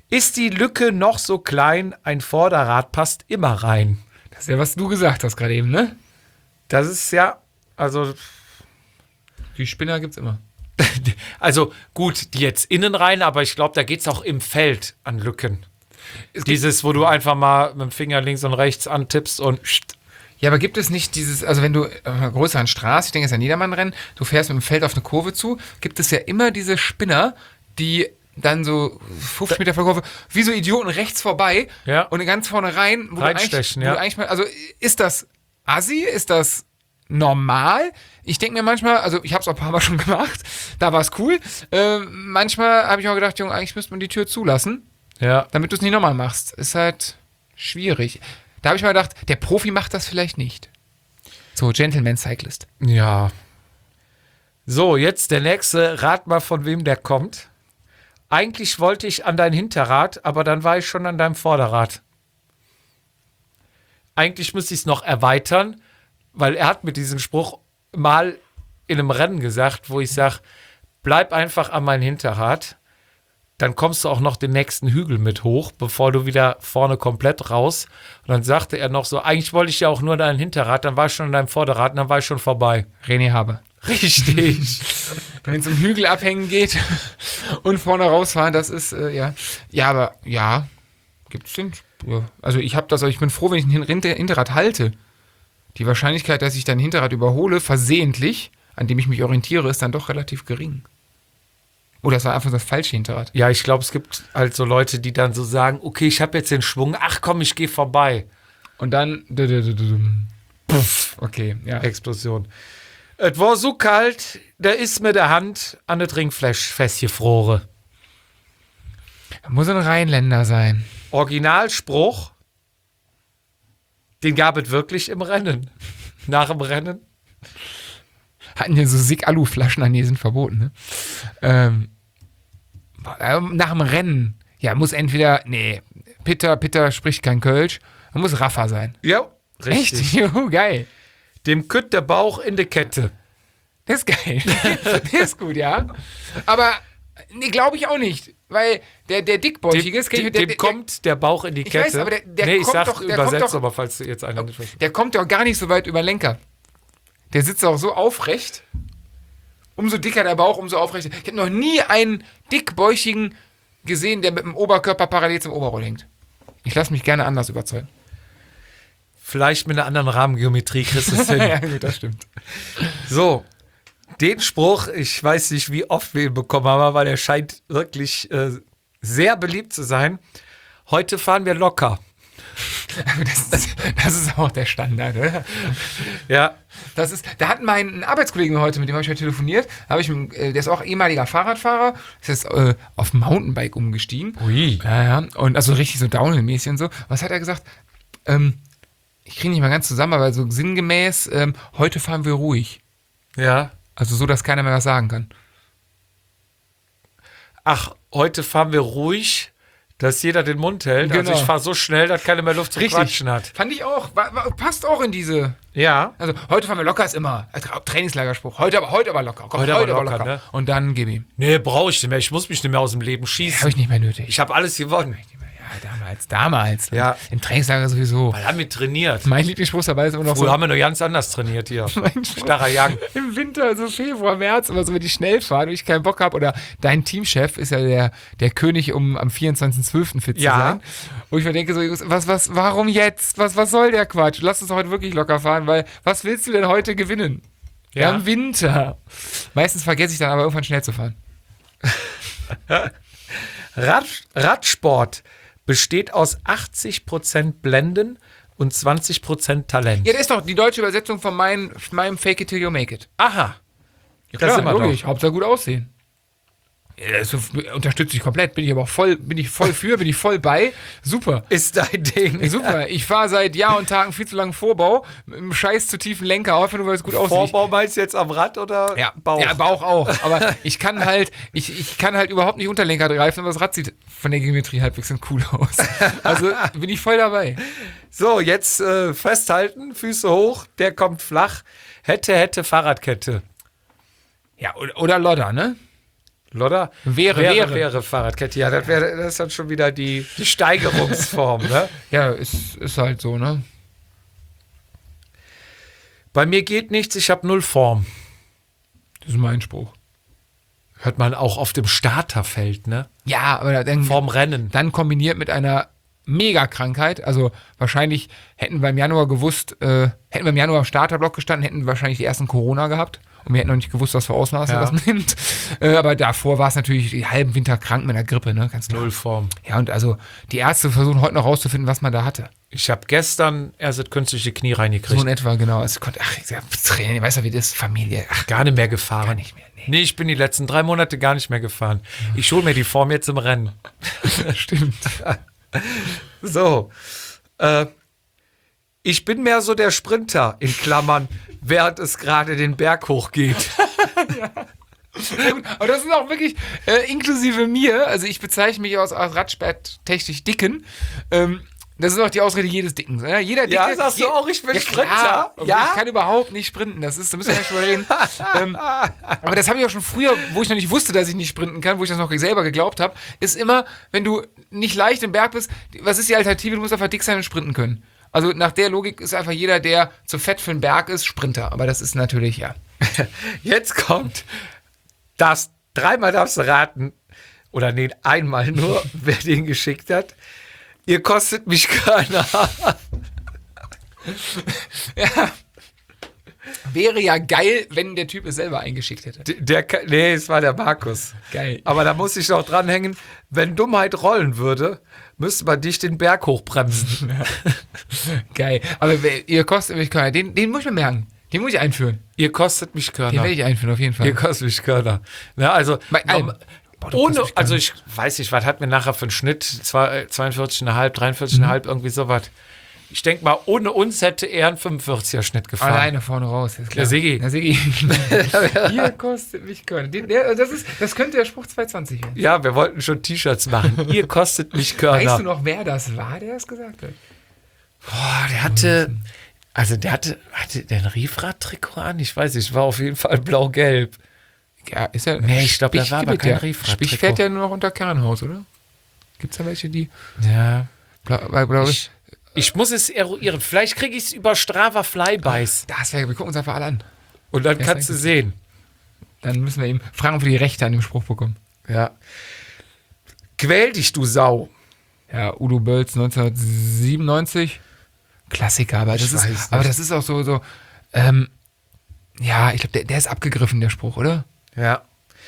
Ist die Lücke noch so klein, ein Vorderrad passt immer rein. Das ist ja, was du gesagt hast gerade eben, ne? Das ist ja, also, Die Spinner gibt's immer. also gut, die jetzt innen rein, aber ich glaube, da geht es auch im Feld an Lücken. Dieses, wo du einfach mal mit dem Finger links und rechts antippst und pst. Ja, aber gibt es nicht dieses, also wenn du auf einer größeren Straße, ich denke, es ist ein Niedermannrennen, du fährst mit dem Feld auf eine Kurve zu, gibt es ja immer diese Spinner, die dann so fünfzig Meter vor der Kurve, wie so Idioten rechts vorbei Ja. und ganz vorne rein, wo Reinstechen, du eigentlich, wo ja. du eigentlich mal, also ist das assi, ist das normal? Ich denke mir manchmal, also ich habe es auch ein paar Mal schon gemacht, da war es cool, äh, manchmal habe ich auch gedacht, Junge, eigentlich müsste man die Tür zulassen, Ja. damit du es nicht nochmal machst. Ist halt schwierig. Da habe ich mal gedacht, der Profi macht das vielleicht nicht. So, Gentleman Cyclist. Ja. So, jetzt der nächste. Rat mal, von wem der kommt. Eigentlich wollte ich an dein Hinterrad, aber dann war ich schon an deinem Vorderrad. Eigentlich müsste ich es noch erweitern, weil er hat mit diesem Spruch mal in einem Rennen gesagt, wo ich sage, bleib einfach an mein Hinterrad, dann kommst du auch noch den nächsten Hügel mit hoch, bevor du wieder vorne komplett raus. Und dann sagte er noch so, eigentlich wollte ich ja auch nur dein Hinterrad, dann war ich schon an deinem Vorderrad und dann war ich schon vorbei. René Haber. Richtig. Wenn es um Hügel abhängen geht und vorne rausfahren, das ist, äh, ja. Ja, aber, ja, gibt's den? Ja. Also ich habe das, ich bin froh, wenn ich ein Hinter- Hinterrad halte. Die Wahrscheinlichkeit, dass ich dein Hinterrad überhole, versehentlich, an dem ich mich orientiere, ist dann doch relativ gering. Oder es war einfach das falsche Hinterrad. Ja, ich glaube, es gibt halt so Leute, die dann so sagen, okay, ich habe jetzt den Schwung, ach komm, ich gehe vorbei. Und dann, puff, okay, ja. Explosion. Es war so kalt, da ist mir der Hand an das Trinkflash festgefroren. Muss ein Rheinländer sein. Originalspruch, den gab es wirklich im Rennen. Nach dem Rennen. Hatten hier so Sig-Alu-Flaschen an, die sind verboten, ne? Ähm, nach dem Rennen, ja, muss entweder, nee, Pitter, Pitter spricht kein Kölsch, man muss Raffa sein. Ja, richtig. Echt? Juhu, geil. Dem kütt der Bauch in die Kette. Das ist geil. Der ist gut, ja. Aber, nee, glaube ich auch nicht, weil der, der Dickbäuchige ist, Dem, der, dem der, kommt der Bauch in die Ich Kette. weiß, aber der- der nee, ich kommt sag doch- der übersetzt, kommt doch- aber falls du jetzt einer nicht verstehst. der kommt doch gar nicht so weit über den Lenker. Der sitzt auch so aufrecht. Umso dicker der Bauch, umso aufrechter. Ich habe noch nie einen dickbäuchigen gesehen, der mit dem Oberkörper parallel zum Oberroll hängt. Ich lasse mich gerne anders überzeugen. Vielleicht mit einer anderen Rahmengeometrie kriegst du es hin. Ja, gut, das stimmt. So, den Spruch, ich weiß nicht, wie oft wir ihn bekommen haben, weil er scheint wirklich äh, sehr beliebt zu sein. Heute fahren wir locker. Das, das, das ist auch der Standard, oder? Ja, Das ist, da hat mein Arbeitskollege heute, mit dem habe ich heute telefoniert, habe ich, mit- äh, der ist auch ehemaliger Fahrradfahrer, ist jetzt äh, auf Mountainbike umgestiegen. Ui. Ja, ja, und also richtig so Downhill-mäßig und so. Was hat er gesagt? Ähm, ich kriege nicht mal ganz zusammen, aber so sinngemäß, ähm, heute fahren wir ruhig. ja. Also so, dass keiner mehr was sagen kann. Ach, heute fahren wir ruhig, dass jeder den Mund hält. Genau. Also ich fahre so schnell, dass keiner mehr Luft zum Quatschen hat. Fand ich auch. War, war, passt auch in diese. Ja. Also heute fahren wir locker ist immer als Tra- Trainingslagerspruch. Heute aber heute aber locker. Komm, Heute heute, aber aber locker, locker. ne? Und dann gib ihm. Nee, brauche ich nicht mehr. Ich muss mich nicht mehr aus dem Leben schießen. Habe ich nicht mehr nötig. Ich habe alles gewonnen. Ja, damals, damals. Ja. Im Trainingslager sowieso. Wir haben wir trainiert. Mein Lieblingsspruch dabei ist immer noch Früher so. haben wir noch ganz anders trainiert hier. Mein Spruch. Starrer Young. Im Winter, so Februar, März, immer so, wenn die schnell fahren und ich keinen Bock habe. Oder dein Teamchef ist ja der, der König, um am vierundzwanzigsten zwölften fit Ja. zu sein. Wo ich mir denke, so, Jungs, was, was, warum jetzt? Was, was soll der Quatsch? Lass uns doch heute wirklich locker fahren, weil was willst du denn heute gewinnen? Ja. Ja. Im Winter. Meistens vergesse ich dann aber irgendwann schnell zu fahren. Rad, Radsport besteht aus achtzig Prozent Blenden und zwanzig Prozent Talent. Ja, das ist doch die deutsche Übersetzung von meinem, meinem Fake it till you make it. Aha. Ja, Das sind wir logisch. doch. Hauptsache gut aussehen. Ja, das unterstütze ich komplett. Bin ich aber auch voll, bin ich voll für, bin ich voll bei. Super. Ist dein Ding. Super. Ich fahre seit Jahr und Tagen viel zu langen Vorbau mit einem scheiß zu tiefen Lenker, einfach nur weil es gut aussieht. Vorbau meinst du jetzt am Rad oder Ja, Bauch? ja, Bauch auch. Aber ich kann halt, ich, ich kann halt überhaupt nicht Unterlenker greifen, aber das Rad sieht von der Geometrie halbwegs cool aus. Also bin ich voll dabei. So, jetzt äh, festhalten, Füße hoch, der kommt flach. Hätte, hätte, Fahrradkette. Ja, oder, oder Lodder, ne? Lodder? Wäre, wäre. wäre. Wäre Fahrradkette. Ja, das, wäre, das ist dann schon wieder die, die Steigerungsform, ne? Ja, ist, ist halt so, ne? Bei mir geht nichts, ich habe null Form. Das ist mein Spruch. Hört man auch auf dem Starterfeld, ne? Ja, aber dann, Vorm Rennen. dann kombiniert mit einer Mega-Krankheit. Also wahrscheinlich hätten wir im Januar gewusst, äh, hätten wir im Januar am Starterblock gestanden, hätten wir wahrscheinlich die ersten Corona gehabt. Und wir hätten noch nicht gewusst, was für Ausmaße Ja. das nimmt. Äh, aber davor war es natürlich die halben Winter krank mit einer Grippe, ne? Ganz klar. Null Form. Ja, und also die Ärzte versuchen heute noch rauszufinden, was man da hatte. Ich habe gestern erst das künstliche Knie reingekriegt. So in etwa, genau. Es konnte, ach, ich sag, Training, weißt du, wie das ist? Familie. Ach, Gar nicht mehr gefahren. gar nicht mehr. Nee. Nee, ich bin die letzten drei Monate gar nicht mehr gefahren. Ich hole mir die Form jetzt im Rennen. Stimmt. So. Äh, ich bin mehr so der Sprinter, in Klammern, während es gerade den Berg hochgeht. Aber das ist auch wirklich äh, inklusive mir, also ich bezeichne mich als, als Radsport-technisch Dicken. Ähm, das ist auch die Ausrede jedes Dicken. Ne? Jeder Dicke, Ja, sagst du je- auch, ich bin ja, Sprinter? Klar, Ja? Ich kann überhaupt nicht sprinten, das ist, da müssen wir nicht drüber reden. ähm, aber das habe ich auch schon früher, wo ich noch nicht wusste, dass ich nicht sprinten kann, wo ich das noch selber geglaubt habe, ist immer, wenn du nicht leicht im Berg bist, was ist die Alternative? Du musst einfach dick sein und sprinten können. Also nach der Logik ist einfach jeder, der zu fett für den Berg ist, Sprinter. Aber das ist natürlich, ja. Jetzt kommt das, dreimal darfst du raten, oder nee, einmal nur, wer den geschickt hat. Ihr kostet mich keiner. Wäre ja geil, wenn der Typ es selber eingeschickt hätte. D- Der, ka- nee, es war der Markus. Geil. Aber da muss ich noch dranhängen, wenn Dummheit rollen würde, müsste man dich den Berg hochbremsen. Geil. Aber wer- ihr kostet mich keiner. Den, den muss ich mir merken. Den muss ich einführen. Ihr kostet mich Den Körner. werde ich einführen, auf jeden Fall. Ihr kostet mich Körner. Ja, also, Bei allem. norm- Boah, du ohne, kostest mich also Körner. ich weiß nicht, was hat mir nachher für einen Schnitt? Zwei- zweiundvierzig Komma fünf, dreiundvierzig Komma fünf, irgendwie sowas. Ich denke mal, ohne uns hätte er einen fünfundvierziger Schnitt gefahren. Alleine vorne raus. Ist klar. Der Siggi. Der Siggi. Ihr kostet mich Körner. Den, der, das, ist, das könnte der Spruch zweihundertzwanzig werden. Ja, wir wollten schon T-Shirts machen. Ihr kostet mich Körner. Weißt du noch, wer das war, der es gesagt hat? Boah, der hatte, also der hatte, hatte der ein Riefrad-Trikot an? Ich weiß nicht, war auf jeden Fall blau-gelb. Ja, ist ja. Nee, ich glaub, da Spich war aber gibt kein ja. Riefrad-Trikot. Spich fährt ja nur noch unter Kernhaus, oder? Gibt es da welche, die. Ja. Blau, blau, blau, Ich, ich muss es eruieren. Vielleicht kriege ich es über Strava Flybys. das wäre, wir gucken uns einfach alle an. Und dann Ja, kannst du ist sehen. Dann müssen wir eben fragen, ob wir die Rechte an dem Spruch bekommen. Ja. Quäl dich, du Sau. Ja, Udo Bölz neunzehnhundertsiebenundneunzig. Klassiker, aber das, Ich ist, weiß nicht. aber das ist auch so, so ähm, ja, ich glaube, der, der ist abgegriffen, der Spruch, oder? Ja.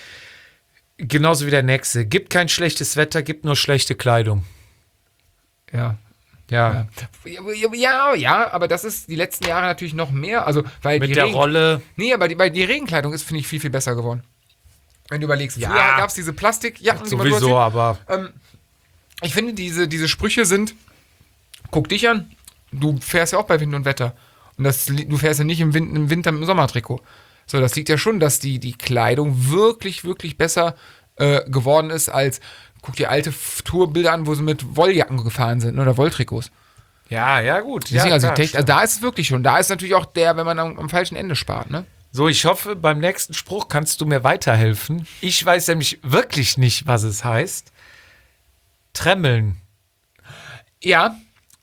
Genauso wie der nächste. Gibt kein schlechtes Wetter, gibt nur schlechte Kleidung. Ja. Ja. Ja, ja, ja, ja, aber das ist die letzten Jahre natürlich noch mehr. Also, weil Mit die der Regen, Rolle. Nee, aber die, weil die Regenkleidung ist, finde ich, viel, viel besser geworden. Wenn du überlegst, Ja. früher gab es diese Plastikjacken, die man Sowieso, durchzieht. aber. Ähm, ich finde, diese, diese Sprüche sind, guck dich an, du fährst ja auch bei Wind und Wetter. Und das, li- du fährst ja nicht im, Win- im Winter mit dem Sommertrikot. So, das liegt ja schon, dass die, die Kleidung wirklich, wirklich besser äh, geworden ist als, guck dir alte F- Tourbilder an, wo sie mit Wolljacken gefahren sind oder Wolltrikots. Ja, ja, gut. Deswegen, ja, also, klar, technisch, also da ist es wirklich schon. Da ist natürlich auch der, wenn man am, am falschen Ende spart, ne? So, ich hoffe, beim nächsten Spruch kannst du mir weiterhelfen. Ich weiß nämlich wirklich nicht, was es heißt. Tremmeln. Ja.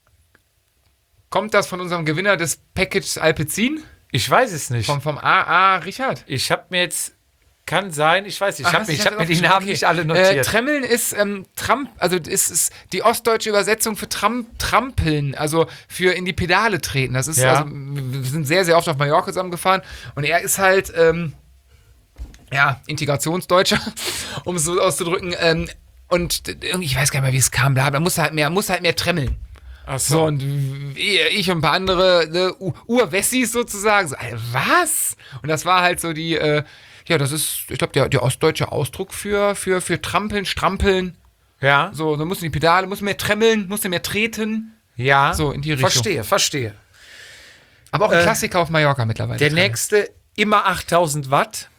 Kommt das von unserem Gewinner des Package Alpecin? Ich weiß es nicht. Vom, vom A A Richard? Ich habe mir jetzt, kann sein, ich weiß nicht, ich Ach, habe hast du ich das hab mir die aufgeschrieben? Namen Okay. nicht alle Äh, notiert. Tremmeln ist ähm, Tramp, also ist, ist die ostdeutsche Übersetzung für Tram, Trampeln, also für in die Pedale treten. Das ist, Ja. also, wir sind sehr, sehr oft auf Mallorca zusammengefahren und er ist halt, ähm, ja, Integrationsdeutscher, um es so auszudrücken. Ähm, und irgendwie, ich weiß gar nicht mehr, wie es kam, bla, bla, muss halt mehr, muss halt mehr tremmeln. Ach So, und ich und ein paar andere ne, U- Urwessis sozusagen, so, Alter, was? Und das war halt so die, äh, ja, das ist, ich glaube, der, der ostdeutsche Ausdruck für, für, für Trampeln, Strampeln. Ja, So, dann musst du die Pedale, musst du mehr tremmeln, musst du mehr treten. ja. So, in die Richtung. Verstehe, verstehe. Aber auch ein Äh, Klassiker auf Mallorca mittlerweile. Der Tremmeln. nächste, immer achttausend Watt.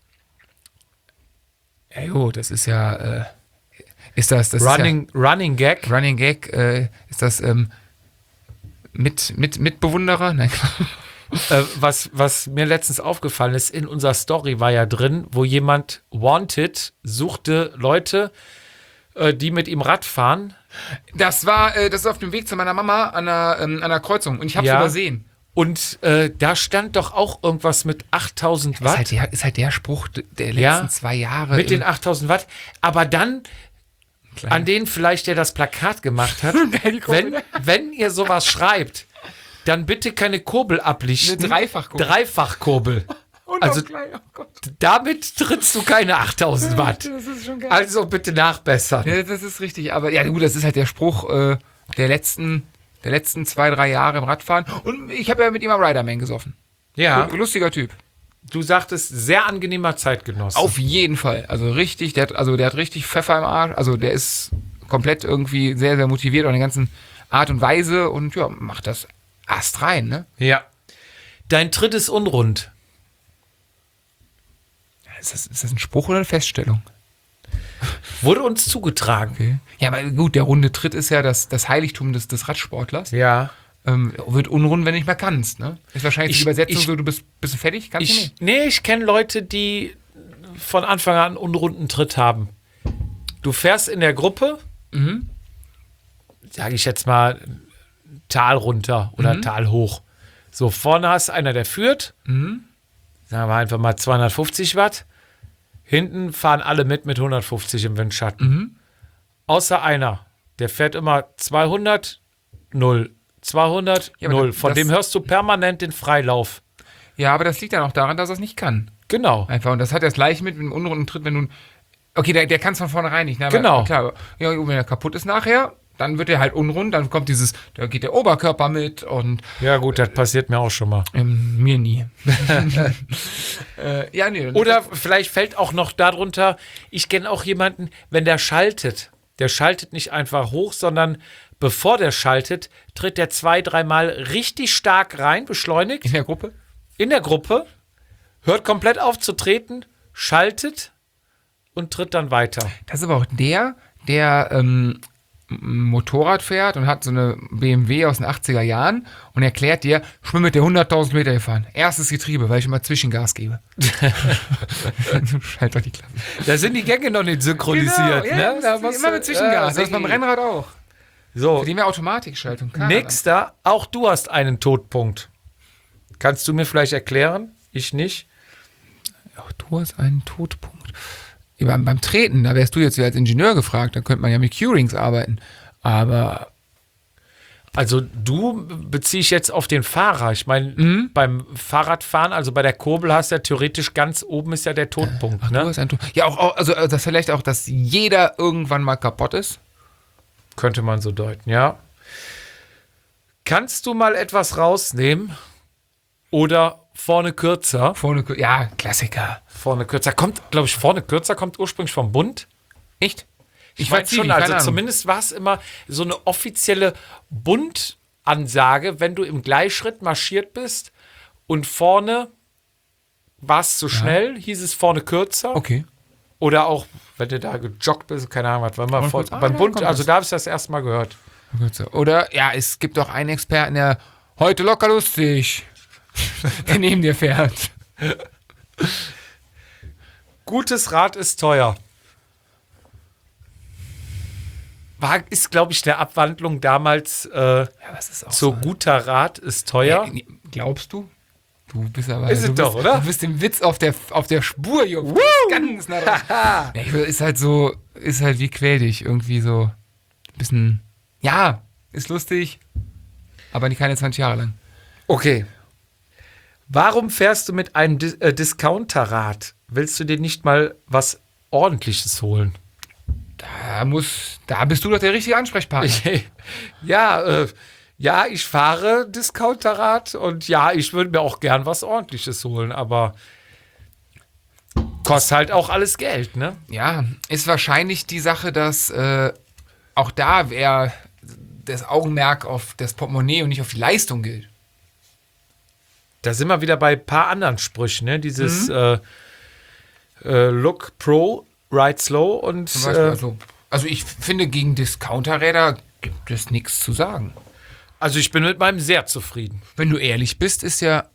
Ja, jo, das ist ja, äh, ist das, das Running, Running Gag. ist ja, Running Gag, äh, ist das, ähm, mit, mit, Mitbewunderer? Nein, äh, was, was mir letztens aufgefallen ist, in unserer Story war ja drin, wo jemand Wanted suchte Leute, äh, die mit ihm Rad fahren. Das war, äh, das ist auf dem Weg zu meiner Mama an einer, ähm, an einer Kreuzung und ich hab's Ja. übersehen. Und äh, da stand doch auch irgendwas mit achttausend Ist Watt. halt, der, ist halt der Spruch d- der letzten Ja, zwei Jahre. Mit im- den achttausend Watt. Aber dann, Klein. an den vielleicht, der das Plakat gemacht hat, Die Kurbel. wenn, wenn ihr sowas schreibt, dann bitte keine Kurbel ablichten. Eine Dreifachkurbel. Dreifachkurbel. Und also- auch klein, oh Gott. Damit trittst du keine achttausend Watt. Das ist schon geil. Also bitte nachbessern. Ja, das ist richtig. Aber ja, gut, das ist halt der Spruch äh, der letzten, der letzten zwei, drei Jahre im Radfahren. Und ich habe ja mit ihm am Riderman gesoffen. Ja, Lustiger Typ. du sagtest, sehr angenehmer Zeitgenosse. Auf jeden Fall. Also richtig, der hat, also der hat richtig Pfeffer im Arsch. Also der ist komplett irgendwie sehr, sehr motiviert an der ganzen Art und Weise und ja, macht das Ast rein, ne? Ja. Dein Tritt ist unrund. Ist das, ist das ein Spruch oder eine Feststellung? Wurde uns zugetragen. Okay. Ja, aber gut, der runde Tritt ist ja das, das Heiligtum des, des Radsportlers. Ja. Ähm, wird unrund, wenn du nicht mehr kannst, ne? Ist wahrscheinlich Ich- die Übersetzung ich- so, du bist, bist du fertig, kannst du Ich, nicht. nee, ich kenne Leute, die von Anfang an einen unrunden Tritt haben. Du fährst in der Gruppe, Mhm. sage ich jetzt mal, Tal runter oder Mhm. Tal hoch. So, vorne hast einer, der führt. Mhm. Sagen wir einfach mal zweihundertfünfzig Watt. Hinten fahren alle mit mit hundertfünfzig im Windschatten. Mhm. Außer einer. Der fährt immer zweihundert, null. zweihundert, Ja, aber null. das- Von das- dem hörst du permanent den Freilauf. Ja, aber das liegt dann auch daran, dass er es nicht kann. Genau. Einfach. Und das hat das gleiche mit dem unrunden Tritt, wenn du. Okay, der, der kann es von vornherein nicht. Ne? Aber, Genau. Klar, aber, ja, wenn er kaputt ist nachher, dann wird er halt unrund, dann kommt dieses, da geht der Oberkörper mit und Ja, gut, das passiert mir auch schon mal. ähm, mir nie. äh, ja, nee. Oder vielleicht fällt auch noch darunter, ich kenne auch jemanden, wenn der schaltet, der schaltet nicht einfach hoch, sondern bevor der schaltet, tritt der zwei, dreimal richtig stark rein, beschleunigt in der Gruppe? in der Gruppe, hört komplett auf zu treten, schaltet und tritt dann weiter. Das ist aber auch der, der ähm, m- Motorrad fährt und hat so eine B M W aus den achtziger Jahren und erklärt dir, ich bin mit der hunderttausend Meter gefahren. Erstes Getriebe, weil ich immer Zwischengas gebe. Schalt doch die Klappe. Da sind die Gänge noch nicht synchronisiert. Genau, ne? ja, Da das musst ist immer du- mit Zwischengas. äh, das ist beim Rennrad auch. So, Für den wäre Automatikschaltung. Keine nächster, auch du hast einen Todpunkt. Kannst du mir vielleicht erklären? Ich nicht. Ahnung. Auch du hast einen Todpunkt. Ja, beim, beim Treten, da wärst du jetzt wieder als Ingenieur gefragt. Da könnte man ja mit Q-Rings arbeiten. Aber Also du beziehe ich jetzt auf den Fahrer. Ich meine, Mhm. beim Fahrradfahren, also bei der Kurbel hast du ja theoretisch ganz oben ist ja der Todpunkt. ach, du Ne? hast einen Tod. Ja, auch, auch also äh, das vielleicht auch, dass jeder irgendwann mal kaputt ist. Könnte man so deuten, ja. Kannst du mal etwas rausnehmen? Oder vorne kürzer? Vorne, ja, Klassiker. Vorne kürzer. Kommt, glaube ich, vorne kürzer kommt ursprünglich vom Bund. Echt? Ich weiß meine schon, nicht, keine also Ahnung. zumindest war es immer so eine offizielle Bundansage, wenn du im Gleichschritt marschiert bist und vorne war es zu schnell, hieß es vorne kürzer. Okay. Oder auch, wenn du da gejoggt bist, keine Ahnung was, wenn man Vorne vor, kürzer. Ah, beim da Bund, kommt also das. da habe ich das erste Mal gehört. Oder, ja, es gibt auch einen Experten, der heute locker lustig, der neben dir fährt. Gutes Rad ist teuer. War, ist, glaube ich, der Abwandlung damals äh, Ja, das ist auch so guter Rat ist teuer. Ja, glaubst du? Du bist aber. Ist du es bist, doch, oder? Du bist dem Witz auf der, auf der Spur, Junge. Du bist ganz nah dran. Ja, ich will- ist halt so, ist halt wie quäl dich. Irgendwie so ein bisschen. Ja, ist lustig, aber nicht keine zwanzig Jahre lang. Okay. Warum fährst du mit einem Dis äh, Discounterrad? Willst du dir nicht mal was Ordentliches holen? Da muss, da bist du doch der richtige Ansprechpartner. ja, äh, ja, ich fahre Discounterrad und ja, ich würde mir auch gern was Ordentliches holen, aber kostet halt auch alles Geld, ne? Ja, ist wahrscheinlich die Sache, dass äh, auch da wäre das Augenmerk auf das Portemonnaie und nicht auf die Leistung gilt. Da sind wir wieder bei ein paar anderen Sprüchen, ne? Dieses äh, äh, Look Pro, Ride Slow und Zum Beispiel, äh, also, also ich finde, gegen Discounterräder gibt es nichts zu sagen. also ich bin mit meinem sehr zufrieden. Wenn du ehrlich bist, ist ja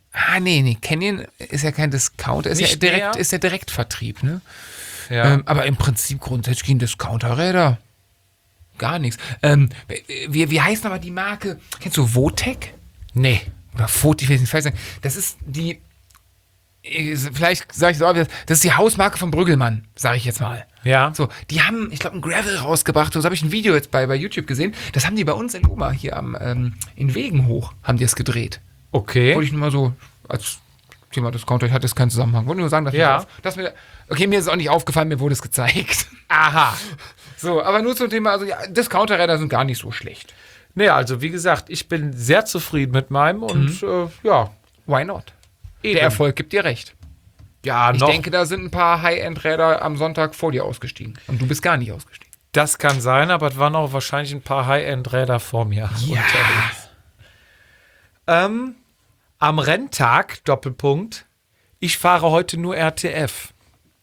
Ah, nee, nee, Canyon ist ja kein Discounter, ist ja Nicht direkt, mehr? ist ja Direktvertrieb, ne? Ja. Ähm, aber im Prinzip grundsätzlich gehen Discounterräder. Gar nichts. Ähm, wie, wie heißt aber die Marke? Kennst du Votec? Nee. Oder Vot, ich will es nicht falsch sagen. Das ist die, vielleicht sage ich so, das ist die Hausmarke von Brüggelmann, sage ich jetzt mal. Ja. So, die haben, ich glaube, ein Gravel rausgebracht. So habe ich ein Video jetzt bei, bei YouTube gesehen. Das haben die bei uns in Loma hier am, ähm, in Wegen hoch, haben die es gedreht. Okay. Wollte ich nur mal so als Thema Discounter, ich hatte jetzt keinen Zusammenhang. Wollte nur sagen, dass, Ja. mir, dass mir, okay, mir ist es auch nicht aufgefallen, mir wurde es gezeigt. Aha. So, aber nur zum Thema, also ja, Discounterräder sind gar nicht so schlecht. Nee, also wie gesagt, ich bin sehr zufrieden mit meinem und äh, ja. Why not? Eben. Der Erfolg gibt dir recht. Ja, Ich noch. denke, da sind ein paar High-End-Räder am Sonntag vor dir ausgestiegen. Und du bist gar nicht ausgestiegen. Das kann sein, aber es waren auch wahrscheinlich ein paar High-End-Räder vor mir unterwegs. Ähm, am Renntag, Doppelpunkt, ich fahre heute nur R T F.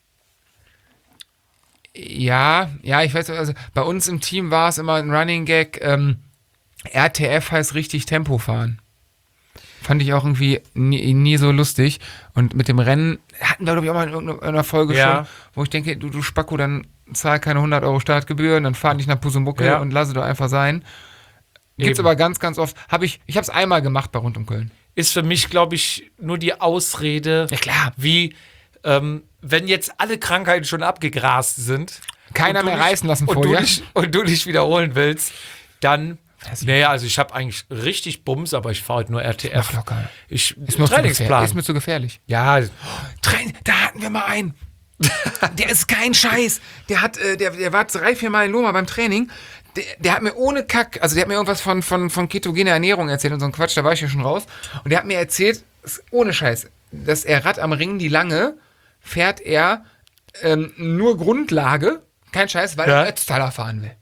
Ja, ja, ich weiß, also bei uns im Team war es immer ein Running Gag. Ähm, R T F heißt richtig Tempo fahren. Fand ich auch irgendwie nie, nie so lustig. Und mit dem Rennen hatten wir, glaube ich, auch mal in irgendeiner Folge Ja. schon, wo ich denke, du, du Spacko, dann zahl keine hundert Euro Startgebühren, dann fahr nicht nach Pusemucke Ja. und lasse doch einfach sein. Gibt's Eben. aber ganz, ganz oft. Hab ich ich habe es einmal gemacht bei Rund um Köln. Ist für mich, glaube ich, nur die Ausrede, Ja, klar. wie, ähm, wenn jetzt alle Krankheiten schon abgegrast sind. Keiner und du mehr nicht- reißen lassen und vor du dir. nicht, und du nicht wiederholen willst, dann. Das- Naja, also ich habe eigentlich richtig Bums, aber ich fahre heute nur R T F. Mach locker. Ich, Ist mir, zu gefährlich. Trainingsplan. ist mir zu gefährlich. Ja, Train da hatten wir mal einen. Der ist kein Scheiß. Der hat, äh, der, der war drei, vier Mal in Loma beim Training. Der, der hat mir ohne Kack, also der hat mir irgendwas von, von, von ketogener Ernährung erzählt und so ein Quatsch, da war ich ja schon raus. Und der hat mir erzählt, ist ohne Scheiß, dass er Rad am Ring, die Lange, fährt er ähm, nur Grundlage, kein Scheiß, weil Ja. er Ötztaler fahren will.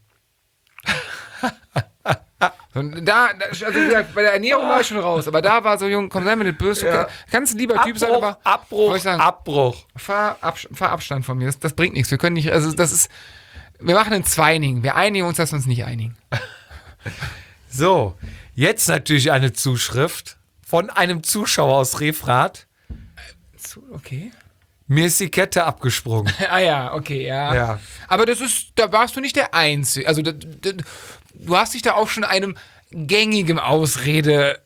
Und da, da- also wie gesagt, bei der Ernährung war ich schon raus, aber da war so, Jung, komm, sei mir nicht böse, du Ja. kann- kannst ein lieber Typ sein, Abbruch, aber Abbruch, wollte ich sagen, Abbruch. fahr, Abs fahr Abstand von mir, das, das bringt nichts, wir können nicht, also das ist, wir machen ein Zweining, wir einigen uns, dass wir uns nicht einigen. So, jetzt natürlich eine Zuschrift von einem Zuschauer aus Refrath. So, okay. Mir ist die Kette abgesprungen. Ah ja, okay, ja. Ja. Aber das ist, da warst du nicht der Einzige, also da, da, du hast dich da auch schon einem gängigen Ausrede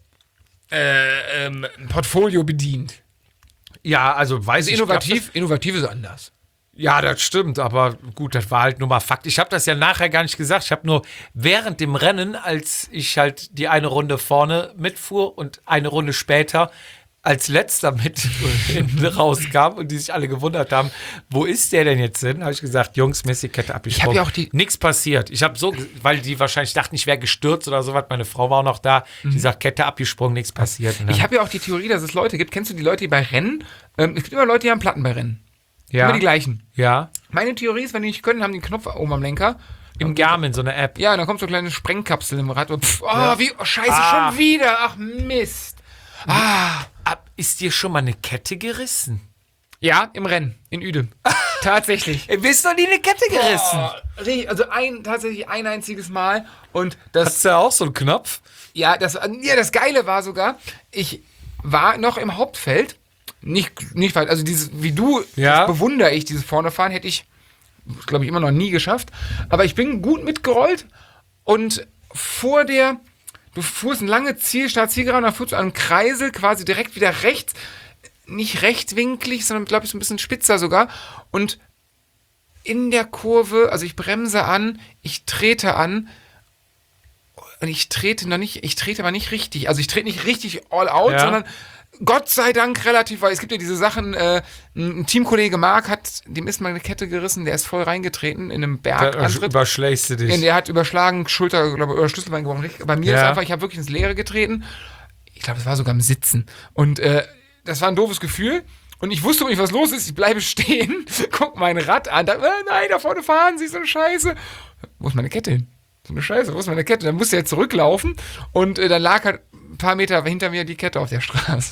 äh, ähm, Portfolio bedient. Ja, also weiß Also ich innovativ, innovativ ist anders. Ja, das stimmt, aber gut, das war halt nur mal Fakt. Ich habe das ja nachher gar nicht gesagt. Ich habe nur während dem Rennen, als ich halt die eine Runde vorne mitfuhr und eine Runde später als letzter mit hinten rauskam und die sich alle gewundert haben, wo ist der denn jetzt hin? Habe ich gesagt, Jungs, mir ist die Kette abgesprungen. ja auch die- Nichts passiert. Ich habe so, weil die wahrscheinlich dachten, ich wäre gestürzt oder sowas. Meine Frau war auch noch da. Die sagt, Kette abgesprungen, nichts passiert. Und dann- Ich habe ja auch die Theorie, dass es Leute gibt. Kennst du die Leute, die bei Rennen? Ähm, es gibt immer Leute, die haben Platten bei Rennen. ja, Immer die gleichen. ja, Meine Theorie ist, wenn die nicht können, haben die einen Knopf oben am Lenker. im Garmin, so eine App. Ja, und dann kommt so eine kleine Sprengkapsel im Rad und pff, oh, Ja. wie, oh, scheiße, Ah. schon wieder. Ach, Mist. Ah. Ab, ist dir schon mal eine Kette gerissen? Ja, im Rennen, in Uedem. Tatsächlich. Ey, bist du nie eine Kette gerissen? Oh, ri- also ein, tatsächlich ein einziges Mal. Und das, Hast du ja auch so einen Knopf? ja, das, ja, das Geile war sogar, ich war noch im Hauptfeld. Nicht, nicht weit, also dieses, wie du, Ja. das bewundere ich, dieses Vornefahren, hätte ich, glaube ich, immer noch nie geschafft. Aber ich bin gut mitgerollt und vor der, du fuhrst ein lange Zielstart, Zielgeraden, dann fuhrst du an einem Kreisel quasi direkt wieder rechts, nicht rechtwinklig, sondern, glaube ich, so ein bisschen spitzer sogar. Und in der Kurve, also ich bremse an, ich trete an und ich trete noch nicht, ich trete aber nicht richtig. Also ich trete nicht richtig all out, Ja. sondern Gott sei Dank relativ, weil es gibt ja diese Sachen, äh, ein Teamkollege Marc hat, dem ist mal eine Kette gerissen, der ist voll reingetreten in einem Da Bergantritt. überschlägst du dich. Und der hat überschlagen, Schulter, glaube ich, oder Schlüsselbein gebrochen. Richtig. Bei mir ist Ja. einfach, ich habe wirklich ins Leere getreten. Ich glaube, es war sogar im Sitzen. Und äh, das war ein doofes Gefühl. Und ich wusste nicht, was los ist. Ich bleibe stehen, guck mein Rad an. Da, äh, nein, da vorne fahren sie, so eine Scheiße. Wo ist meine Kette hin? So eine Scheiße, wo ist meine Kette? Dann musste er zurücklaufen. Und äh, dann lag halt ein paar Meter hinter mir die Kette auf der Straße.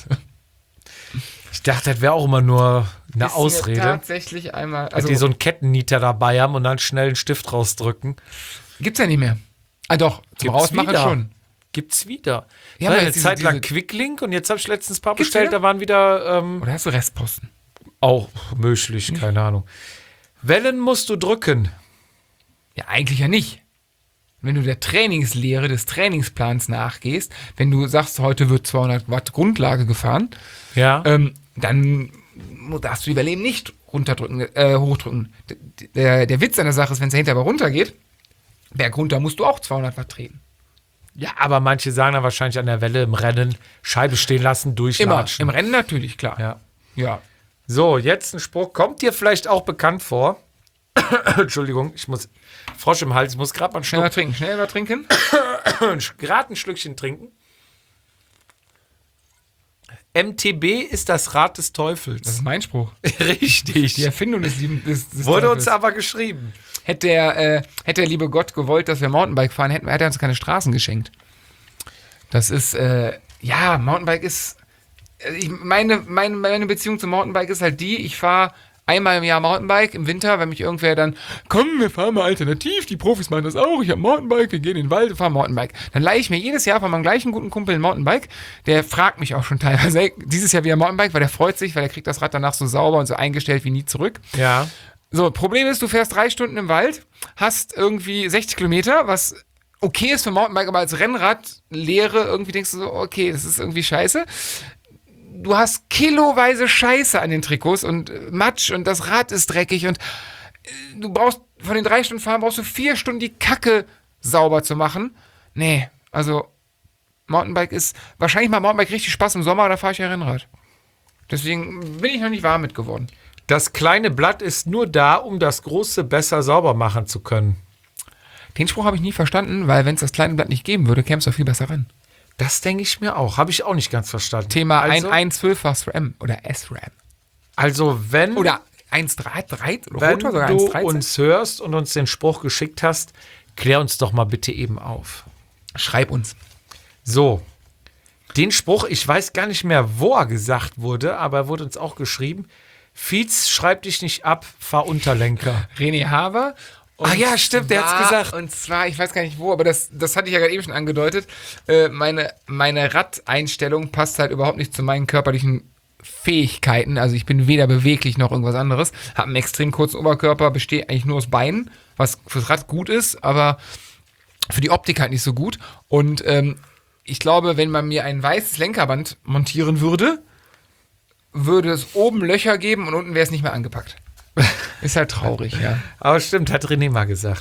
Ich dachte, das wäre auch immer nur eine Ist mir Ausrede. Tatsächlich einmal. Also, Also, die so einen Kettennieter dabei haben und dann schnell einen Stift rausdrücken. gibt's ja nicht mehr. Ah, doch, zum Gibt's Rausmachen wieder. schon. Gibt's wieder. Ja, Ja, aber eine jetzt diese- Zeit lang diese- Quicklink und jetzt habe ich letztens ein paar Gibt's bestellt, wieder? da waren wieder ähm, Oder hast du Restposten? auch möglich, keine Ahnung. Wellen musst du drücken. Ja, eigentlich ja nicht. Wenn du der Trainingslehre des Trainingsplans nachgehst, wenn du sagst, heute wird zweihundert Watt Grundlage gefahren, Ja. ähm, dann darfst du die Welle eben nicht runterdrücken, äh, hochdrücken. D- Der, der Witz an der Sache ist, wenn es dahinter aber runtergeht, bergunter musst du auch zweihundert Watt treten. Ja, aber manche sagen dann wahrscheinlich an der Welle im Rennen Scheibe stehen lassen, Immer. durchlatschen. Im Rennen natürlich, klar. Ja. Ja. So, jetzt ein Spruch. Kommt dir vielleicht auch bekannt vor? Entschuldigung, ich muss Frosch im Hals, ich muss gerade mal einen Schneller Schluck, trinken, schneller trinken. gerade ein Schlückchen trinken. M T B ist das Rad des Teufels. Das ist mein Spruch. Richtig. Die Erfindung des, lieben- des, des Wurde Teufels. uns aber geschrieben. Hätte der, äh, hätte der liebe Gott gewollt, dass wir Mountainbike fahren, hätten, hätte er uns keine Straßen geschenkt. Das ist, äh, ja, Mountainbike ist, äh, ich, meine, meine, meine Beziehung zum Mountainbike ist halt die, ich fahre einmal im Jahr Mountainbike im Winter, wenn mich irgendwer dann, komm, wir fahren mal alternativ, die Profis machen das auch, ich habe Mountainbike, wir gehen in den Wald, wir fahren Mountainbike. Dann leihe ich mir jedes Jahr von meinem gleichen guten Kumpel ein Mountainbike, der fragt mich auch schon teilweise, ey, dieses Jahr wieder Mountainbike, weil der freut sich, weil er kriegt das Rad danach so sauber und so eingestellt wie nie zurück. Ja. So, Problem ist, du fährst drei Stunden im Wald, hast irgendwie sechzig Kilometer, was okay ist für Mountainbike, aber als Rennradlehre irgendwie denkst du so, okay, das ist irgendwie scheiße. Du hast kiloweise Scheiße an den Trikots und äh, Matsch und das Rad ist dreckig und äh, du brauchst, von den drei Stunden fahren brauchst du vier Stunden die Kacke sauber zu machen. Nee, also Mountainbike ist, wahrscheinlich macht Mountainbike richtig Spaß im Sommer, da fahre ich ja Rennrad. Deswegen bin ich noch nicht warm mit geworden. Das kleine Blatt ist nur da, um das große besser sauber machen zu können. Den Spruch habe ich nie verstanden, weil wenn es das kleine Blatt nicht geben würde, käme es doch viel besser ran. Das denke ich mir auch. Habe ich auch nicht ganz verstanden. Thema also, ein zwölffach RAM oder S RAM. Also, wenn, Oder eins Komma drei oder wenn Rotor sogar du eins Komma dreizehn. uns hörst und uns den Spruch geschickt hast, klär uns doch mal bitte eben auf. Schreib uns. So, den Spruch, ich weiß gar nicht mehr, wo er gesagt wurde, aber er wurde uns auch geschrieben. Fietz, schreib dich nicht ab, fahr Unterlenker. René Haver. Ah ja, stimmt, der hat's zwar- gesagt. Und zwar, ich weiß gar nicht wo, aber das, das hatte ich ja gerade eben schon angedeutet. Äh, meine, meine Radeinstellung passt halt überhaupt nicht zu meinen körperlichen Fähigkeiten. Also ich bin weder beweglich noch irgendwas anderes. Habe einen extrem kurzen Oberkörper, bestehe eigentlich nur aus Beinen, was fürs Rad gut ist, aber für die Optik halt nicht so gut. Und ähm, ich glaube, wenn man mir ein weißes Lenkerband montieren würde, würde es oben Löcher geben und unten wäre es nicht mehr angepackt. Ist halt traurig, ja. Aber stimmt, hat René mal gesagt.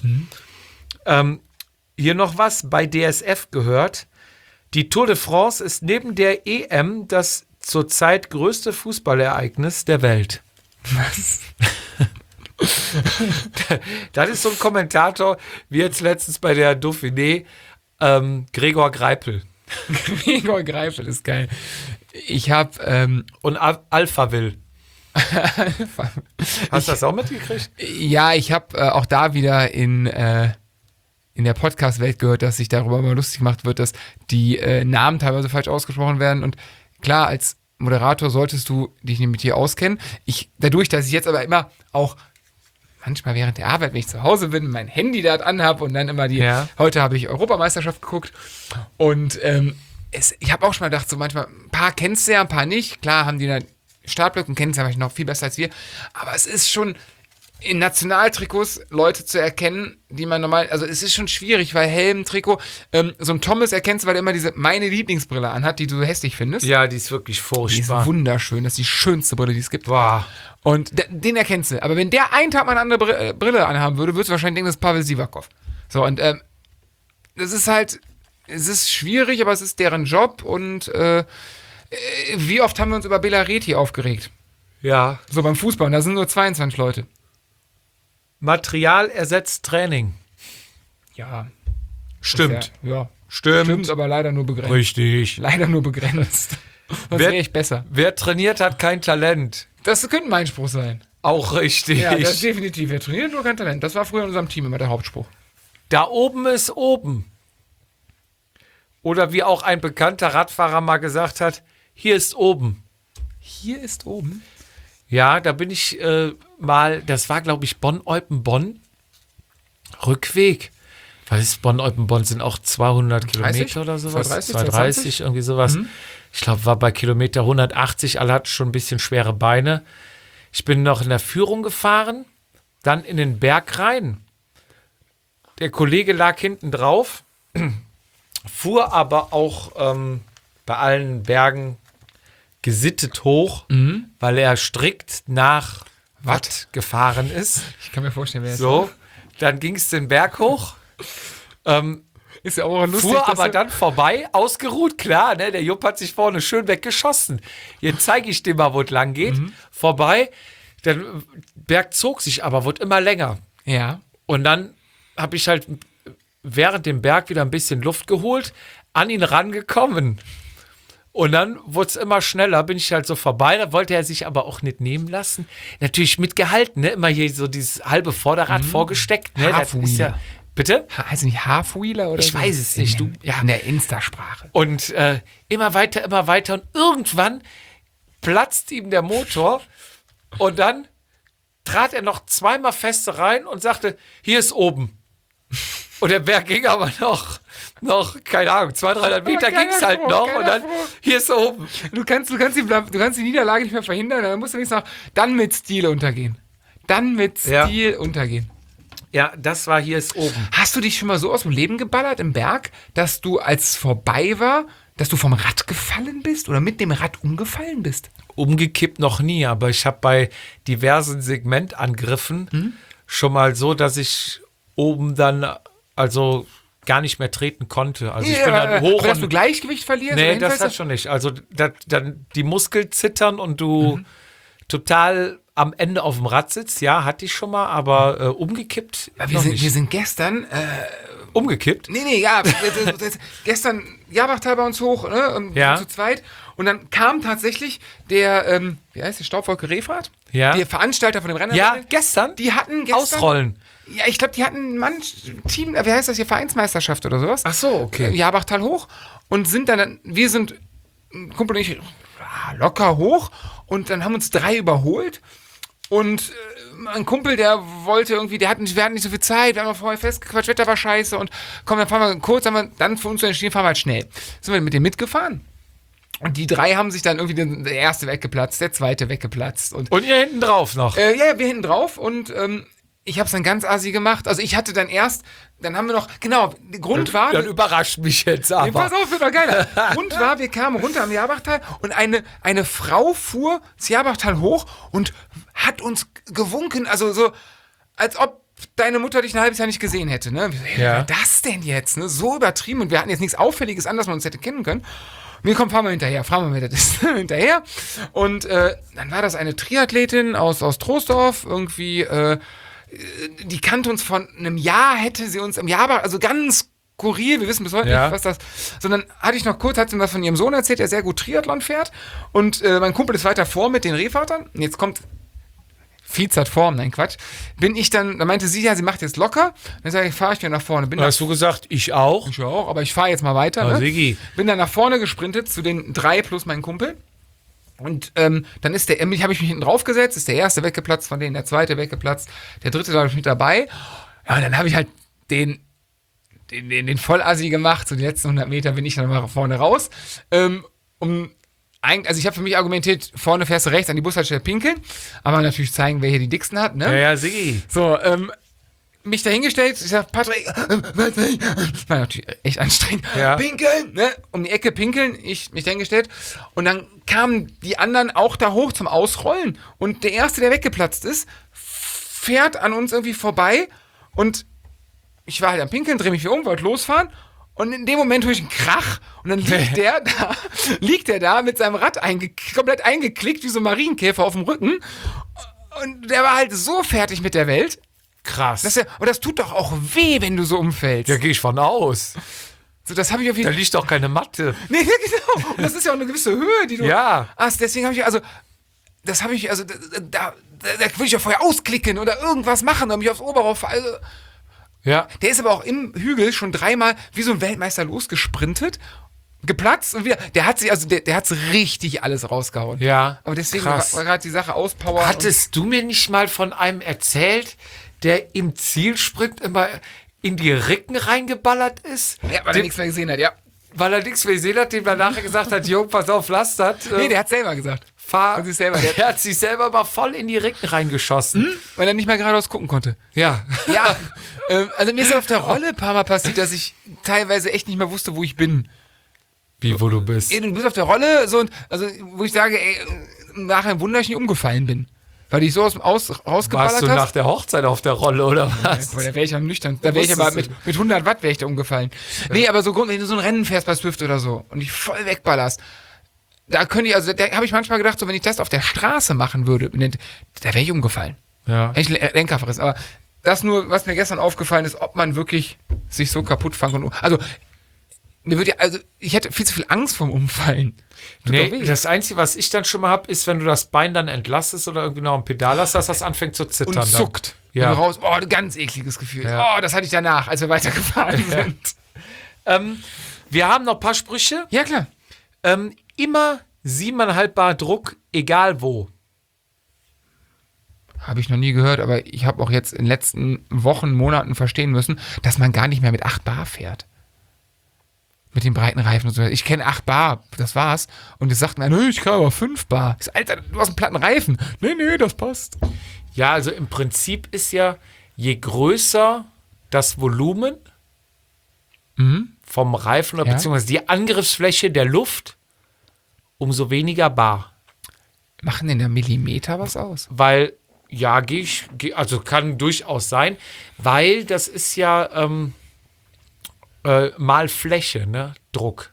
Ähm, hier noch was bei D S F gehört. Die Tour de France ist neben der E M das zurzeit größte Fußballereignis der Welt. Was? Das ist so ein Kommentator, wie jetzt letztens bei der Dauphiné, ähm, Gregor Greipel Gregor Greifel ist geil. Ich habe ähm, und Al Alphaville. Hast du das auch mitgekriegt? ja, ich habe äh, auch da wieder in äh, in der Podcast-Welt gehört, dass sich darüber mal lustig gemacht wird, dass die äh, Namen teilweise falsch ausgesprochen werden. Und klar, als Moderator solltest du dich nicht mit dir auskennen. Ich, dadurch, dass ich jetzt aber immer auch manchmal während der Arbeit, wenn ich zu Hause bin, mein Handy da anhab und dann immer die, Ja. heute habe ich Europameisterschaft geguckt und ähm, es, ich habe auch schon mal gedacht, so manchmal, ein paar kennst du ja, ein paar nicht. Klar haben die dann Startblöcke und kennen es ja noch viel besser als wir. Aber es ist schon in Nationaltrikots Leute zu erkennen, die man normal, also es ist schon schwierig, weil Helm, Trikot, ähm, so ein Thomas erkennst du, weil er immer diese meine Lieblingsbrille anhat, die du so hässlich findest. Ja, die ist wirklich Die ist furchtbar. wunderschön, das ist die schönste Brille, die es gibt. Boah. Und de- den erkennst du. Aber wenn der einen Tag mal eine andere Br- äh, Brille anhaben würde, würdest du wahrscheinlich denken, das ist Pavel Sivakov. So, und ähm, das ist halt, es ist schwierig, aber es ist deren Job und äh, äh, wie oft haben wir uns über Bela Reti aufgeregt? Ja. So beim Fußball, und da sind nur zweiundzwanzig Leute. Material ersetzt Training. Ja. Stimmt. Ja, ja. Stimmt. Stimmt, aber leider nur begrenzt. Richtig. Leider nur begrenzt. Sonst Wer- wäre ich besser. Wer trainiert, hat kein Talent. Das könnte mein Spruch sein. Auch richtig. Ja, das ist definitiv. Wer trainiert, nur kein Talent. Das war früher in unserem Team immer der Hauptspruch. Da oben ist oben. Oder wie auch ein bekannter Radfahrer mal gesagt hat, hier ist oben. Hier ist oben. Ja, da bin ich äh, mal, das war glaube ich Bonn-Eupen-Bonn, Rückweg. Was ist Bonn-Eupenborn? Sind auch zweihundert dreißig? Kilometer oder sowas? zweihundertdreißig, zweihundertdreißig, irgendwie sowas. Mhm. Ich glaube, war bei Kilometer hundertachtzig, alle hatten schon ein bisschen schwere Beine. Ich bin noch in der Führung gefahren, dann in den Berg rein. Der Kollege lag hinten drauf, fuhr aber auch ähm, bei allen Bergen gesittet hoch, Mhm. weil er strikt nach Watt gefahren ist. Ich kann mir vorstellen, wer So, dann ging es den Berg hoch. Ähm, ist ja auch lustig. fuhr dass aber du- dann vorbei, ausgeruht, klar, ne? Der Jupp hat sich vorne schön weggeschossen. Jetzt zeige ich dir mal, wo es lang geht. Mhm. Vorbei, der Berg zog sich aber, wurde immer länger. Ja. Und dann habe ich halt während dem Berg wieder ein bisschen Luft geholt, an ihn rangekommen. Und dann wurde es immer schneller, bin ich halt so vorbei, da wollte er sich aber auch nicht nehmen lassen. Natürlich mitgehalten, ne? Immer hier so dieses halbe Vorderrad vorgesteckt. Ne? Das ist Halfwheeler. ja, bitte? Ha- Heißt nicht Halfwheeler oder Ich so? weiß es nicht, In, du- ja, in der Insta-Sprache. Und äh, immer weiter, immer weiter. Und irgendwann platzt ihm der Motor. Und dann trat er noch zweimal feste rein und sagte, hier ist oben. Und der Berg ging aber noch, noch keine Ahnung, zweihundert, dreihundert Meter geiler ging es halt Spruch, noch. geiler Und dann, Spruch. hier ist oben. Du kannst, du, kannst die, Bla- du kannst die Niederlage nicht mehr verhindern, dann musst du nicht sagen, dann mit Stil untergehen. Dann mit Ja. Stil untergehen. Ja, das war, hier ist oben. Hast du dich schon mal so aus dem Leben geballert im Berg, dass du, als es vorbei war, dass du vom Rad gefallen bist oder mit dem Rad umgefallen bist? Umgekippt noch nie, aber ich habe bei diversen Segmentangriffen Hm? schon mal so, dass ich oben dann also gar nicht mehr treten konnte. Also ich bin dann hoch aber dass du und Gleichgewicht verlierst? nee, oder das hinfällst? hat schon nicht. Also da, dann die Muskeln zittern und du Mhm. total am Ende auf dem Rad sitzt. Ja, hatte ich schon mal, aber äh, umgekippt Ja, wir, noch sind, nicht. wir sind gestern, äh, Umgekippt? nee, nee, ja, wir- wir- wir- gestern Jabachtal bei uns hoch, ne, und Ja. zu zweit. Und dann kam tatsächlich der, ähm, wie heißt der, Staubwolke Refrat? Ja. Der Veranstalter von dem Rennen. Ja, gestern? Die hatten gestern, Ausrollen. Ja, ich glaube, die hatten ein Team, äh, wie heißt das hier, Vereinsmeisterschaft oder sowas. Ach so, okay. Äh, Jabachtal hoch und sind dann, wir sind, ein Kumpel und ich, ja, locker hoch und dann haben uns drei überholt und äh, ein Kumpel, der wollte irgendwie, der hatten, wir hatten nicht so viel Zeit, wir haben vorher festgequatscht, Wetter war scheiße und komm, dann fahren wir kurz, haben wir dann für uns entschieden, fahren wir halt schnell. Sind wir mit dem mitgefahren. Und die drei haben sich dann irgendwie den, der erste weggeplatzt, der zweite weggeplatzt und Und ihr hinten drauf noch. äh, ja, wir hinten drauf und ähm, ich habe es dann ganz assi gemacht. Also ich hatte dann erst, dann haben wir noch, genau, der Grund war, Dann überrascht mich jetzt nee, aber. pass auf, wird doch geiler. Grund war, wir kamen runter am Jabachtal und eine, eine Frau fuhr das Jabachtal hoch und hat uns gewunken, also so, als ob deine Mutter dich ein halbes Jahr nicht gesehen hätte. Ne? Wir so, hey, Ja. was war das denn jetzt? Ne? So übertrieben und wir hatten jetzt nichts Auffälliges an, dass man uns hätte kennen können. Wir kommen, fahren wir hinterher, fahren wir mit das hinterher. Und äh, dann war das eine Triathletin aus, aus Troisdorf, irgendwie, äh, die kannte uns von einem Jahr, hätte sie uns im Jahr, also ganz skurril, wir wissen bis heute Ja. nicht, was das, sondern hatte ich noch kurz, hat sie mir was von ihrem Sohn erzählt, der sehr gut Triathlon fährt und äh, mein Kumpel ist weiter vor mit den Rehvatern und jetzt kommt Vize hat Form, nein Quatsch, bin ich dann, dann meinte sie, ja, sie macht jetzt locker, dann sage ich, fahre ich wieder nach vorne, bin Hast du gesagt, ich auch? ich auch, aber ich fahre jetzt mal weiter. Ah, Ne? Sigi. Bin dann nach vorne gesprintet zu den drei plus meinen Kumpel. Und ähm, dann ist der, habe ich mich hinten drauf gesetzt, ist der erste weggeplatzt von denen, der zweite weggeplatzt, der dritte da mit dabei. Ja, und dann habe ich halt den, den, den, den Vollassi gemacht, so die letzten hundert Meter bin ich dann mal vorne raus. Ähm, um, eigentlich- also ich habe für mich argumentiert, vorne fährst du rechts an die Bushaltestelle pinkeln, aber natürlich zeigen, wer hier die dicksten hat. Ne? Ja, ja, Sigi. So, ähm, mich dahingestellt, ich sag, Patrick, äh, Patrick, war natürlich echt anstrengend, Ja. pinkeln, ne? Um die Ecke pinkeln, ich mich dahingestellt und dann kamen die anderen auch da hoch zum Ausrollen und der Erste, der weggeplatzt ist, fährt an uns irgendwie vorbei und ich war halt am Pinkeln, drehe mich wieder um, wollte losfahren und in dem Moment höre ich einen Krach und dann liegt der da, liegt der da mit seinem Rad einge komplett eingeklickt wie so ein Marienkäfer auf dem Rücken und der war halt so fertig mit der Welt. Krass. Das ist ja, und das tut doch auch weh, wenn du so umfällst. ja, gehe ich von aus. So, das habe ich auf Da jeden Fall. liegt doch keine Matte. Nee, genau. Und das ist ja auch eine gewisse Höhe, die du. Ja. hast. Deswegen habe ich, also, das habe ich, also, da, da, da, da würde ich ja vorher ausklicken oder irgendwas machen, um mich aufs Oberhof. Also, Ja. der ist aber auch im Hügel schon dreimal wie so ein Weltmeister losgesprintet, geplatzt und wieder. Der hat sich, also, der, der hat richtig alles rausgehauen. Ja. Aber deswegen war, Krass. war gerade die Sache Auspower. Hattest du mir nicht mal von einem erzählt, der im Ziel springt, immer in die Ricken reingeballert ist. Ja, weil er nichts mehr gesehen hat, ja. Weil er nichts mehr gesehen hat, dem er nachher gesagt hat, Jo, pass auf, lass das. Nee, der hat selber gesagt. Fahr. Von sich selber. Der, Der hat sich selber mal voll in die Ricken reingeschossen. hm? Weil er nicht mehr geradeaus gucken konnte. Ja. Ja, ähm, also mir ist auf der Rolle ein paar Mal passiert, dass ich teilweise echt nicht mehr wusste, wo ich bin. Wie, wo du bist. Ey, du bist auf der Rolle, so, und, also wo ich sage, ey, nachher ein Wunder, ich nicht umgefallen bin. Weil ich so aus dem Aus rausgeballert Warst du hast. nach der Hochzeit auf der Rolle, oder was? Boah, da wäre ich am nüchtern. Da wäre ich aber mit, mit hundert Watt wäre ich da umgefallen. Nee, aber so, Grund- wenn du so ein Rennen fährst bei Swift oder so und dich voll wegballerst, da könnte ich, also da habe ich manchmal gedacht, so wenn ich das auf der Straße machen würde, da wäre ich umgefallen. Ja. Hätte ich Lenker verrissen. Aber das nur, was mir gestern aufgefallen ist, ob man wirklich sich so kaputt fangen und, also, mir würde ja, also, ich hätte viel zu viel Angst vorm Umfallen. Tut doch Nee, weh. das Einzige, was ich dann schon mal habe, ist, wenn du das Bein dann entlastest oder irgendwie noch ein Pedal hast, dass das anfängt zu zittern. Und zuckt. Dann. Ja. Und raus. Oh, ein ganz ekliges Gefühl. Ja. Oh, das hatte ich danach, als wir weitergefahren sind. Ähm, wir haben noch ein paar Sprüche. Ja, klar. Ähm, immer siebeneinhalb Bar Druck, egal wo. Habe ich noch nie gehört, aber ich habe auch jetzt in den letzten Wochen, Monaten verstehen müssen, dass man gar nicht mehr mit acht Bar fährt. Mit den breiten Reifen und so. Ich kenne acht Bar, das war's. Und es sagt mir, nö, ich kann aber fünf Bar. Ich so, Alter, du hast einen platten Reifen. Nee, nee, das passt. Ja, also im Prinzip ist ja, je größer das Volumen vom Reifen oder Ja. beziehungsweise die Angriffsfläche der Luft, umso weniger Bar. Machen denn der Millimeter was aus? Weil, ja, gehe ich, geh, also kann durchaus sein, weil das ist ja ähm, äh, mal Fläche, ne? Druck.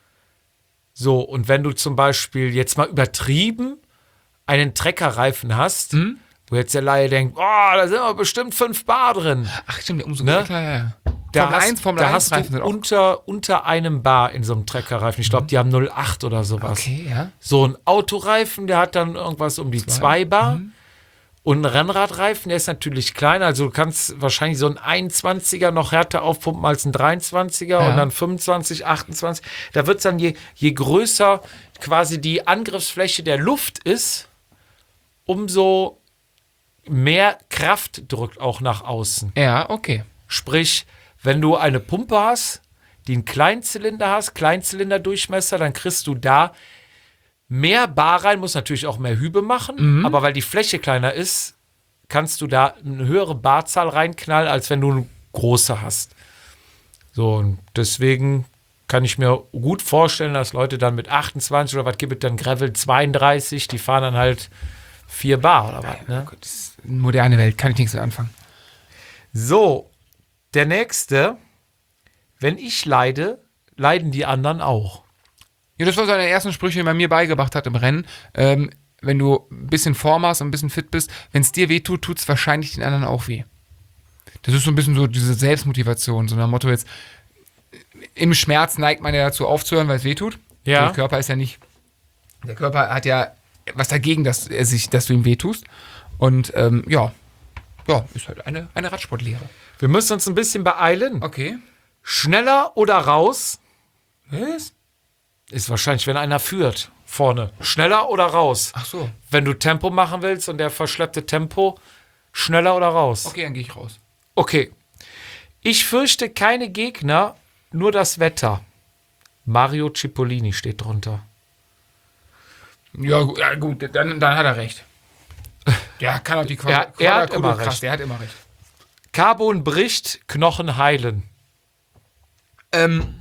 So, und wenn du zum Beispiel jetzt mal übertrieben einen Treckerreifen hast, wo jetzt der Laie denkt, oh, da sind aber bestimmt fünf Bar drin. Ach, stimmt, umso Ne? klar, ja, ja. Da Formel hast, eins, Formel da eins hast Reifen du sind auch- unter, unter einem Bar in so einem Treckerreifen. Ich glaube, die haben null Komma acht oder sowas. Okay, ja. So ein Autoreifen, der hat dann irgendwas um die zwei Bar. Und ein Rennradreifen, der ist natürlich kleiner. Also du kannst wahrscheinlich so ein einundzwanziger noch härter aufpumpen als ein dreiundzwanziger Ja. und dann fünfundzwanzig, achtundzwanzig. Da wird es dann, je, je größer quasi die Angriffsfläche der Luft ist, umso mehr Kraft drückt auch nach außen. Ja, okay. Sprich, wenn du eine Pumpe hast, die einen Kleinzylinder hast, Kleinzylinderdurchmesser, dann kriegst du da mehr Bar rein, muss natürlich auch mehr Hübe machen, aber weil die Fläche kleiner ist, kannst du da eine höhere Barzahl reinknallen, als wenn du eine große hast. So, und deswegen kann ich mir gut vorstellen, dass Leute dann mit achtundzwanzig oder was gibt es dann, Gravel zweiunddreißig, die fahren dann halt vier Bar oder was, ne? Das ist eine moderne Welt, kann ich nichts mit anfangen. So, der nächste. Wenn ich leide, leiden die anderen auch. Ja, das war so einer der ersten Sprüche, die man mir beigebracht hat im Rennen. Ähm, wenn du ein bisschen Form hast und ein bisschen fit bist, wenn es dir weh tut, tut es wahrscheinlich den anderen auch weh. Das ist so ein bisschen so diese Selbstmotivation, so nach dem Motto jetzt, im Schmerz neigt man ja dazu aufzuhören, weil es weh tut. Ja. Der Körper ist ja nicht, der Körper hat ja was dagegen, dass er sich, dass du ihm weh tust. Und ähm, ja, ja, ist halt eine, eine Radsportlehre. Wir müssen uns ein bisschen beeilen. Okay. Schneller oder raus? Was? Ist wahrscheinlich, wenn einer führt. Vorne. Schneller oder raus? Ach so. Wenn du Tempo machen willst und der verschleppte Tempo, schneller oder raus? Okay, dann gehe ich raus. Okay. Ich fürchte keine Gegner, nur das Wetter. Mario Cipollini steht drunter. Ja, gu- ja gut, dann, dann hat er recht. Ja, kann auch die Quadra- Er- er hat Quadratur immer krass, recht. Der hat immer recht. Carbon bricht, Knochen heilen. Ähm,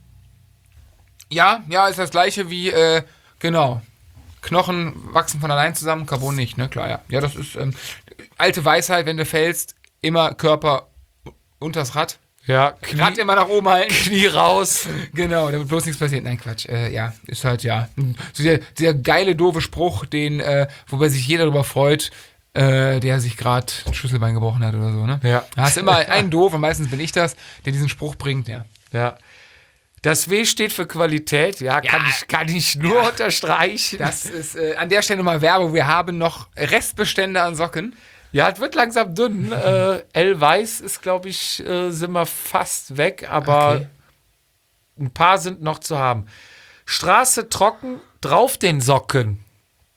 ja, ja, ist das gleiche wie, äh, genau. Knochen wachsen von allein zusammen, Carbon nicht, ne? Klar, ja. Ja, das ist ähm, alte Weisheit, wenn du fällst, immer Körper unters Rad. Ja, Rad Knie, immer nach oben halten. Knie raus. Genau, damit bloß nichts passiert. Nein, Quatsch. Äh, ja, ist halt, ja. So der, der geile, doofe Spruch, den, äh, wobei sich jeder darüber freut, äh, der sich gerade ein Schlüsselbein gebrochen hat oder so, ne? Ja. Da hast immer einen doof, und meistens bin ich das, der diesen Spruch bringt, ja. Ja. Das W steht für Qualität. Ja, kann, Ja. ich, kann ich nur unterstreichen. Das ist äh, an der Stelle nochmal Werbung. Wir haben noch Restbestände an Socken. Ja, es wird langsam dünn. Äh, L-Weiß ist, glaube ich, äh, sind wir fast weg, aber Okay. ein paar sind noch zu haben. Straße trocken, drauf den Socken.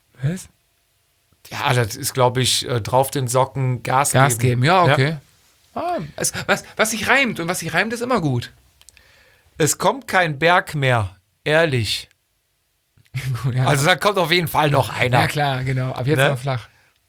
Was? Ja, das ist, glaube ich, äh, drauf den Socken Gas, Gas geben, ja, okay. Ah, es, was, was sich reimt und was sich reimt, ist immer gut. Es kommt kein Berg mehr, ehrlich. Ja. Also da kommt auf jeden Fall noch einer. Ja klar, genau. Ab jetzt Ne? mal flach.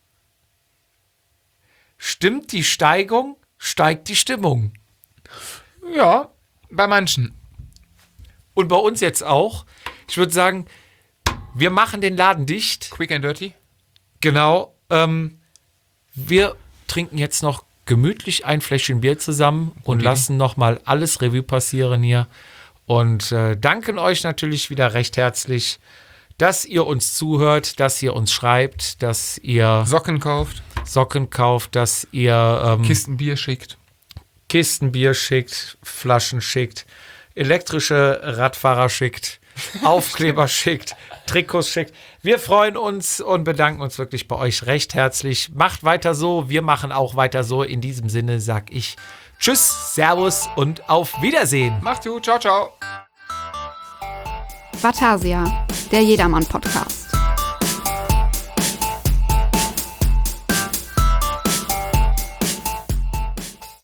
Stimmt die Steigung, steigt die Stimmung. Ja, bei manchen. Und bei uns jetzt auch. Ich würde sagen, wir machen den Laden dicht. Quick and dirty. Genau. Ähm, wir trinken jetzt noch gemütlich ein Fläschchen Bier zusammen und Idee. lassen nochmal alles Revue passieren hier. Und äh, danken euch natürlich wieder recht herzlich, dass ihr uns zuhört, dass ihr uns schreibt, dass ihr Socken kauft, Socken kauft, dass ihr ähm, Kisten Bier schickt. Kisten Bier schickt, Flaschen schickt, elektrische Radfahrer schickt, Aufkleber schickt, Trikots schickt. Wir freuen uns und bedanken uns wirklich bei euch recht herzlich. Macht weiter so, wir machen auch weiter so. In diesem Sinne sag ich Tschüss, Servus und auf Wiedersehen. Macht's gut, ciao, ciao. Vatasia, der Jedermann-Podcast.